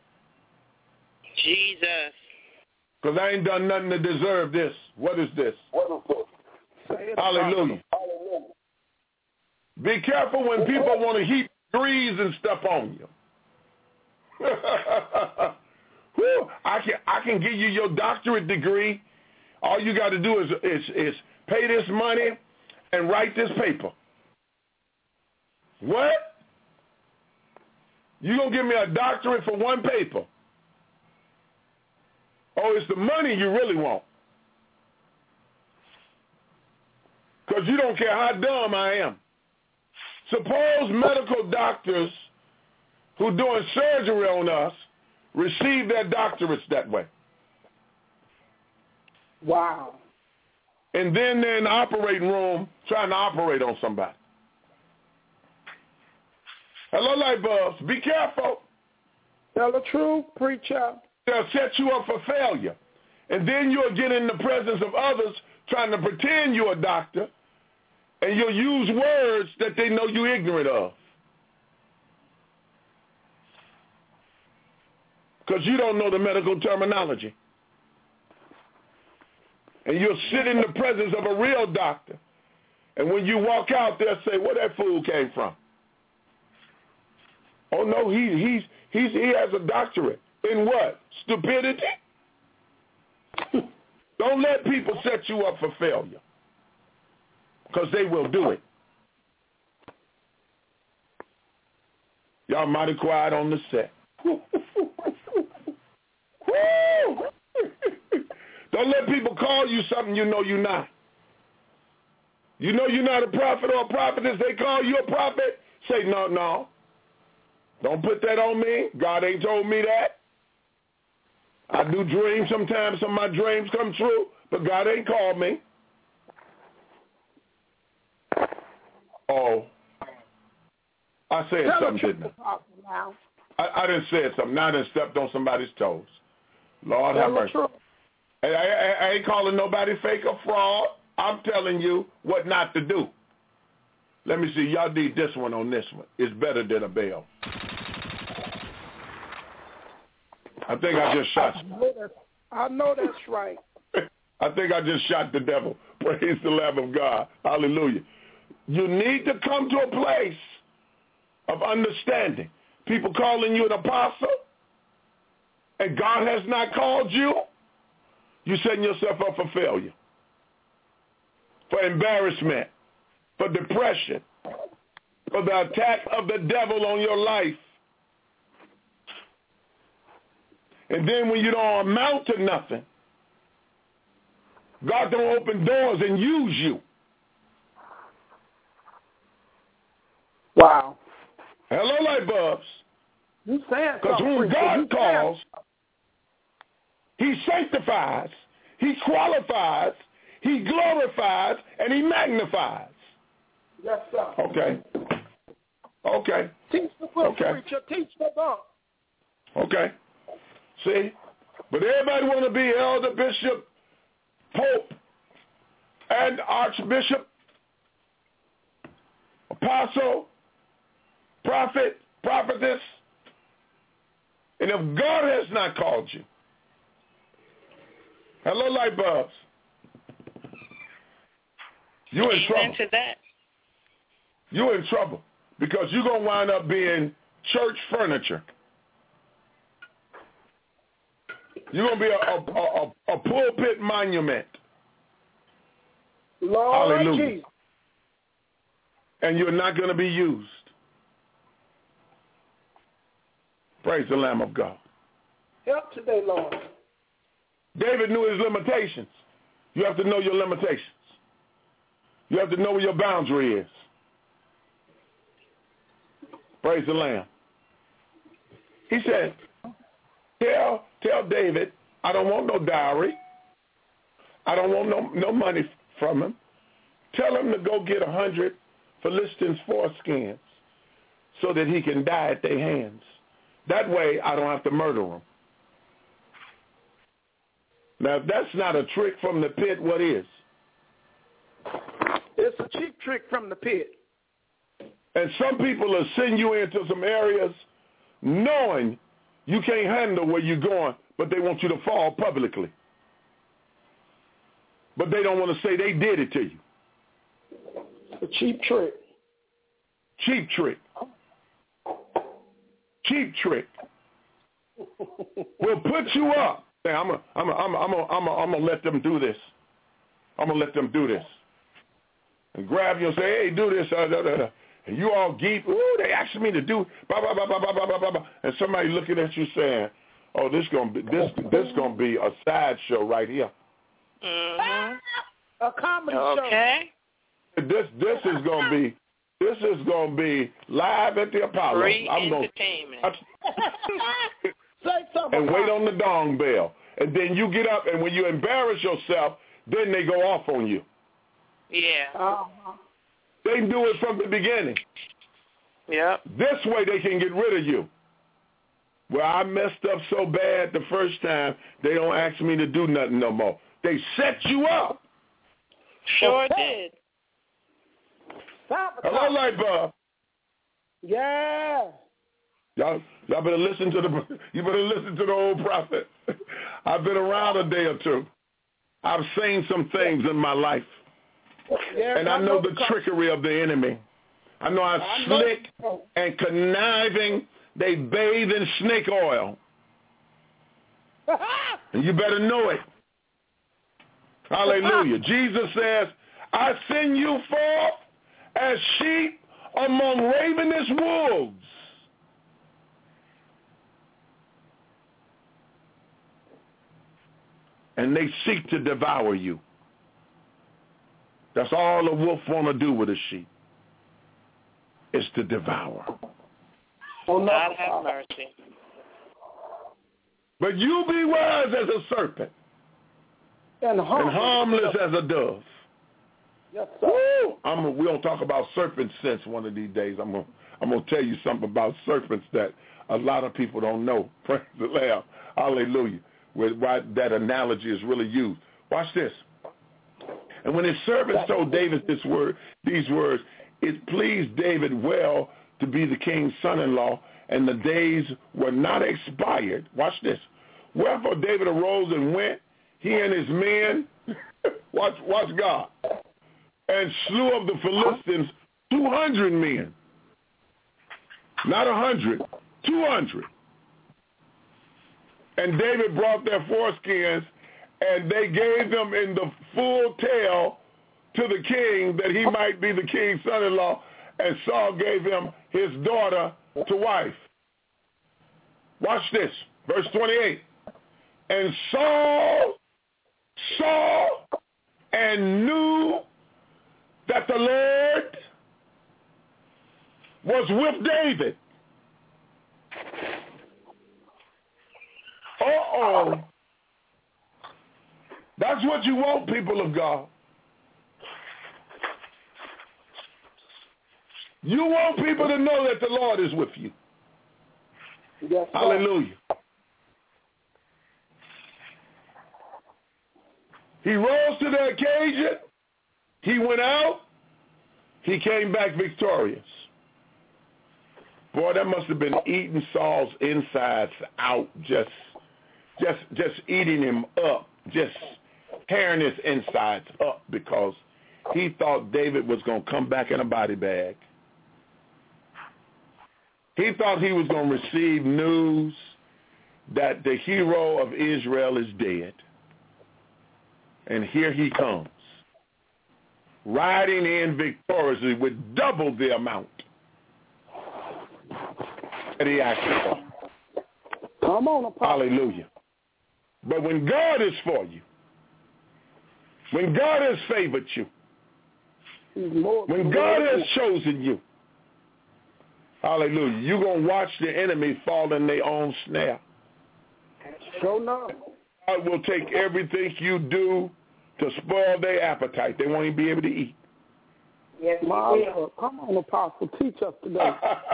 Speaker 5: Jesus.
Speaker 3: Because I ain't done nothing to deserve this. What is this? Hallelujah. Hallelujah. Be careful when people want to heap degrees and stuff on you. Whew, I can I can give you your doctorate degree. All you got to do is, is is pay this money and write this paper. What? You gonna give me a doctorate for one paper? Oh, it's the money you really want. Because you don't care how dumb I am. Suppose medical doctors who doing surgery on us receive their doctorates that way.
Speaker 4: Wow.
Speaker 3: And then they're in the operating room trying to operate on somebody. Hello, light bulbs. Be careful.
Speaker 4: Tell the truth, preacher.
Speaker 3: They'll set you up for failure. And then you'll get in the presence of others trying to pretend you're a doctor, and you'll use words that they know you're ignorant of. Because you don't know the medical terminology. And you'll sit in the presence of a real doctor, and when you walk out, they'll say, where that fool came from? Oh, no, he, he's, he's, he has a doctorate. In what? Stupidity? Don't let people set you up for failure, because they will do it. Y'all mighty quiet on the set. Don't let people call you something you know you're not. You know you're not a prophet or a prophetess. They call you a prophet. Say, no, no. Don't put that on me. God ain't told me that. I do dream sometimes. Some of my dreams come true, but God ain't called me. Oh. I said
Speaker 4: Tell
Speaker 3: something, didn't I? I? I didn't say something. Now I done stepped on somebody's toes. Lord have mercy. I, I, I ain't calling nobody fake or fraud. I'm telling you what not to do. Let me see. Y'all need this one on this one. It's better than a bell. I think I just shot.
Speaker 4: I know, that, I know that's right.
Speaker 3: I think I just shot the devil. Praise the Lamb of God. Hallelujah. You need to come to a place of understanding. People calling you an apostle, and God has not called you, you're setting yourself up for failure, for embarrassment, for depression, for the attack of the devil on your life. And then when you don't amount to nothing, God don't open doors and use you.
Speaker 4: Wow.
Speaker 3: Hello, light bulbs.
Speaker 4: You saying
Speaker 3: because whom God calls, he sanctifies, he qualifies, he glorifies, and he magnifies.
Speaker 4: Yes, sir.
Speaker 3: Okay. Okay.
Speaker 4: Teach the book,
Speaker 3: okay.
Speaker 4: preacher. Teach the book.
Speaker 3: Okay. See? But everybody want to be elder, bishop, pope, and archbishop, apostle, prophet, prophetess. And if God has not called you, hello, light bulbs, you're in trouble.
Speaker 5: To that.
Speaker 3: You're in trouble because you're going to wind up being church furniture. You're going to be a, a, a, a pulpit monument.
Speaker 4: Lord
Speaker 3: Hallelujah.
Speaker 4: Jesus.
Speaker 3: And you're not going to be used. Praise the Lamb of God.
Speaker 4: Help today, Lord.
Speaker 3: David knew his limitations. You have to know your limitations. You have to know where your boundary is. Praise the Lamb. He said, tell, tell David, I don't want no dowry. I don't want no, no money from him. Tell him to go get a hundred Philistines' foreskins so that he can die at their hands. That way I don't have to murder him. Now, if that's not a trick from the pit, what is?
Speaker 4: It's a cheap trick from the pit.
Speaker 3: And some people will send you into some areas knowing you can't handle where you're going, but they want you to fall publicly. But they don't want to say they did it to you.
Speaker 4: A cheap trick.
Speaker 3: Cheap trick. Cheap trick. We'll put you up. Say, I'm a, I'm a, I'm a, I'm a, I'm a, I'm gonna let them do this. I'm gonna let them do this. And grab you and say, hey, do this. Uh, da, da, da. And you all geek. Ooh, they asked me to do. Blah, blah, blah, blah, blah, blah, blah, blah. And somebody looking at you saying, oh, this gonna be this this gonna be a sideshow right here.
Speaker 5: Mm-hmm.
Speaker 4: A comedy
Speaker 5: okay.
Speaker 3: show. This this is gonna be this is gonna be live at the Apollo.
Speaker 5: Free
Speaker 3: I'm
Speaker 5: entertainment.
Speaker 3: Gonna,
Speaker 4: Say something.
Speaker 3: and wait on the dong bell, and then you get up, and when you embarrass yourself, then they go off on you.
Speaker 5: Yeah.
Speaker 4: Uh-huh.
Speaker 3: They do it from the beginning.
Speaker 5: Yep.
Speaker 3: This way they can get rid of you. Well, I messed up so bad the first time, they don't ask me to do nothing no more. They set you up.
Speaker 5: Sure
Speaker 4: okay.
Speaker 5: did.
Speaker 3: Hello, Light Bulb.
Speaker 4: Yeah.
Speaker 3: Y'all, y'all better listen to the. You better listen to the old prophet. I've been around a day or two. I've seen some things in my life,
Speaker 4: yeah,
Speaker 3: and I know, I know the trickery of the enemy. I know how I slick know. and conniving they bathe in snake oil, and you better know it. Hallelujah. Jesus says, "I send you forth as sheep among ravenous wolves." And they seek to devour you. That's all a wolf want to do with a sheep, is to devour.
Speaker 5: Oh, God have mercy.
Speaker 3: But you be wise as a serpent
Speaker 4: and harmless,
Speaker 3: and harmless as a dove.
Speaker 4: Yes, sir.
Speaker 3: Woo! I'm a, we're going to talk about serpent sense one of these days. I'm going I'm to tell you something about serpents that a lot of people don't know. Praise the Lamb. Hallelujah. Where why that analogy is really used. Watch this. And when his servants told David this word, these words, it pleased David well to be the king's son-in-law, and the days were not expired. Watch this. Wherefore David arose and went, he and his men, watch, watch God, and slew of the Philistines two hundred men. Not a hundred, two hundred. And David brought their foreskins, and they gave them in the full tale to the king that he might be the king's son-in-law, and Saul gave him his daughter to wife. Watch this, verse twenty-eight. And Saul saw and knew that the Lord was with David. Uh-oh. That's what you want, people of God. You want people to know that the Lord is with you.
Speaker 4: Yes,
Speaker 3: hallelujah. He rose to the occasion. He went out. He came back victorious. Boy, that must have been eating Saul's insides out, just just just eating him up, just tearing his insides up, because he thought David was going to come back in a body bag. He thought he was going to receive news that the hero of Israel is dead. And here he comes, riding in victoriously with double the amount that he asked for.
Speaker 4: Come on, Apostle.
Speaker 3: Hallelujah. But when God is for you, when God has favored you, when God has chosen you, hallelujah, you're going to watch the enemy fall in their own snare.
Speaker 4: Sure enough.
Speaker 3: God will take everything you do to spoil their appetite. They won't even be able to eat.
Speaker 4: Yes, my Lord. Come on, Apostle. Teach us today.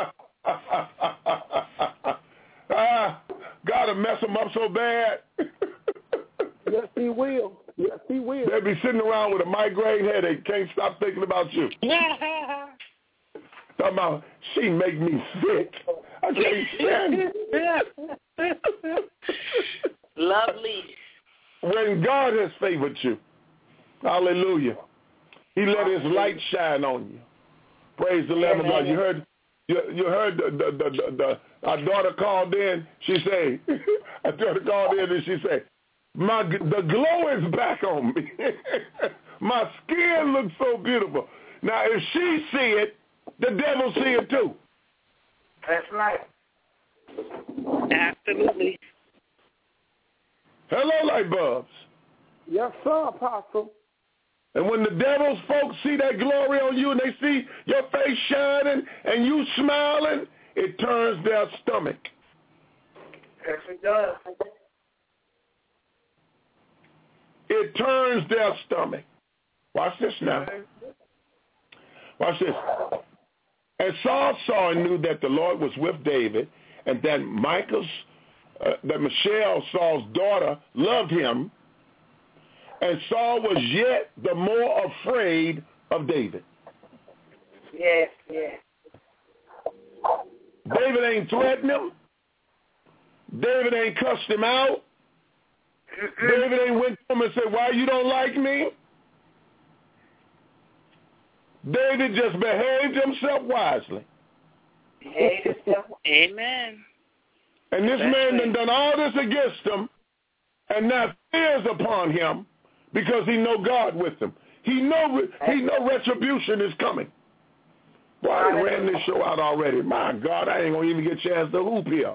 Speaker 3: ah, God will mess them up so bad.
Speaker 4: Yes, he will. Yes, he will.
Speaker 3: They'll be sitting around with a migraine headache, can't stop thinking about you. Talking about, she make me sick. I can't stand it.
Speaker 5: Lovely.
Speaker 3: When God has favored you, hallelujah, he let his light shine on you. Praise the Lamb of God. You heard you, you heard the, the, the, the, the our daughter called in. She say, our daughter called in and she said, My the glow is back on me. My skin looks so beautiful. Now, if she see it, the devil see it too.
Speaker 6: That's right.
Speaker 5: Absolutely.
Speaker 3: Hello, light bulbs.
Speaker 4: Yes, sir, Apostle.
Speaker 3: And when the devil's folks see that glory on you and they see your face shining and you smiling, it turns their stomach.
Speaker 6: Yes, it does.
Speaker 3: It turns their stomach. Watch this now. Watch this. And Saul saw and knew that the Lord was with David, and that Michael's, uh, that Michal, Saul's daughter, loved him, and Saul was yet the more afraid of David.
Speaker 6: Yes, yes.
Speaker 3: David ain't threatened him. David ain't cussed him out. Mm-mm. David ain't went to him and said, why you don't like me? David just behaved himself wisely.
Speaker 6: Behaved himself.
Speaker 5: Amen.
Speaker 3: And this That's man done done all this against him, and now fears upon him because he know God with him. He know he know retribution is coming. Boy, I ran this show out already. My God, I ain't gonna even get a chance to hoop here.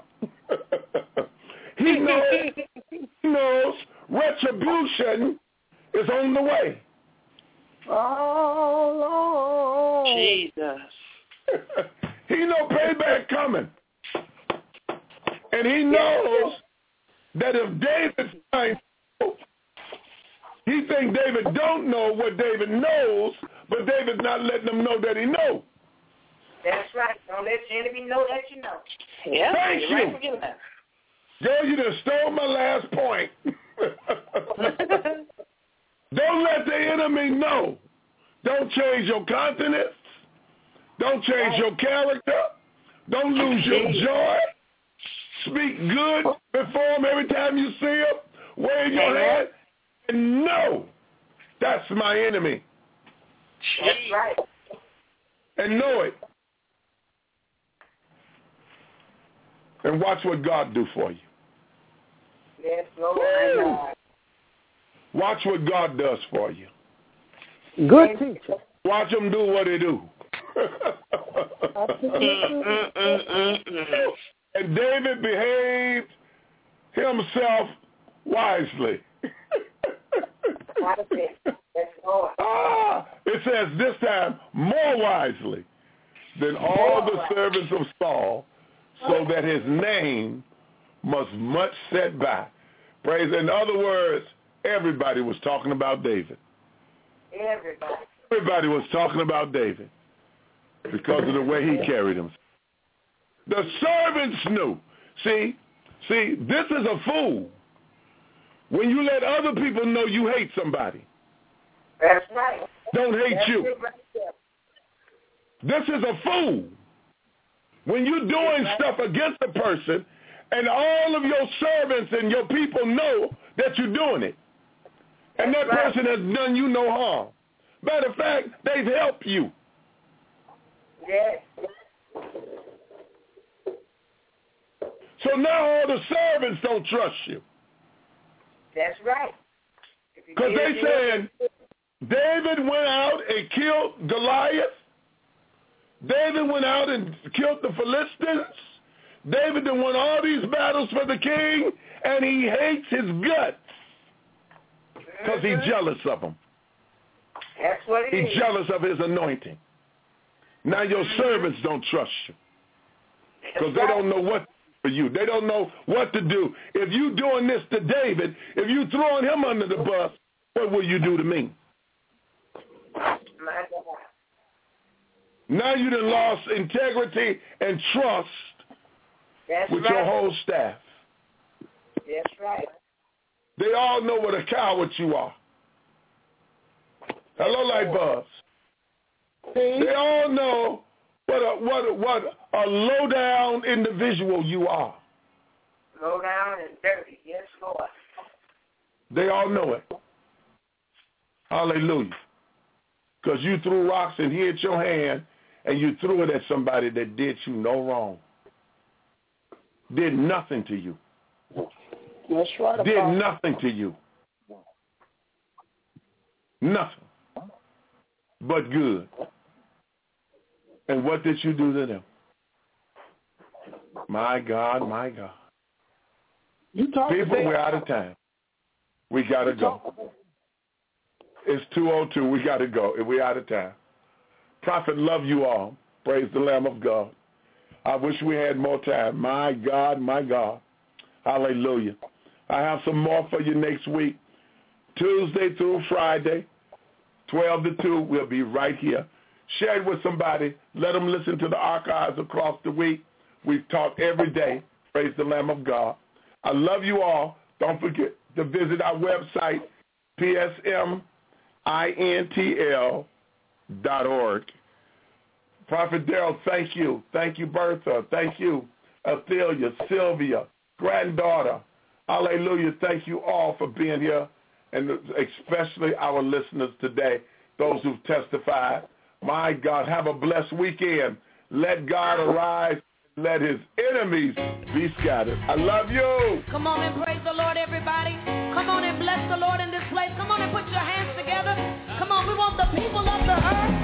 Speaker 3: He knows, he knows retribution is on the way.
Speaker 4: Oh, Lord.
Speaker 5: Jesus.
Speaker 3: He know payback coming. And he knows that if David finds out, he thinks David don't know what David knows, but David's not letting him know that he knows.
Speaker 6: That's right. Don't let your enemy know that you know.
Speaker 5: Yeah.
Speaker 3: Thank you.
Speaker 5: Right for that.
Speaker 3: Girl, you just stole my last point. Don't let the enemy know. Don't change your countenance. Don't change your character. Don't lose your joy. Speak good before him every time you see him. Wave your hand and know that's my enemy.
Speaker 6: That's right.
Speaker 3: And know it. And watch what God do for you.
Speaker 6: Yes, Lord. I know.
Speaker 3: Watch what God does for you.
Speaker 4: Good teacher.
Speaker 3: Watch him do what he do. And David behaved himself wisely. ah, it says this time more wisely than all the servants of Saul, so that his name must much set by. Praise. In other words, everybody was talking about David.
Speaker 6: Everybody.
Speaker 3: Everybody was talking about David because of the way he carried himself. The servants knew. See, see, this is a fool. When you let other people know you hate somebody.
Speaker 6: That's right.
Speaker 3: Don't hate
Speaker 6: That's
Speaker 3: you.
Speaker 6: right.
Speaker 3: This is a fool. When you're doing stuff against a person and all of your servants and your people know that you're doing it. And that
Speaker 6: That's
Speaker 3: person
Speaker 6: right.
Speaker 3: has done you no harm. Matter of fact, they've helped you.
Speaker 6: Yes.
Speaker 3: So now all the servants don't trust you.
Speaker 6: That's right.
Speaker 3: Because they saying, David went out and killed Goliath. David went out and killed the Philistines. David done won all these battles for the king, and he hates his guts because he's jealous of him.
Speaker 6: That's what it
Speaker 3: He's
Speaker 6: is.
Speaker 3: jealous of his anointing. Now your servants don't trust you because they don't know what for you. They don't know what to do. If you doing this to David, if you throwing him under the bus, what will you do to me? Now you done lost integrity and trust
Speaker 6: That's
Speaker 3: with
Speaker 6: right.
Speaker 3: your whole staff.
Speaker 6: That's right.
Speaker 3: They all know what a coward you are. Hello, Lightbulbs. They all know what a what what a low down individual you are.
Speaker 6: Low down and dirty. Yes, Lord.
Speaker 3: They all know it. Hallelujah. Because you threw rocks and hit your hand, and you threw it at somebody that did you no wrong. Did nothing to you.
Speaker 4: That's right.
Speaker 3: Did nothing to you. Nothing. But good. And what did you do to them? My God, my God.
Speaker 4: You talk
Speaker 3: People,
Speaker 4: today.
Speaker 3: we're out of time. We got to go. It's two oh two. We got to go. We're out of time. Prophet, love you all. Praise the Lamb of God. I wish we had more time. My God, my God. Hallelujah. I have some more for you next week. Tuesday through Friday, twelve to two. We'll be right here. Share it with somebody. Let them listen to the archives across the week. We talk every day. Praise the Lamb of God. I love you all. Don't forget to visit our website, P S M I N T L dot org. Prophet Darrell, thank you. Thank you, Bertha. Thank you, Athelia, Sylvia, granddaughter. Hallelujah. Thank you all for being here, and especially our listeners today, those who've testified. My God, have a blessed weekend. Let God arise. Let his enemies be scattered. I love you.
Speaker 2: Come on and praise the Lord, everybody. Come on and bless the Lord in this place. Come on and put your hands together. Come on, we want the people of the earth